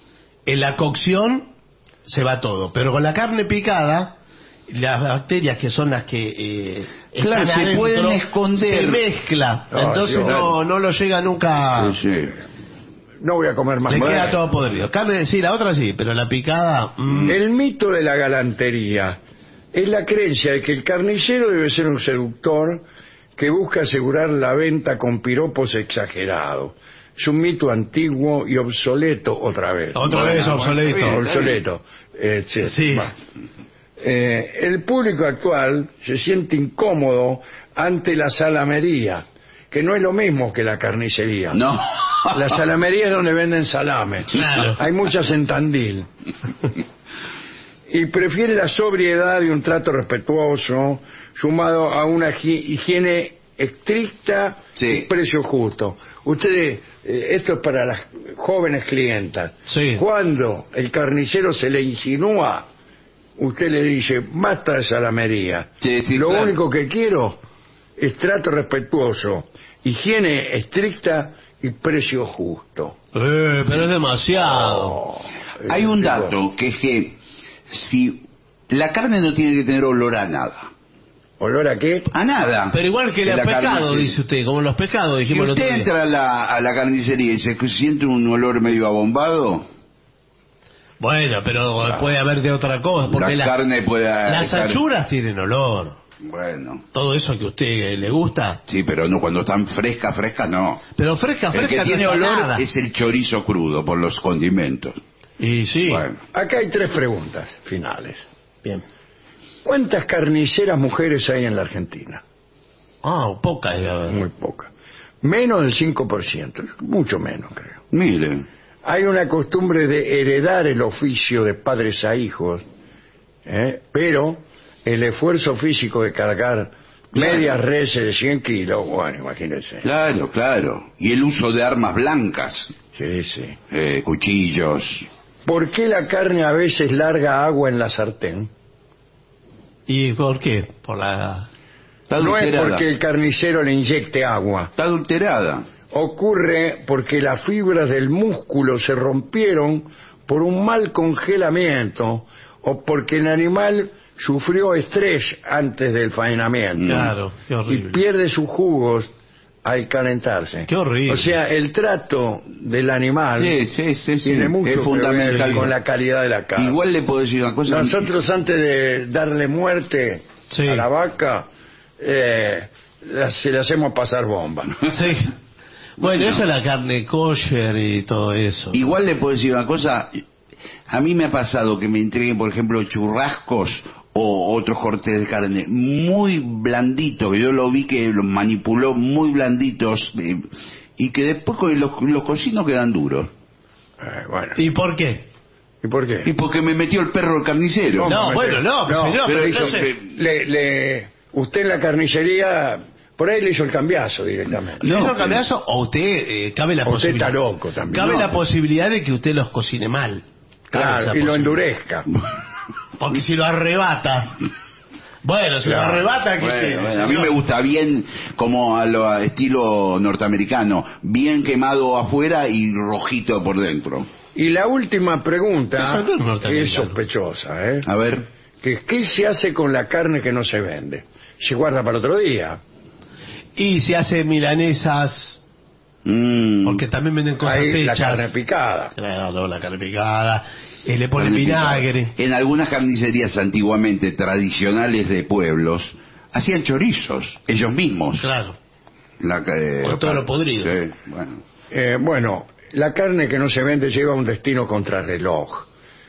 en la cocción se va todo. Pero con la carne picada, las bacterias que son las que eh, Claro, están se adentro, pueden esconder. se mezcla. No, Entonces sí, no, no lo llega nunca. Sí, sí. No voy a comer más. Le Bueno. queda todo podrido. Carne, sí, la otra sí, pero la picada... mm, El mito de la galantería es la creencia de que el carnicero debe ser un seductor que busca asegurar la venta con piropos exagerados. Es un mito antiguo y obsoleto otra vez. Otra vez Bueno, obsoleto. bueno, Obsoleto. Eh, sí. Sí. Va. Eh, el público actual se siente incómodo ante la salamería, que no es lo mismo que la carnicería. No. La salamería es donde venden salame. Claro. Hay muchas en Tandil. Y prefiere la sobriedad y un trato respetuoso, sumado a una hi- higiene estricta Sí. y precio justo. Ustedes, eh, esto es para las jóvenes clientas. Sí. Cuando el carnicero se le insinúa, usted le dice, basta de salamería. Sí, sí, Lo claro. único que quiero es trato respetuoso, higiene estricta y precio justo. eh, pero es demasiado. Oh, Hay un digo, dato, que es que si la carne no tiene que tener olor a nada. ¿Olor a qué? A nada. Pero igual que En el la pescado, carnicería. dice usted, como los pescados, Si dijimos el otro usted día. entra a la, a la carnicería y se siente un olor medio abombado, Bueno, pero puede haber de otra cosa, porque la la- carne puede... las estar- achuras tienen olor. Bueno, Todo eso que a usted eh, le gusta. sí, pero no cuando están frescas, frescas no. Pero fresca, El fresca que no tiene está olor nada. es el chorizo crudo por los condimentos. Y sí. Bueno, Acá hay tres preguntas finales. Bien. ¿Cuántas carniceras mujeres hay en la Argentina? Ah, poca. eh. Muy pocas. Menos del cinco por ciento, mucho menos creo. mire, Hay una costumbre de heredar el oficio de padres a hijos, ¿eh? Pero el esfuerzo físico de cargar medias reses de cien kilos, bueno, imagínense. Claro, claro. Y el uso de armas blancas. Sí, sí. Eh, cuchillos. ¿Por qué la carne a veces larga agua en la sartén? ¿Y por qué? Por la... Está No es adulterada. porque el carnicero le inyecte agua. Está adulterada. Ocurre porque las fibras del músculo se rompieron por un mal congelamiento o porque el animal sufrió estrés antes del faenamiento. Claro, qué Y horrible. pierde sus jugos al calentarse. Qué horrible. O sea, el trato del animal Sí, sí, sí, sí. tiene mucho Es que fundamental. ver con la calidad de la carne. Igual le puedo decir una cosa. Nosotros antes de darle muerte Sí. a la vaca, eh, la- se le hacemos pasar bomba. Sí. Bueno, eso es la carne kosher y todo eso. Igual le puedo decir una cosa. A mí me ha pasado que me entreguen, por ejemplo, churrascos o otros cortes de carne muy blanditos, que yo lo vi que los manipuló muy blanditos, eh, y que después con los, los cocinos quedan duros. Eh, bueno. ¿Y por qué? ¿Y por qué? Y porque me metió el perro el carnicero. No, me bueno, meté- no, pues, señor, pero pero hizo- entonces- le, le- usted en la carnicería, por ahí le hizo el cambiazo directamente. ¿No, No, ¿No cambiazo o usted eh, cabe la O usted posibilidad? está loco también. Cabe No. la posibilidad de que usted los cocine mal. Cabe Claro, esa y lo posibilidad. endurezca. Porque si lo arrebata. Bueno, si Claro. lo arrebata, ¿qué Bueno, tiene, bueno, a mí señor? me gusta bien, como a lo a estilo norteamericano, bien quemado afuera y rojito por dentro. Y la última pregunta Eso no es norteamericano. es sospechosa, ¿eh? A ver. Que, ¿Qué se hace con la carne que no se vende? ¿Se guarda para otro día? Y se hace milanesas, Mm. porque también venden cosas Ahí la hechas. carne picada. Claro, la carne picada. eh, le ponen Carne picada. vinagre. En algunas carnicerías antiguamente tradicionales de pueblos hacían chorizos ellos mismos. Claro. La, eh, Con todo lo podrido. Sí, bueno. Eh, bueno, la carne que no se vende lleva un destino contrarreloj.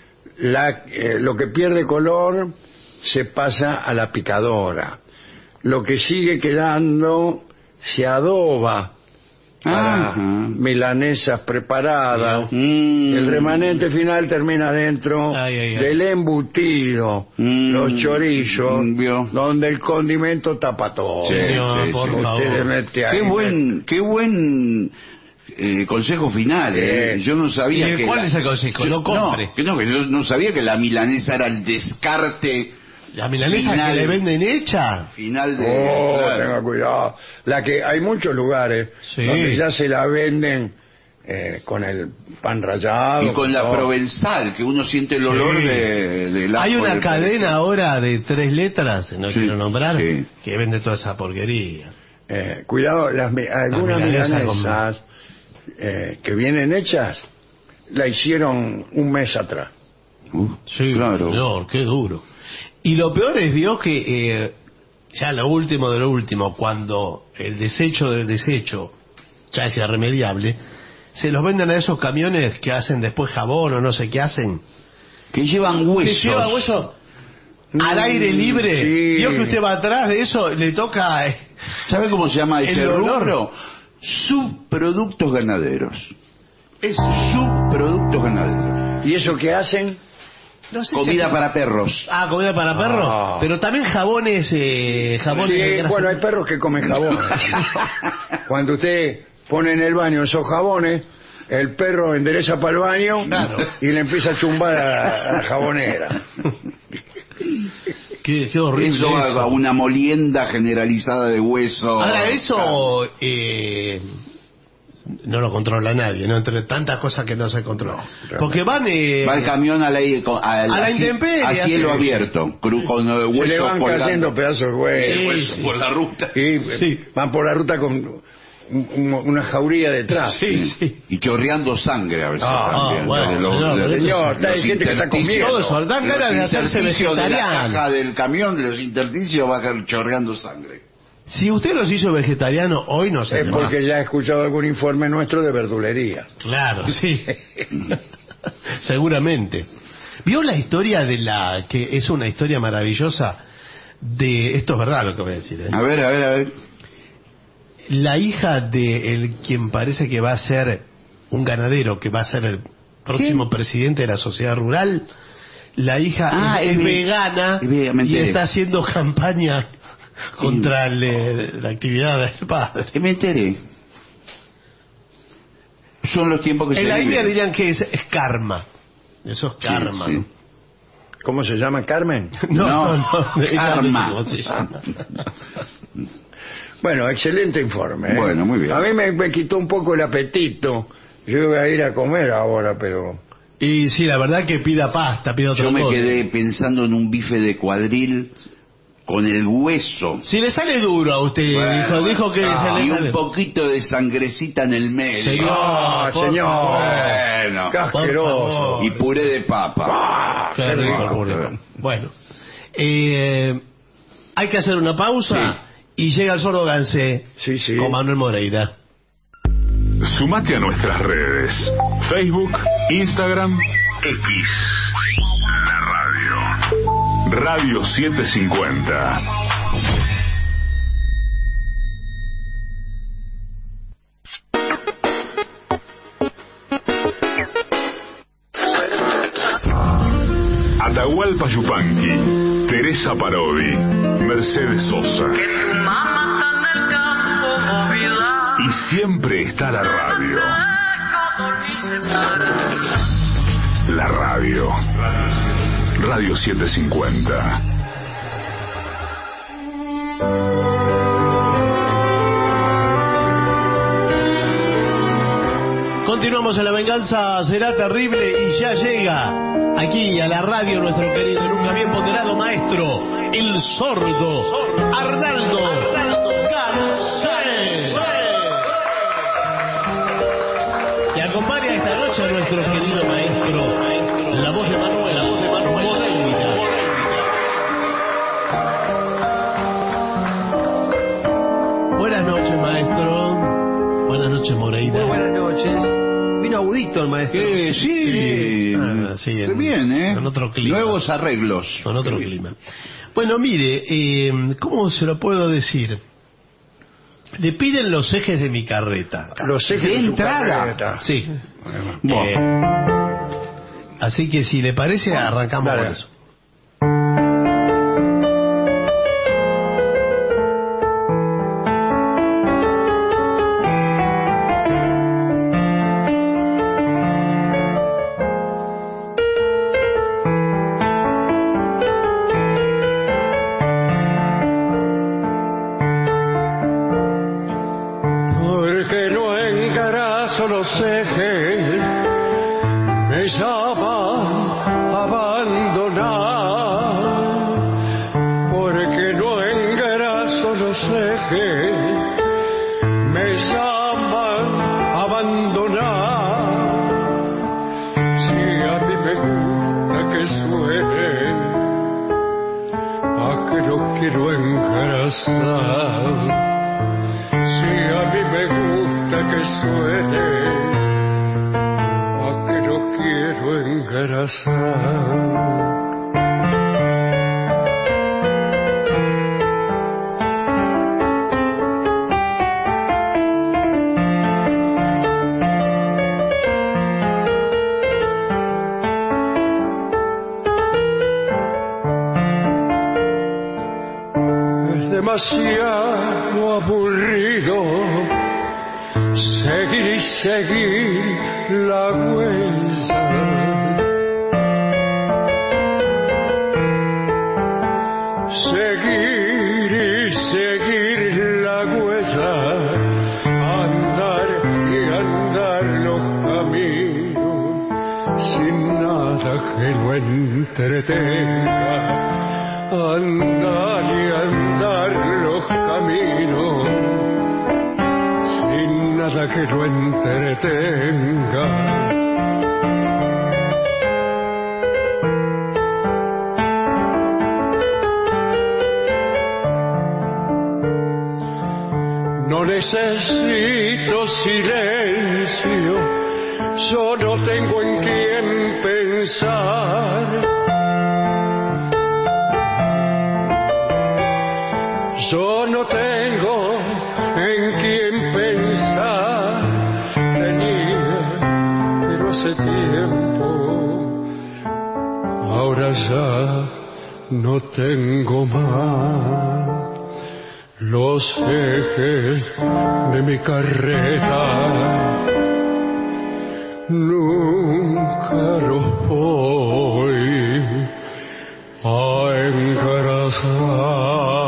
La, eh, lo que pierde color se pasa a la picadora. Lo que sigue quedando se adoba para Ajá. milanesas preparadas. Mm. El remanente final termina dentro Ay, ay, ay. del embutido, Mm. los chorizos, Mm, vio. donde el condimento tapa todo. Sí, Señor, sí, por sí. favor. Usted le mete ahí, Qué buen, qué buen eh, consejo final. eh. Sí. Yo no sabía ¿Y que cuál la- es el consejo? Yo- No compre. No, que no, que yo no sabía que la milanesa era el descarte La milanesa Final. que le venden hecha. final de. Oh, claro. tenga cuidado. La que hay muchos lugares Sí. donde ya se la venden eh, con el pan rallado. Y con la todo. provenzal, que uno siente el olor Sí. de, del ajo Hay una del cadena perejil. ahora de tres letras, no Sí, quiero nombrar, sí. que vende toda esa porquería. Eh, cuidado, las, mi- algunas milanesas milanesas eh, que vienen hechas la hicieron un mes atrás. Uh, Sí, claro. señor, qué duro. Y lo peor es, vio que eh, ya lo último de lo último, cuando el desecho del desecho ya es irremediable, se los venden a esos camiones que hacen después jabón o no sé qué hacen. Que llevan huesos. Que lleva hueso al aire libre. Sí. Vio que usted va atrás de eso, le toca... eh, ¿Sabe cómo se llama ese El olor. rubro? Subproductos ganaderos. es Subproductos ganaderos. ¿Y eso que hacen? no sé si Comida es- para perros. Ah, comida para perros. Ah. Pero también jabones, eh, jabones Sí, de grasa. bueno, hay perros que comen jabón. Cuando usted pone en el baño esos jabones, el perro endereza para el baño Claro. y le empieza a chumbar a la, a la jabonera. Qué, qué horrible Eso eso. va a una molienda generalizada de hueso. Ahora eso eh, no lo controla nadie, ¿no? Entre tantas cosas que no se controla. realmente. Porque van... eh, Va el camión a la, a, A la intemperie, a cielo así. abierto, cru- con eh, Se le huesos van colgando. cayendo pedazos de hueso. Sí, Huesos sí. por la ruta. Y eh, Sí. van por la ruta con un- un- una jauría detrás. Sí, sí. Y chorreando sangre a veces Ah, también. bueno, De los- señor, de- pero señor, los hay gente que está intersticios. comiendo. Todo eso, dan Los ganas de hacerse intersticios de la vegetariano. caja del camión, de los intersticios, va chorreando sangre. Si usted los hizo vegetariano, hoy no se Es hace más. porque ya he escuchado algún informe nuestro de verdulería. Claro, sí. Seguramente. ¿Vio la historia de la... que es una historia maravillosa de... Esto es verdad lo que voy a decir, ¿eh? A ver, a ver, a ver. La hija de el quien parece que va a ser un ganadero, que va a ser el próximo presidente de la sociedad rural, la hija Ah, es, es es ve- vegana es ve- me y enteré. está haciendo campaña contra el, la actividad del padre. Me enteré. Son los tiempos que en se la viven. India dirían que es, es karma. Eso es karma. Sí, sí. ¿no? ¿Cómo se llama, Carmen? No, no, No, no, ella no karma. sé cómo se llama. Bueno, excelente informe. ¿eh? Bueno, muy bien. A mí me, me quitó un poco el apetito. Yo voy a ir a comer ahora, pero... Y sí, la verdad que pida pasta, pida otra Yo me cosa. quedé pensando en un bife de cuadril con el hueso. Si le sale duro a usted, Bueno, dijo, bueno. dijo que Ah, se Y le un sale. poquito de sangrecita en el medio. Señor, ¡Ah, por señor! Bueno. ¡Qué asqueroso! Y puré de papa. ¡Ah, Qué rico el puré. Bueno, eh, hay que hacer una pausa y llega el sordo Gansé Sí, sí. con Manuel Moreira. Sumate a nuestras redes. Facebook, Instagram, X. La radio. Radio setecientos cincuenta. Atahualpa Yupanqui, Teresa Parodi, Mercedes Sosa. Y siempre está la radio. La radio. Radio setecientos cincuenta. Continuamos en La Venganza Será Terrible y ya llega aquí a la radio nuestro querido, nunca bien ponderado maestro, el sordo Arnaldo Gansé. Y acompaña esta noche a nuestro querido maestro, la voz de Manuel, la voz de Manuel Moreira. Buenas noches, maestro. Buenas noches, Moreira. Muy buenas noches. Vino agudito el maestro. Que sí. Ah, sí, Qué en- bien, ¿eh? en otro clima. Nuevos arreglos. Con otro clima. Bueno, mire, eh, ¿cómo se lo puedo decir? Le piden los ejes de mi carreta. Los ejes De de su entrada. carreta. Sí. Bueno. Eh, así que si le parece, arrancamos dale. con eso. Porque no encarazo los ejes, me llaman a abandonar. Porque no encarazo los ejes, me llaman a abandonar. Si a mí me gusta que suenen, ¿a que los quiero encarazar? Si a mí me gusta que suene, ¿a que no quiero engrasar? Es demasiado aburrido seguir y seguir la huella. Seguir y seguir la huella, andar y andar los caminos, sin nada que lo entretenga. Andar y andar los caminos, sin nada que lo entretenga. No necesito silencio, yo no tengo en quién pensar. Yo no tengo en quién pensar, tenía, pero hace tiempo, ahora ya no tengo más. los ejes de mi carreta. Nunca los voy a engrasar.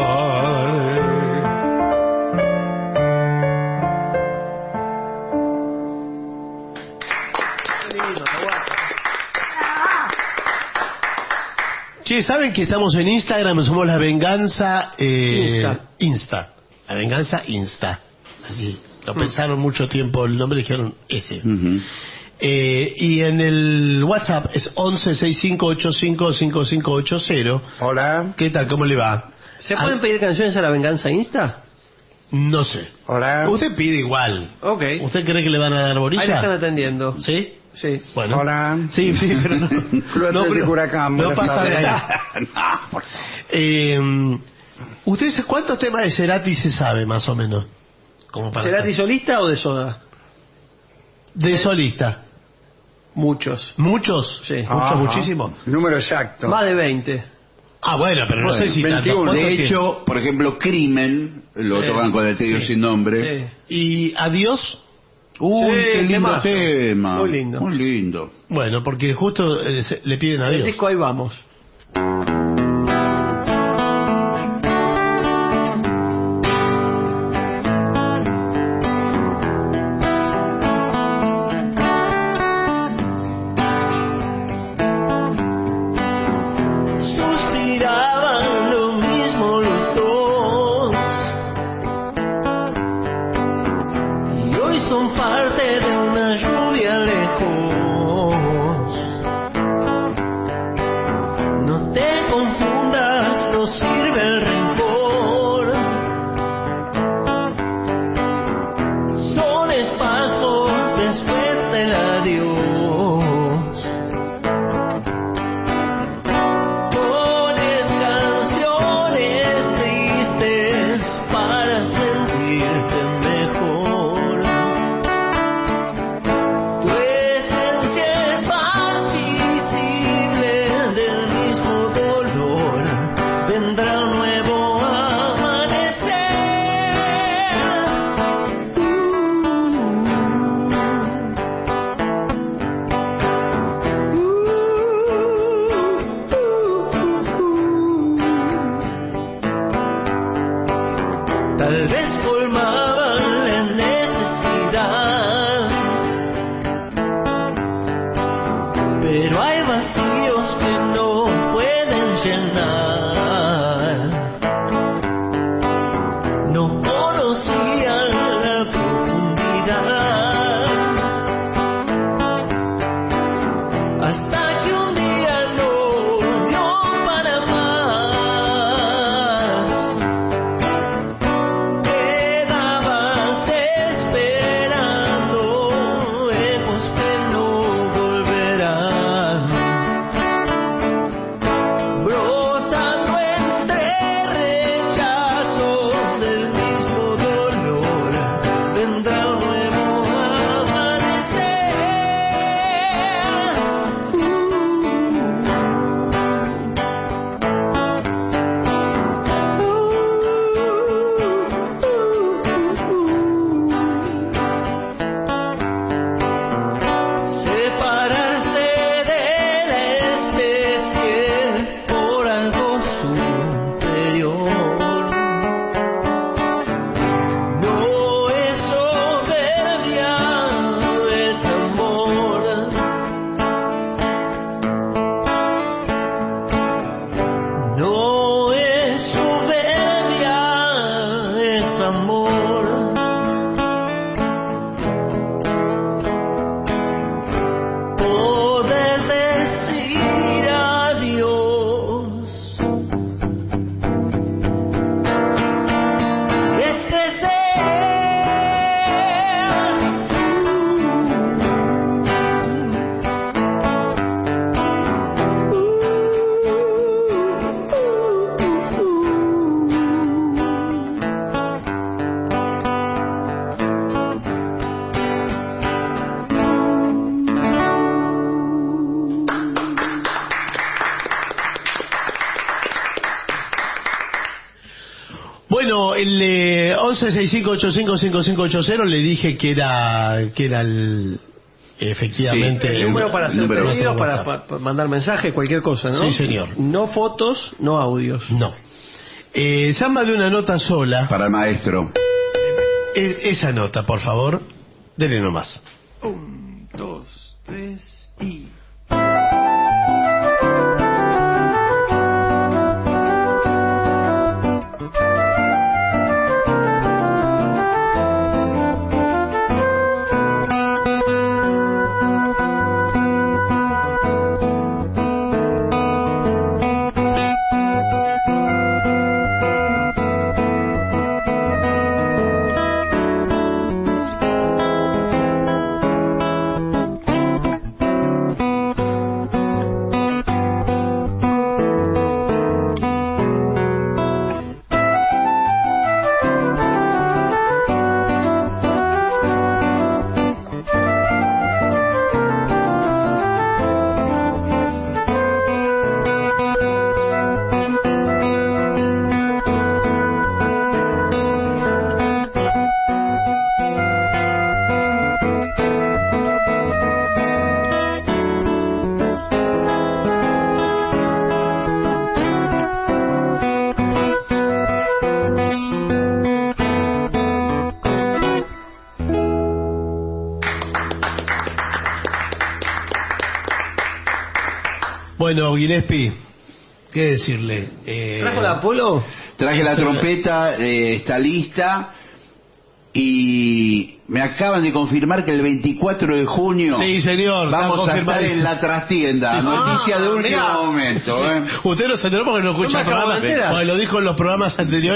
Che, ¿saben que estamos en Instagram? Somos La Venganza eh, Insta. Insta. La Venganza Insta. Así. Lo Mm. pensaron mucho tiempo el nombre y dijeron ese. Ujú. Eh, y en el WhatsApp es once sesenta y cinco ochenta y cinco cincuenta y cinco ochenta. Hola. ¿Qué tal? ¿Cómo le va? ¿Se Ah, pueden pedir canciones a La Venganza Insta? No sé. Hola. Usted pide igual. Ok. ¿Usted cree que le van a dar bolilla? Ahí le están atendiendo. ¿Sí? Sí. Bueno. Hola. Sí, sí, pero no. Club no, Atlético pero- Huracán, no buenas pasa de tardes. ahí. No, por favor. Eh, ¿Ustedes cuántos temas de Cerati se sabe, más o menos? Como para ¿Cerati solista o de Soda? de solista. Muchos. ¿Muchos? Sí. ¿Muchos, Ajá. muchísimo? Número exacto. Más de veinte. Ah, bueno, pero no Bueno, sé si tanto. veintiuno. ¿Cuántos De que- hecho, por ejemplo, Crimen lo Sí. tocan con el Tedio Sí. sin nombre. Sí. ¿Y Adiós? Uy, Sí, qué lindo temazo. tema. Muy lindo. Muy lindo. Bueno, porque justo eh, se- le piden El Adiós. disco Ahí Vamos. Suspiraban lo mismo los dos y hoy son parte de una lluvia lejos. No te Bueno, el eh, once sesenta y cinco ochenta y cinco cincuenta y cinco ochenta le dije que era que era el efectivamente Sí, el número para hacer número pedidos, de para, WhatsApp. para mandar mensajes, cualquier cosa, ¿no? Sí, señor. No fotos, no audios. No. Eh, Samba de una nota sola. Para el maestro. Eh, esa nota, por favor, dele nomás. Un, dos, tres y... Bueno, Gillespie, ¿qué decirle? Eh... ¿Trajo la Apolo? Traje la trompeta, eh, está lista. Y me acaban de confirmar que el veinticuatro de junio sí, señor, vamos a estar en la trastienda. Sí, noticia ah, de último mirá. momento. ¿eh? Usted no se enteró porque no escucha No el me acabo programa, de enterar. porque lo dijo en los programas anteriores.